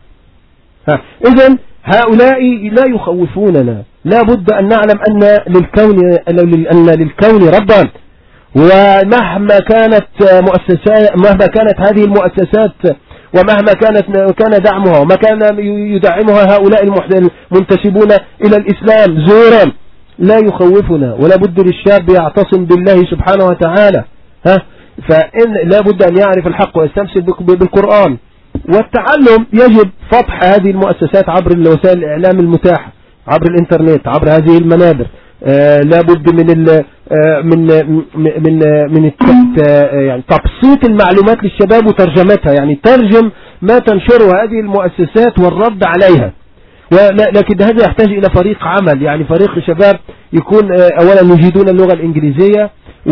إذن هؤلاء لا يخوفوننا. لا بد أن نعلم أن للكون أن للكون ربا، ومهما كانت مؤسسات مهما كانت هذه المؤسسات ومهما كانت كان دعمها وما كان يدعمها هؤلاء المنتسبون إلى الإسلام زورا لا يخوفنا. ولا بد للشاب يعتصم بالله سبحانه وتعالى، ها فإن لا بد أن يعرف الحق ويستمسك بالقرآن. والتعلم يجب فتح هذه المؤسسات عبر وسائل الإعلام المتاحة، عبر الإنترنت، عبر هذه المنابر. آه لا بد من ال آه من من من يعني تبسيط المعلومات للشباب وترجمتها، يعني ترجم ما تنشره هذه المؤسسات والرد عليها. ولكن هذا يحتاج إلى فريق عمل، يعني فريق شباب يكون أولا يجيدون اللغة الإنجليزية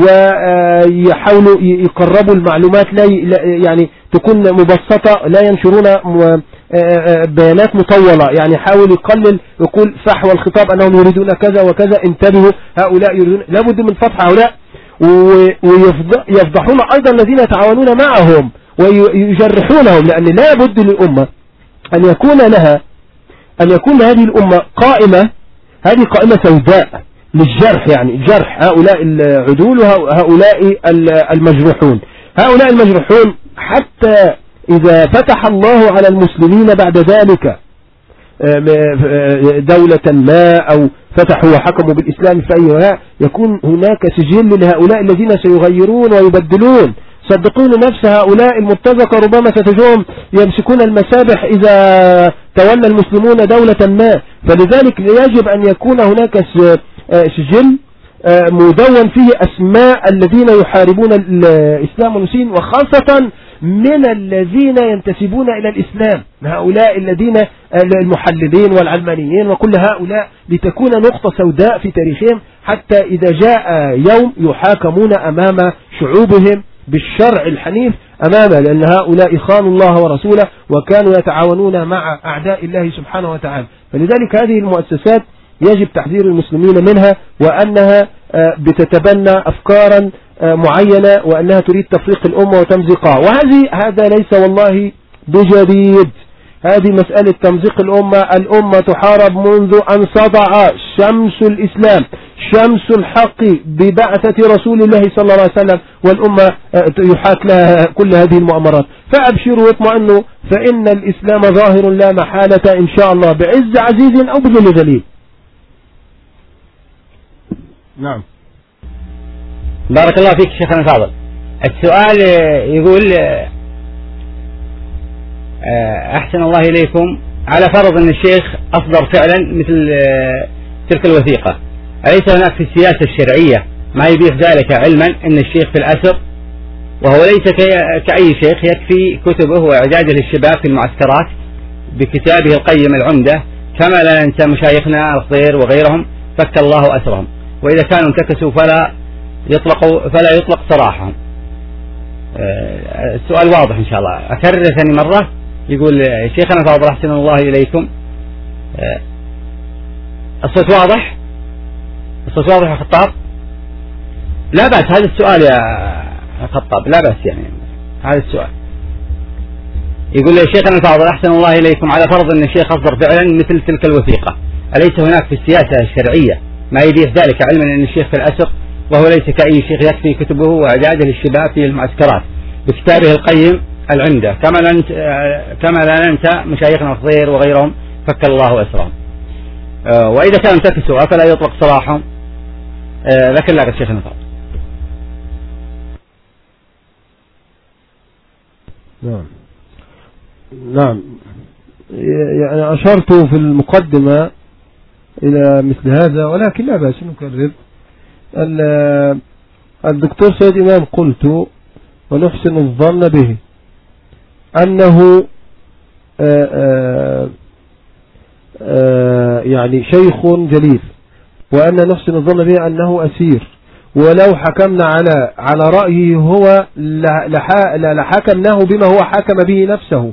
ويحاولوا يقربوا المعلومات، لا يعني تكون مبسطة، لا ينشرون بيانات مطولة. يعني حاول يقلل، يقول فحوى الخطاب أنهم يريدون كذا وكذا، انتبهوا هؤلاء يريدون. لابد من فتح هؤلاء ويفضحون أيضا الذين يتعاونون معهم ويجرحونهم، لأن لا بد للأمة أن يكون لها أن يكون هذه الأمة قائمة، هذه قائمة سوداء للجرح، يعني جرح هؤلاء العدول وهؤلاء المجروحون. هؤلاء المجروحون حتى إذا فتح الله على المسلمين بعد ذلك دولة ما أو فتحوا وحكموا بالإسلام في أيها، يكون هناك سجل لهؤلاء الذين سيغيرون ويبدلون. صدقون نفس هؤلاء المرتزقة ربما ستجوهم يمسكون المسابح إذا تولى المسلمون دولة ما. فلذلك يجب أن يكون هناك سجل مدون فيه أسماء الذين يحاربون الإسلام والمسلمين، وخاصة من الذين ينتسبون إلى الإسلام، هؤلاء الذين المحللين والعلمانيين وكل هؤلاء، لتكون نقطة سوداء في تاريخهم، حتى إذا جاء يوم يحاكمون أمام شعوبهم بالشرع الحنيف أمامه، لأن هؤلاء خانوا الله ورسوله وكانوا يتعاونون مع أعداء الله سبحانه وتعالى. فلذلك هذه المؤسسات يجب تحذير المسلمين منها، وأنها بتتبنى أفكارا معينة، وأنها تريد تفريق الأمة وتمزيقها. وهذه هذا ليس والله بجديد، هذه مسألة تمزيق الأمة. الأمة تحارب منذ أن سطع شمس الإسلام، شمس الحق ببعثة رسول الله صلى الله عليه وسلم، والأمة يحاك لها كل هذه المؤامرات. فأبشروا واطمئنوا، فإن الإسلام ظاهر لا محالة إن شاء الله، بعز عزيز أو بذل ذليل. نعم. بارك الله فيك شيخنا الفاضل. السؤال يقول أحسن الله إليكم، على فرض أن الشيخ أصدر فعلا مثل تلك الوثيقة، أليس هناك في السياسة الشرعية ما يبيح ذلك علما أن الشيخ في الأسر وهو ليس كأي شيخ، يكفي كتبه وإعداده للشباب في المعسكرات بكتابه القيم العمدة، كما لا ننسى مشايخنا الخضير وغيرهم فك الله أسرهم، وإذا كانوا انتكسوا فلا يطلق فلا يطلق سراحهم. السؤال واضح إن شاء الله. أكرر ثاني مرة، يقول شيخنا فاضل أحسن الله إليكم، الصوت واضح؟ الصوت واضح يا خطاب؟ لا بأس، هذا السؤال يا خطاب، لا بأس يعني هذا السؤال. يقول لي شيخنا الفاضل أحسن الله إليكم، على فرض أن الشيخ أصدر فعلا مثل تلك الوثيقة، أليس هناك في السياسة الشرعية ما يبيح ذلك علما أن الشيخ في الأسر وهو ليس كأي شيخ، يكفي كتبه وإعداده للشباب في المعسكرات بكتابه القيم العمدة، كما لا كما لا ننسى مشايخنا الخضير وغيرهم فك الله أسرهم، وإذا كانوا انتكسوا فلا يطلق سراحهم. لكن لا شيخنا الفاضل. نعم نعم يعني أشرت في المقدمة إلى مثل هذا، ولكن لا بأس نكرر. الدكتور سيد إمام قلت ونحسن الظن به أنه آآ آآ آآ يعني شيخ جليل، وأن نحسن الظن به أنه أسير، ولو حكمنا على على رأيه هو لحكمناه بما هو حكم به نفسه.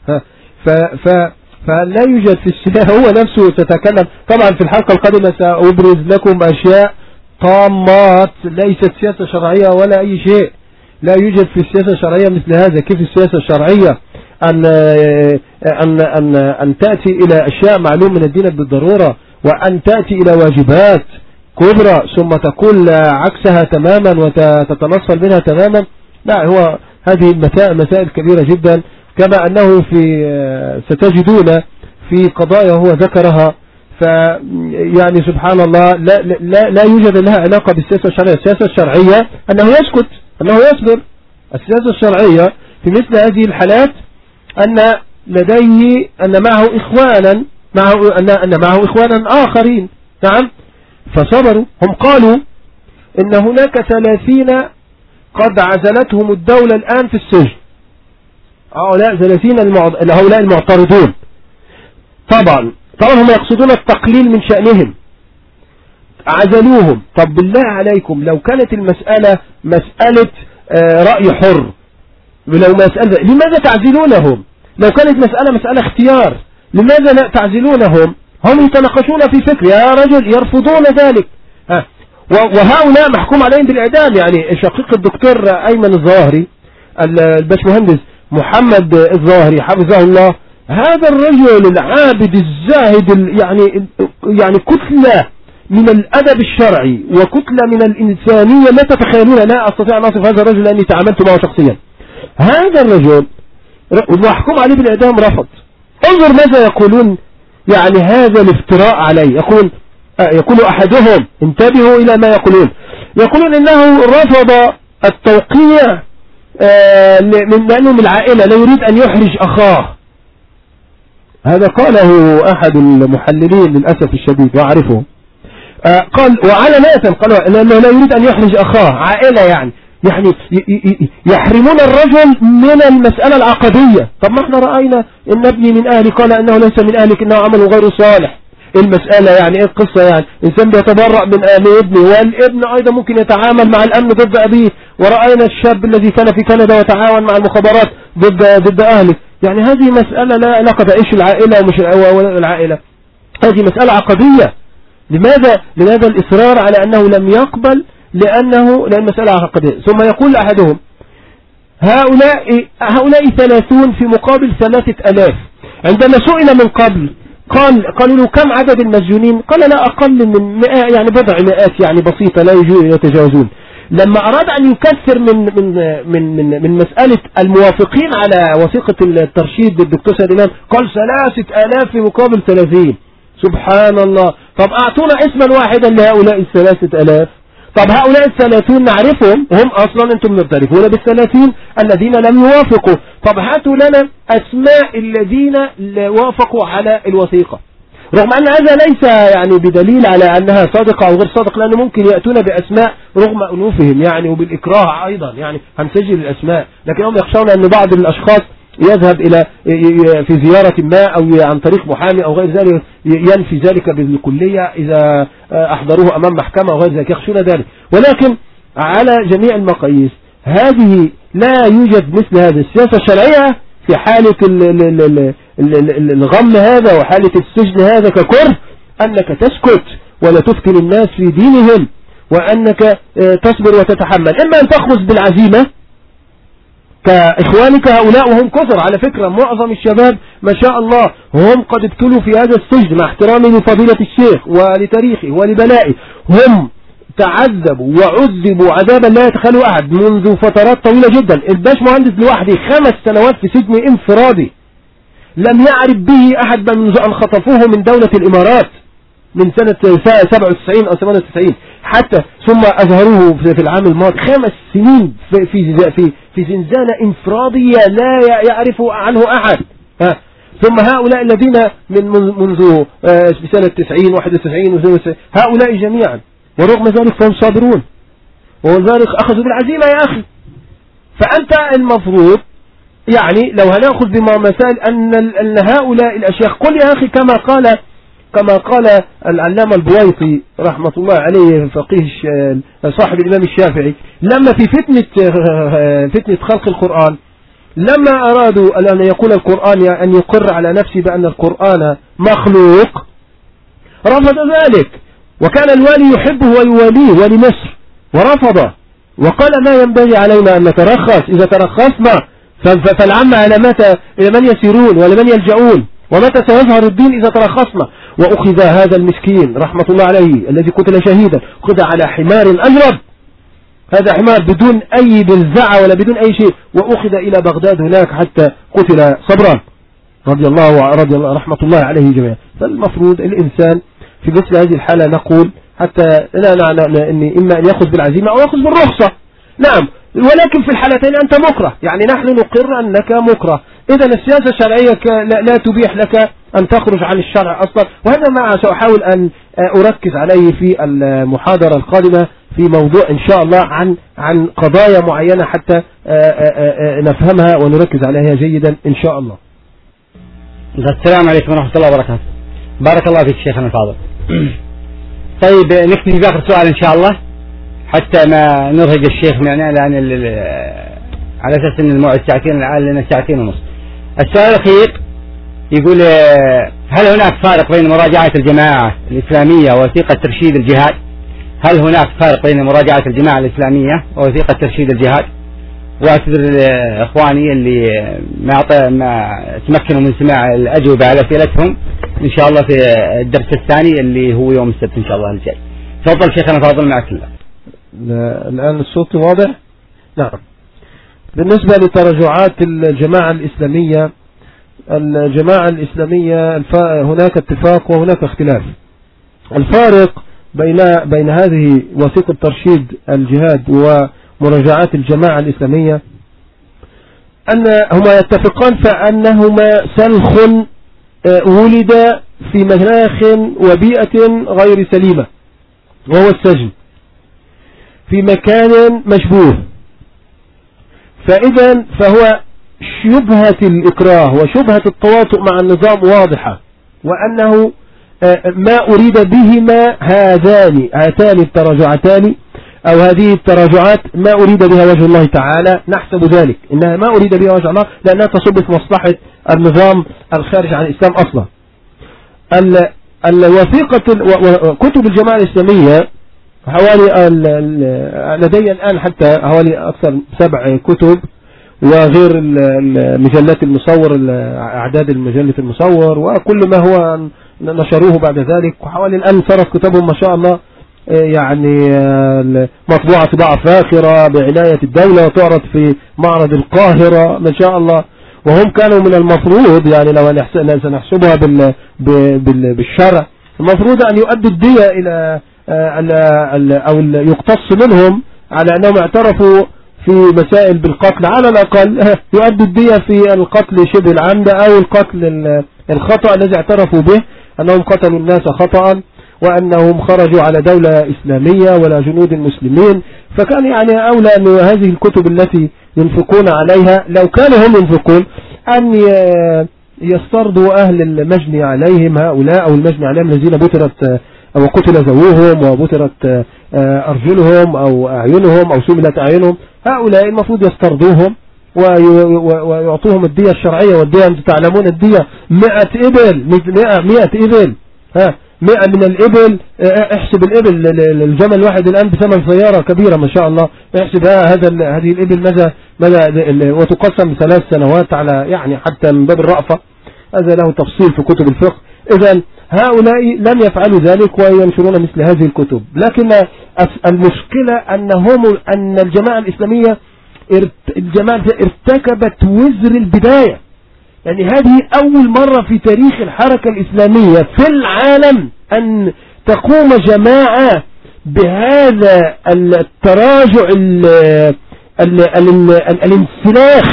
فلا يوجد في السياسة، هو نفسه تتكلم طبعا في الحلقة القادمة سأبرز لكم أشياء طامات ليست سياسة شرعية ولا أي شيء. لا يوجد في السياسة الشرعية مثل هذا. كيف السياسة الشرعية أن أن أن أن تأتي إلى أشياء معلوم من الدين بالضرورة، وأن تأتي إلى واجبات كبرى ثم تقول عكسها تماما وتتنصل منها تماما؟ لا، هو هذه مسائل كبيرة جدا، كما أنه في ستجدون في قضايا هو ذكرها. فيعني سبحان الله لا, لا, لا يوجد لها علاقة بالسياسة الشرعية. السياسة الشرعية أنه يسكت، أنه يصبر. السياسة الشرعية في مثل هذه الحالات أن لديه أن معه إخوانا معه أن, أن معه إخوانا آخرين، نعم، فصبروا. هم قالوا إن هناك ثلاثين قد عزلتهم الدولة الآن في السجن، هؤلاء ثلاثين هؤلاء المعترضون. طبعا طبعا هم يقصدون التقليل من شأنهم، عزلوهم. طب بالله عليكم لو كانت المسألة مسألة رأي حر، لو مسألة لماذا تعزلونهم؟ لو كانت مسألة مسألة اختيار لماذا لا تعزلونهم؟ هم يتناقشون في فكر يا رجل، يرفضون ذلك. ها. وهؤلاء محكوم عليهم بالإعدام. يعني شقيق الدكتور أيمن الظاهري، الباشمهندس محمد الظاهري حفظه الله، هذا الرجل العابد الزاهد يعني يعني كتلة من الأدب الشرعي وكتلة من الإنسانية لا تتخيلون. لا أستطيع أن أصف هذا الرجل لأني تعاملت معه شخصيا. هذا الرجل محكوم عليه بالإعدام رفض. انظر ماذا يقولون، يعني هذا الافتراء عليه. يقول يقول أحدهم، انتبهوا إلى ما يقولون، يقولون إنه رفض التوقيع من لأنه من العائلة لا يريد أن يحرج أخاه. هذا قاله أحد المحللين للأسف الشديد وأعرفه. قال وعلانية قال لأنه لا يريد أن يحرج أخاه، عائلة يعني يعني يحرمون الرجل من المسألة العقدية. طب ما احنا رأينا ان ابني من أهلي قال أنه ليس من أهلك إنه عمل غير صالح. المسألة يعني ايه القصة؟ يعني إنسان بيتبرأ من أهل ابنه، والابن أيضا ممكن يتعامل مع الأمن ضد أبيه. ورأينا الشاب الذي كان في كندا وتعاون مع المخابرات ضد ضد أهله. يعني هذه مسألة لا علاقة إيش العائلة ومش العائلة، هذه مسألة عقدية. لماذا لماذا الإصرار على أنه لم يقبل؟ لأنه لأن المسألة عقدية. ثم يقول أحدهم هؤلاء هؤلاء ثلاثون في مقابل ثلاثة ألاف. عندما سئل من قبل قال قالوا له كم عدد المسجونين؟ قال لا أقل من مئة، يعني بضع مئات، يعني بسيطة لا يتجاوزون. لما أراد أن يكثر من من من من, من مسألة الموافقين على وثيقة الترشيد للدكتور سيد إمام قال ثلاثة آلاف في مقابل ثلاثين. سبحان الله. طب أعطونا اسما واحدا لهؤلاء الثلاثة آلاف. طب هؤلاء الثلاثون نعرفهم، هم أصلا أنتم معترفون بالثلاثين الذين لم يوافقوا. طب هاتوا لنا أسماء الذين وافقوا على الوثيقة، رغم أن هذا ليس يعني بدليل على أنها صادقة أو غير صادقة، لأنه ممكن يأتون بأسماء رغم أنوفهم يعني، وبالإكراه أيضا يعني هنسجل الأسماء، لكنهم يخشون أن بعض الأشخاص يذهب إلى في زيارة ما أو عن طريق محامي أو غير ذلك ينفي ذلك بالكلية إذا أحضروه أمام محكمة أو غير ذلك، يخشون ذلك. ولكن على جميع المقاييس هذه لا يوجد مثل هذه السياسة الشرعية في حالة الغم هذا وحالة السجن هذا ككره، أنك تسكت ولا تفتن الناس في دينهم، وأنك تصبر وتتحمل، إما أن تخرج بالعزيمة كإخوانك هؤلاء وهم كثر على فكرة، معظم الشباب ما شاء الله هم قد ابتلوا في هذا السجن، مع احترامي لفضيلة الشيخ ولتاريخه ولبلائه، هم تعذبوا وعذبوا عذابا لا يتخيله أحد منذ فترات طويلة جدا. الباش مهندس لوحده خمس سنوات في سجن انفرادي لم يعرف به أحد منذ أن خطفوه من دولة الإمارات من سنة سبعة وتسعين أو ثمانية وتسعين حتى، ثم أظهروه في العام الماضي خمس سنين في في في, في زنزانة انفرادية لا يعرف عنه أحد. ها. ثم هؤلاء الذين من منذ سنة تسعين واحد وتسعين هؤلاء جميعا ورغم ذلك فهم صابرون، وذلك أخذوا بالعزيمة يا أخي. فأنت المفروض يعني لو هنأخذ بما مسائل أن أن هؤلاء الأشياخ، قل يا أخي كما قال كما قال العلامة البويطي رحمة الله عليه فقيه صاحب الإمام الشافعي، لما في فتنة فتنة خلق القرآن، لما أرادوا أن يقول القرآن أن يقر على نفسه بأن القرآن مخلوق رفض ذلك، وكان الوالي يحبه ويواليه ولي مصر ورفضه، وقال ما ينبغي علينا أن نترخص، إذا ترخصنا فالعم على متى إلى من يسيرون ولمن يلجؤون، ومتى سيظهر الدين إذا ترخصنا. وأخذ هذا المسكين رحمة الله عليه الذي قتل شهيدا أخذ على حمار أجرب، هذا حمار بدون أي بلزعة ولا بدون أي شيء، وأخذ إلى بغداد هناك حتى قتل صبرا رضي الله رضي الله رحمة الله عليه جميعا. فالمفروض الإنسان في مثل هذه الحالة نقول حتى لا نعنى إني إما أن يأخذ بالعزيمة أو يأخذ بالرخصة، نعم، ولكن في الحالتين أنت مكره، يعني نحن نقر أنك مكره. إذا السياسة الشرعية لا تبيح لك أن تخرج عن الشرع أصلا، وهذا ما سأحاول أن أركز عليه في المحاضرة القادمة في موضوع إن شاء الله عن عن قضايا معينة حتى نفهمها ونركز عليها جيدا إن شاء الله. السلام عليكم ورحمة الله وبركاته. بارك الله فيك شيخنا الفاضل. طيب نكتفي بآخر سؤال إن شاء الله حتى ما نرهق الشيخ معنا، لأن على أساس أن الموعد ساعتين الآن لنا ساعتين ونص. السؤال الأخير يقول هل هناك فارق بين مراجعة الجماعة الإسلامية ووثيقة ترشيد الجهاد؟ هل هناك فارق بين مراجعة الجماعة الإسلامية ووثيقة ترشيد الجهاد؟ وأعتذر إخواني اللي ما ما تمكنوا من سماع الأجوبة على أسئلتهم إن شاء الله في الدرس الثاني اللي هو يوم السبت إن شاء الله الجاي. تفضل شيخنا فاضل معك الله. الآن الصوت واضح؟ نعم. بالنسبة لتراجعات الجماعة الإسلامية، الجماعة الإسلامية هناك اتفاق وهناك اختلاف. الفارق بين بين هذه وثيقة ترشيد الجهاد ومراجعات الجماعة الإسلامية أن هما يتفقان فأنهما سلخ ولد في مناخ وبيئة غير سليمة، وهو السجن في مكان مشبوه، فإذا فهو شبهة الإكراه وشبهة التواطؤ مع النظام واضحة، وأنه ما أريد بهما هذان هاتان التراجعتان أو هذه التراجعات ما أريد بها وجه الله تعالى، نحسب ذلك إنها ما أريد بها وجه الله لأنها تصب في مصلحة النظام الخارج عن الإسلام أصلا. الوثيقة كتب الجماعة الإسلامية حوالي لدي الآن حتى حوالي أكثر سبع كتب، وغير المجلات المصور أعداد المجلة المصور وكل ما هو نشروه بعد ذلك، وحوالي الآن صارت كتبهم ما شاء الله يعني مطبوعة طباعة فاخرة بعناية الدولة وتعرض في معرض القاهرة ما شاء الله. وهم كانوا من المفروض يعني لو سنحسبها بالشرع المفروض أن يؤدوا الدية إلى أو يقتص منهم على أنهم اعترفوا في مسائل بالقتل، على الأقل يؤدوا الدية في القتل شبه العمد أو القتل الخطأ الذي اعترفوا به أنهم قتلوا الناس خطأ وأنهم خرجوا على دولة إسلامية ولا جنود المسلمين. فكان يعني أولى أن هذه الكتب التي ينفقون عليها لو كانوا هم ينفقون أن يسترضوا أهل المجني عليهم هؤلاء أو المجني عليهم الذين بترت أو قتل ذووهم وبترت أرجلهم أو أعينهم أو سملت أعينهم، هؤلاء المفروض يسترضوهم ويعطوهم الدية الشرعية. والدية أنتم تعلمون الدية مئة إبل، مئة مئة إبل، ها مئة من الإبل. احسب الإبل، الجمل الواحد الآن بثمن سيارة كبيرة ما شاء الله، احسب هذا هذه الإبل ماذا ماذا وتقسم ثلاث سنوات على يعني حتى من باب الرأفة، هذا له تفصيل في كتب الفقه. إذن هؤلاء لم يفعلوا ذلك وينشرون مثل هذه الكتب، لكن المشكلة أنهم أن الجماعة الإسلامية الجماعة ارتكبت وزر البداية. يعني هذه أول مرة في تاريخ الحركة الإسلامية في العالم أن تقوم جماعة بهذا التراجع ال ال ال الانسلاخ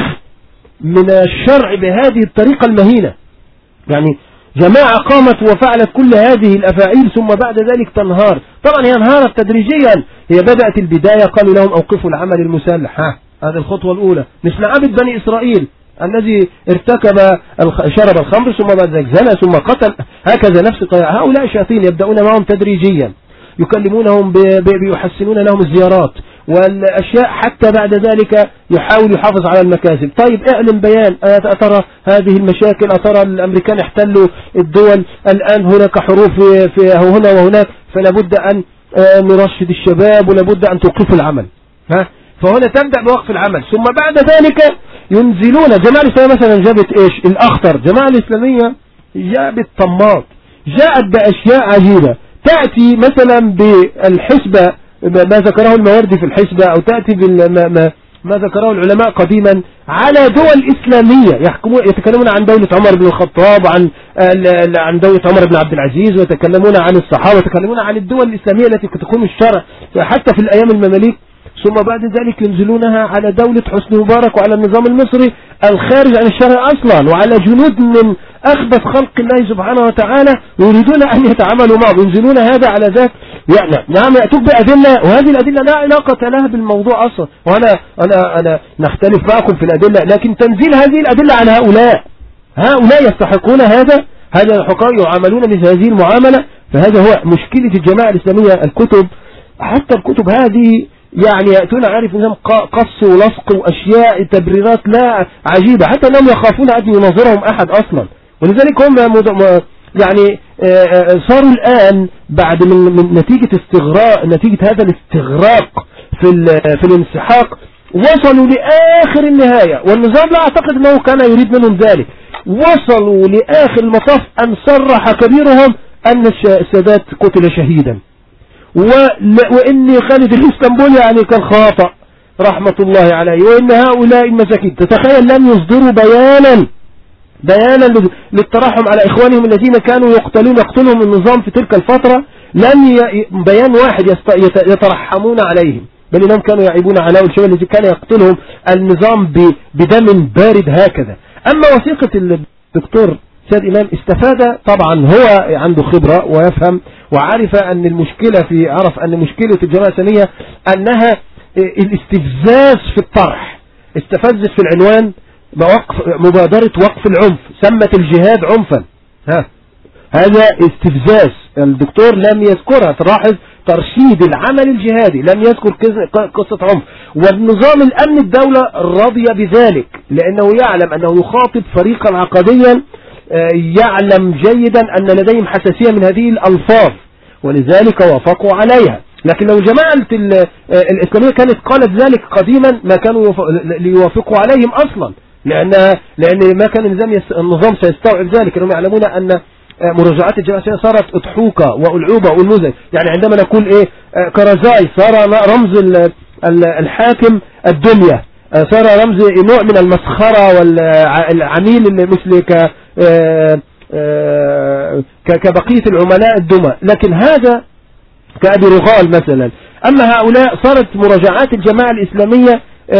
من الشرع بهذه الطريقة المهينة. يعني جماعة قامت وفعلت كل هذه الأفاعيل ثم بعد ذلك تنهار. طبعا هي انهارت تدريجيا، هي بدأت البداية قالوا لهم أوقفوا العمل المسلح، ها هذه الخطوة الأولى، مثل عبد بني إسرائيل الذي ارتكب شرب الخمر ثم بعد ذلك زنى ثم قتل، هكذا نفس هؤلاء شياطين يبدأون معهم تدريجيا، يكلمونهم بيحسنون لهم الزيارات والأشياء حتى بعد ذلك يحاول يحافظ على المكاسب. طيب اعلن بيان، أترى هذه المشاكل، أترى الأمريكان احتلوا الدول الآن، هناك حروب في, في هنا وهناك، فلا بد أن نرشد الشباب ولا بد أن توقفوا العمل. ها فهنا تبدأ بوقف العمل، ثم بعد ذلك ينزلون. جماعة الإسلامية مثلا جابت إيش؟ الأخطر. جماعة الإسلامية جابت طماط، جاءت بأشياء عجيبة، تأتي مثلا بالحسبة ما ذكره المواردي في الحسبة، أو تأتي بما ما ذكره العلماء قديما على دول إسلامية يحكمون، يتكلمون عن دولة عمر بن الخطاب، عن عن دولة عمر بن عبد العزيز، ويتكلمون عن الصحابة، ويتكلمون عن الدول الإسلامية التي تكون الشرع حتى في الأيام المماليك، ثم بعد ذلك ينزلونها على دولة حسني مبارك وعلى النظام المصري الخارج عن الشرع أصلا، وعلى جنود من أخبث خلق الله سبحانه وتعالى يريدون أن يتعاملوا معه، ينزلون هذا على ذاك. يعني نعم يأتوك بأدلة، وهذه الأدلة لا علاقة لها بالموضوع أصلا، وأنا أنا أنا نختلف معكم في الأدلة، لكن تنزيل هذه الأدلة على هؤلاء هؤلاء يستحقون هذا، هذا الحقائق يعاملون مثل هذه المعاملة. فهذا هو مشكلة الجماعة الإسلامية. الكتب حتى الكتب هذه يعني يأتون عارف نظام قص ولصق وأشياء تبريرات لا عجيبة، حتى أنهم يخافون أن يناظرهم أحد أصلا. ولذلك هم يعني صاروا الآن بعد من, من نتيجة استغراق نتيجة هذا الاستغراق في في الانسحاق وصلوا لآخر النهاية، والنظام لا أعتقد أنه كان يريد منهم ذلك. وصلوا لآخر المطاف أن صرح كبيرهم أن السادات قتل شهيدا، وإن خالد الإسطنبولي يعني كان خاطئ رحمة الله عليه، وإن هؤلاء المساكين تتخيل لم يصدروا بيانا بيانا للترحم على إخوانهم الذين كانوا يقتلون يقتلهم النظام في تلك الفترة، لم ي... بيان واحد يست... يترحمون عليهم، بل إنهم كانوا يعيبون على الشباب الذي كان يقتلهم النظام ب... بدم بارد هكذا. أما وثيقة الدكتور سيد إمام استفاد، طبعا هو عنده خبرة ويفهم وعرف أن المشكلة في عرف أن مشكلة الجماعة الإسلامية أنها الاستفزاز في الطرح، استفزت في العنوان بوقف مبادرة وقف العنف، سمت الجهاد عنفا. ها هذا استفزاز. الدكتور لم يذكرها، تلاحظ ترشيد العمل الجهادي، لم يذكر قصة عنف. والنظام الأمن الدولة رضي بذلك لأنه يعلم أنه يخاطب فريقا عقديا يعلم جيدا أن لديهم حساسية من هذه الألفاظ، ولذلك وافقوا عليها. لكن لو جماعة الإسلامية كانت قالت ذلك قديما ما كانوا ليوافقوا عليهم أصلا، لأن لأن ما كان النظام النظام سيستوعب ذلك، لأنهم يعلمون أن مراجعات الجماعة صارت أضحوكة وألعوبة والمزج. يعني عندما نقول إيه كرزاي صار رمز الحاكم الدنيا، صار رمز نوع من المسخرة والعميل مثل ك كبقية العملاء الدمى. لكن هذا كأبي رغال مثلا. أما هؤلاء صارت مراجعات الجماعة الإسلامية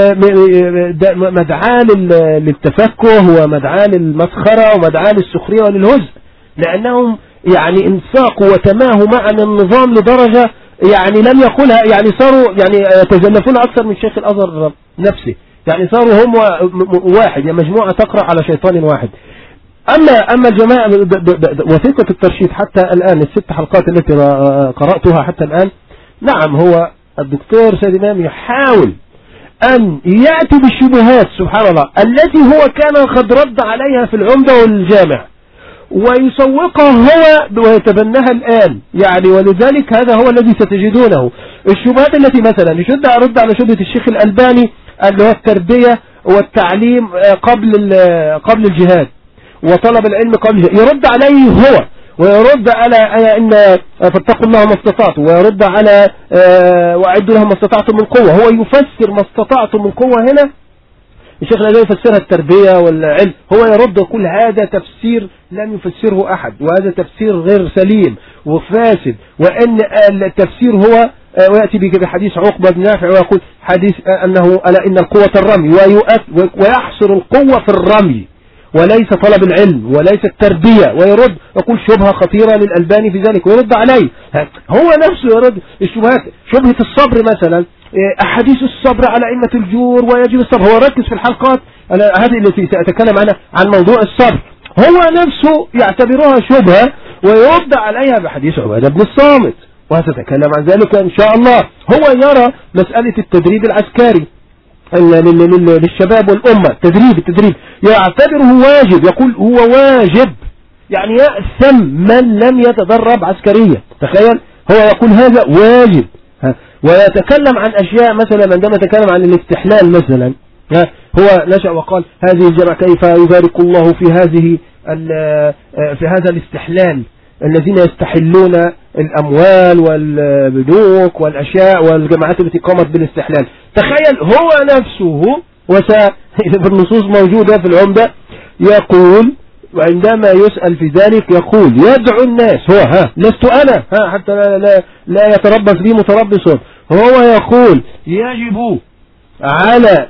مدعاة للتفكه ومدعاة للمسخرة ومدعاة للسخرية وللهزء، لأنهم يعني انساقوا وتماهوا معنا النظام لدرجة يعني لم يقولها، يعني صاروا يعني يتزلفون أكثر من شيخ الأزهر نفسه، يعني صاروا هم واحد، يعني مجموعة تقرأ على شيطان واحد. أما أما الجماعة وثيقة الترشيد حتى الآن الست حلقات التي قرأتها حتى الآن، نعم هو الدكتور سيد إمام يحاول أن يأتي بالشبهات سبحان الله التي هو كان قد رد عليها في العمدة والجامع ويسوقها هو ويتبناها الآن، يعني ولذلك هذا هو الذي ستجدونه. الشبهات التي مثلا يشد أرد على شبهة الشيخ الألباني اللي هو التربية والتعليم قبل قبل الجهاد وطلب العلم قبل الجهاد، يرد عليه هو ويرد على ان فاتقوا الله ما استطعتم، ويرد على واعدوا لهم ما استطعتم من قوة. هو يفسر ما استطعتم من قوة هنا، الشيخ الألباني يفسرها التربية والعلم، هو يرد ويقول هذا تفسير لم يفسره أحد، وهذا تفسير غير سليم وفاسد، وأن التفسير هو ويأتي بحديث عقبة بن نافع ويقول حديث أنه ألا إن القوة الرمي، ويحصر القوة في الرمي وليس طلب العلم وليس التربية، ويرد يقول شبهة خطيرة للألباني في ذلك ويرد عليه. هو نفسه يرد الشبهات، شبهة الصبر مثلا، أحاديث الصبر على أئمة الجور ويجب الصبر، هو ركز في الحلقات هذه التي سأتكلم عنها عن موضوع الصبر، هو نفسه يعتبرها شبهة ويرد عليها بحديث عبادة بن الصامت، وسأتكلم عن ذلك إن شاء الله. هو يرى مسألة التدريب العسكري للشباب والأمة، تدريب التدريب يعتبره واجب، يقول هو واجب، يعني يأثم من لم يتدرب عسكريا، تخيل هو يقول هذا واجب. ويتكلم عن أشياء مثلا عندما يتكلم عن الاستحلال مثلا، هو نشأ وقال هذه الجماعة كيف يبارك الله في هذه في هذا الاستحلال الذين يستحلون الأموال والبنوك والأشياء والجماعات التي قامت بالاستحلال. تخيل هو نفسه والنصوص موجودة في العمدة يقول، وعندما يسأل في ذلك يقول يدعو الناس، هو ها لست أنا ها حتى لا, لا, لا يتربص بي متربص، هو يقول يجب على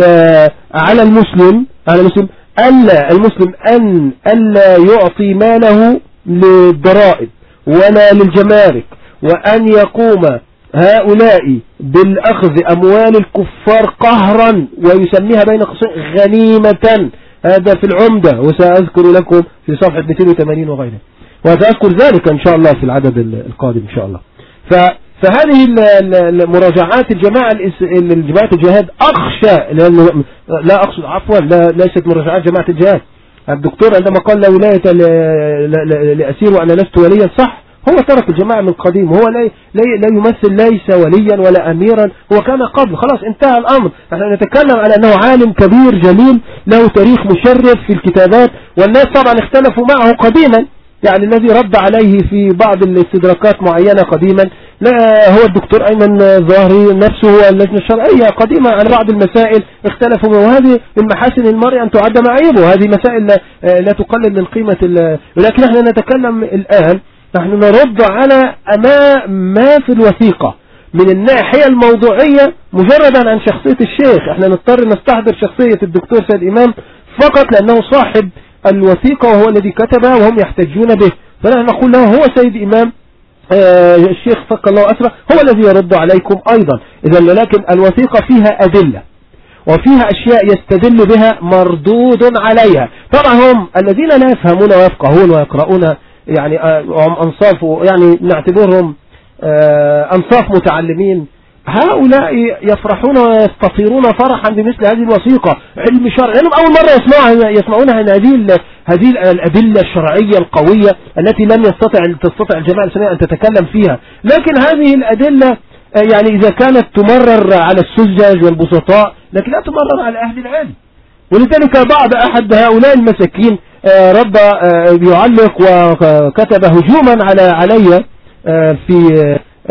على المسلم على المسلم ألا المسلم أن ألا يعطي ماله للضرائب ولا للجمارك، وأن يقوم هؤلاء بالأخذ أموال الكفار قهرا ويسميها بين قوسين غنيمة. هذا في العمدة، وسأذكر لكم في صفحة مئتين وثمانين وغيرها، وسأذكر ذلك إن شاء الله في العدد القادم إن شاء الله. فهذه المراجعات الجماعة الجماعة الجهاد أخشى، لا أقصد عفوا لا ليست مراجعات جماعة الجهاد. الدكتور عندما قال لا ولاية لأسير وأنا لست وليا، صح، هو ترك الجماعة من قديم، هو لا, لا يمثل ليس وليا ولا أميرا، هو كان قبل، خلاص انتهى الأمر. نحن نتكلم على أنه عالم كبير جليل له تاريخ مشرف في الكتابات، والناس طبعا اختلفوا معه قديما، يعني الذي رد عليه في بعض الاستدراكات معينة قديما لا هو الدكتور أيمن ظاهري نفسه، هو اللجنة الشرعية قديما على بعض المسائل اختلفوا، وهذه من محاسن المرء أن تعد معيبه، هذه مسائل لا, لا تقلل من قيمة، ولكن نحن نتكلم الآن، نحن نرد على ما ما في الوثيقة من الناحية الموضوعية مجردا عن شخصية الشيخ. احنا نضطر نستحضر شخصية الدكتور سيد إمام فقط لأنه صاحب الوثيقة وهو الذي كتبها وهم يحتجون به، فنحن نقول له هو سيد إمام آه الشيخ فك الله أسره هو الذي يرد عليكم أيضا. إذا ولكن الوثيقة فيها أدلة وفيها أشياء يستدل بها مردود عليها. طبعا هم الذين لا يفهمون ويفقهون ويقرؤون يعني هم أنصاف، يعني نعتبرهم أنصاف متعلمين، هؤلاء يفرحون ويستطيرون فرحا بمثل هذه الوثيقة، علم شرع، لأنهم أول مرة يسمعونها يسمعونها عن هذه هذه الأدلة الشرعية القوية التي لم يستطع تستطع الجماعة الإسلامية أن تتكلم فيها. لكن هذه الأدلة يعني إذا كانت تمرر على السذج والبسطاء لكن لا تمرر على أهل العلم، ولذلك بعض أحد هؤلاء المساكين رد يعلق وكتب هجوما على علي في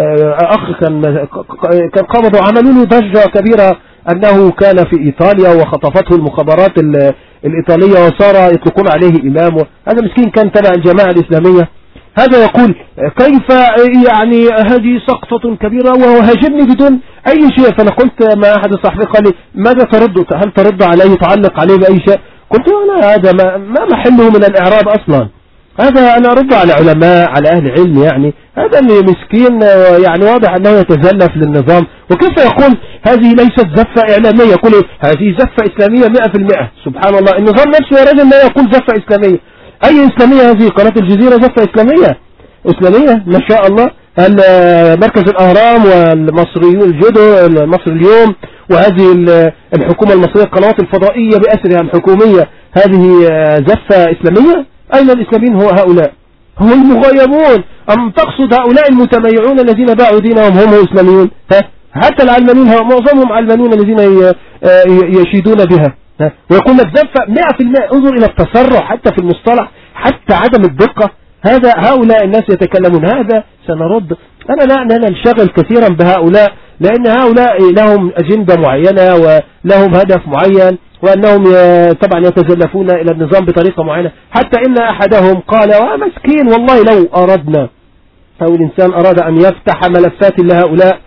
أخ كان كان قاموا وعملوا له ضجة كبيرة أنه كان في إيطاليا وخطفته المخابرات الإيطالية وصار يطلقون عليه إمام. هذا مسكين كان تبع الجماعة الإسلامية هذا يقول كيف يعني هذه سقطة كبيرة، وهو هاجمني بدون أي شيء. فأنا قلت مع أحد الصحفيين قال لي ماذا ترد، هل ترد عليه تعلق عليه بأي شيء؟ قلت أنا هذا ما, ما محله من الإعراب أصلا، هذا أنا أرد على علماء على أهل علم، يعني هذا اللي مسكين يعني واضح أنه يتزلف للنظام. وكيف يقول هذه ليست زفة إعلامية، يقول هذه زفة إسلامية مئة في المئة. سبحان الله، النظام نفسه يا رجل لا يقول زفة إسلامية. أي إسلامية هذه؟ قناة الجزيرة زفة إسلامية إسلامية ما شاء الله. مركز الأهرام والمصريون الجدو مصر اليوم وهذه الحكومة المصرية القنوات الفضائية بأسرها الحكومية، هذه زفة إسلامية؟ أين الإسلاميين؟ هو هؤلاء هم المغيبون، أم تقصد هؤلاء المتميعون الذين باعوا دينهم هم إسلاميون؟ حتى العلمانيين معظمهم علمانيون الذين يشيدون بها، ويقول لك زفة مئة في المئة. انظر إلى التسرع حتى في المصطلح، حتى عدم الدقة. هذا هؤلاء الناس يتكلمون، هذا سنرد. أنا لا أنا انشغل كثيرا بهؤلاء، لأن هؤلاء لهم أجندة معينة ولهم هدف معين، وأنهم طبعا يتزلفون إلى النظام بطريقة معينة. حتى إن أحدهم قال ومسكين والله لو أردنا أو الإنسان أراد أن يفتح ملفات لهؤلاء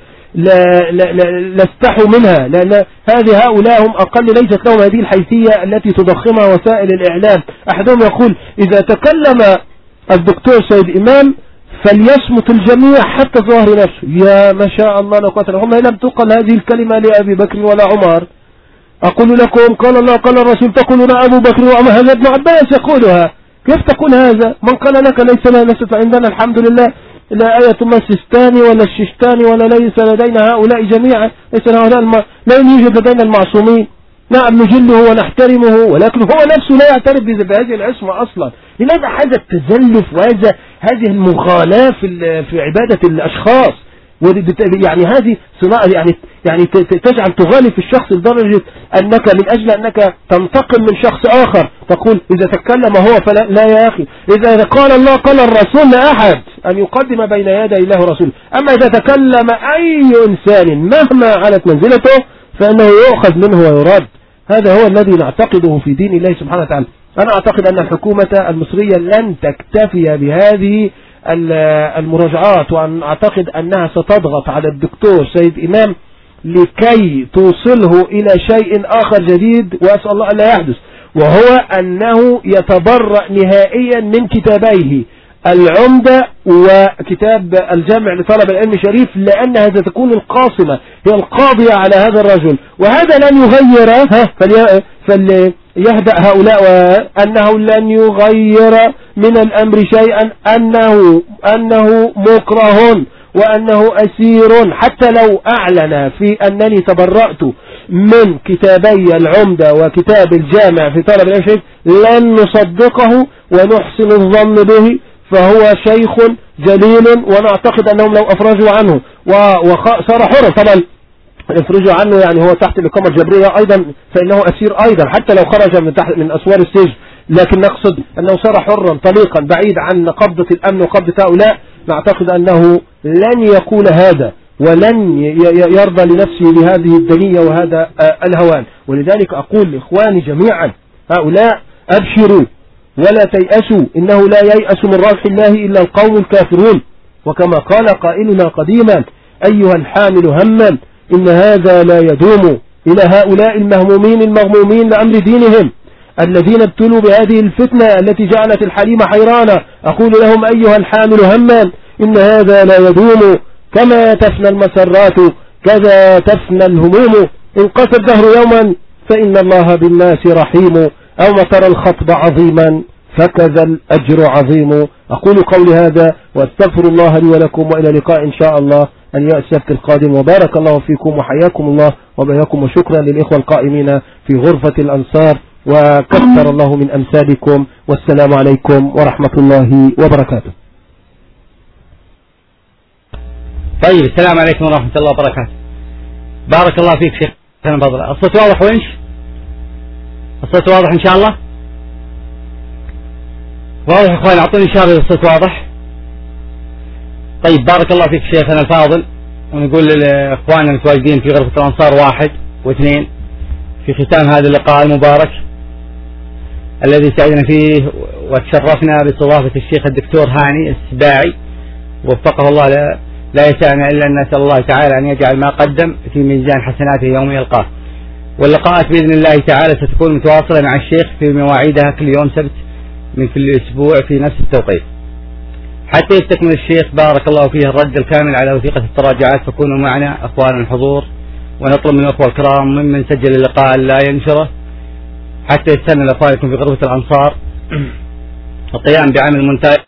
لاستحوا منها، لأن هذه هؤلاء هم أقل، ليست لهم هذه الحيثية التي تضخمها وسائل الإعلام. أحدهم يقول إذا تكلم الدكتور سيد إمام فليصمت الجميع حتى ظاهر نفسه. يا ما شاء الله لو قتل هم لم تقل هذه الكلمة لأبي بكر ولا عمر. أقول لكم قال الله قال الرسول تقولون أبو بكر وعمر، هذا ابن عباس يقولها. كيف تقول هذا؟ من قال لك ليس ليست عندنا الحمد لله لا آية ما السيستاني ولا الشيشتاني ولا ليس لدينا هؤلاء جميعا، ليس هؤلاء الم... لا يوجد لدينا المعصومين. نعم نجله ونحترمه، ولكن هو نفسه لا يعترف بهذه العصمة أصلا. لماذا هذا التزلف وهذا هذه المغالاة في في عبادة الأشخاص؟ يعني هذه صناعة يعني يعني تجعل تغالي في الشخص لدرجة أنك من أجل أنك تنتقم من شخص آخر تقول إذا تكلم هو فلا. لا يا أخي، إذا قال الله قال الرسول لا أحد أن يقدم بين يدي الله ورسوله. أما إذا تكلم أي إنسان مهما علت منزلته فإنه يؤخذ منه ويرد. هذا هو الذي نعتقده في دين الله سبحانه وتعالى. أنا أعتقد أن الحكومة المصرية لن تكتفي بهذه المراجعات، وأن أعتقد أنها ستضغط على الدكتور سيد إمام لكي توصله إلى شيء آخر جديد، وأسأل الله أن لا يحدث، وهو أنه يتبرأ نهائيا من كتابيه العمدة وكتاب الجامع لطلب العلم الشريف، لأنها ستكون القاصمة هي القاضية على هذا الرجل. وهذا لن يغير فليهدأ هؤلاء وأنه لن يغير من الأمر شيئا، أنه أنه مكره وأنه أسير. حتى لو أعلن في أنني تبرأت من كتابي العمدة وكتاب الجامع في طلب العلم الشريف لن نصدقه ونحسن الظن به، فهو شيخ جليل، ونعتقد أنهم لو أفرجوا عنه وصار حرا، طبعا افرجوا عنه يعني هو تحت الإقامة الجبرية أيضا فإنه أسير أيضا حتى لو خرج من تحت من أسوار السجن، لكن نقصد أنه صار حرا طليقا بعيد عن قبضة الأمن وقبضة هؤلاء. نعتقد أنه لن يقول هذا ولن يرضى لنفسه بهذه الدنية وهذا الهوان. ولذلك أقول لإخواني جميعا هؤلاء أبشروا ولا تيأسوا، إنه لا ييأس من روح الله إلا القوم الكافرون. وكما قال قائلنا قديما أيها الحامل هما إن هذا لا يدوم. إلى هؤلاء المهمومين المغمومين لأمر دينهم الذين ابتلوا بهذه الفتنة التي جعلت الحليم حيرانا أقول لهم أيها الحامل هما إن هذا لا يدوم، كما تفنى المسرات كذا تفنى الهموم، إن قسى الدهر يوما فإن الله بالناس رحيم، أو ما ترى الخطب عظيما فكذا الأجر عظيم. أقول قولي هذا واستغفر الله لي ولكم، وإلى لقاء إن شاء الله اليوم السبت القادم، وبارك الله فيكم وحياكم الله وبياكم، وشكرا للإخوة القائمين في غرفة الأنصار، وكثر الله من أمثالكم، والسلام عليكم ورحمة الله وبركاته. طيب السلام عليكم ورحمة الله وبركاته. بارك الله فيك شيخ فضل. الصوت واضح وينش؟ الصوت واضح إن شاء الله؟ واضح إخواني، أعطوني إشارة الصوت واضح. طيب بارك الله فيك شيخنا الفاضل، ونقول لإخواننا المتواجدين في غرفة الأنصار واحد واثنين في ختام هذا اللقاء المبارك الذي سعدنا فيه وتشرفنا باستضافة الشيخ الدكتور هاني السباعي وفقه الله. لا, لا يسعنا إلا أن نسأل الله تعالى أن يجعل ما قدم في ميزان حسناته يوم يلقاه. واللقاءات بإذن الله تعالى ستكون متواصلة مع الشيخ في مواعيدها كل يوم سبت من كل أسبوع في نفس التوقيت حتى يستكمل الشيخ بارك الله فيه الرد الكامل على وثيقة التراجعات. فكونوا معنا أخوان الحضور، ونطلب من الأخوة الكرام ممن سجل اللقاء لا ينشره حتى يستنى لأخوانكم في غرفة الأنصار القيام بعمل مونتاج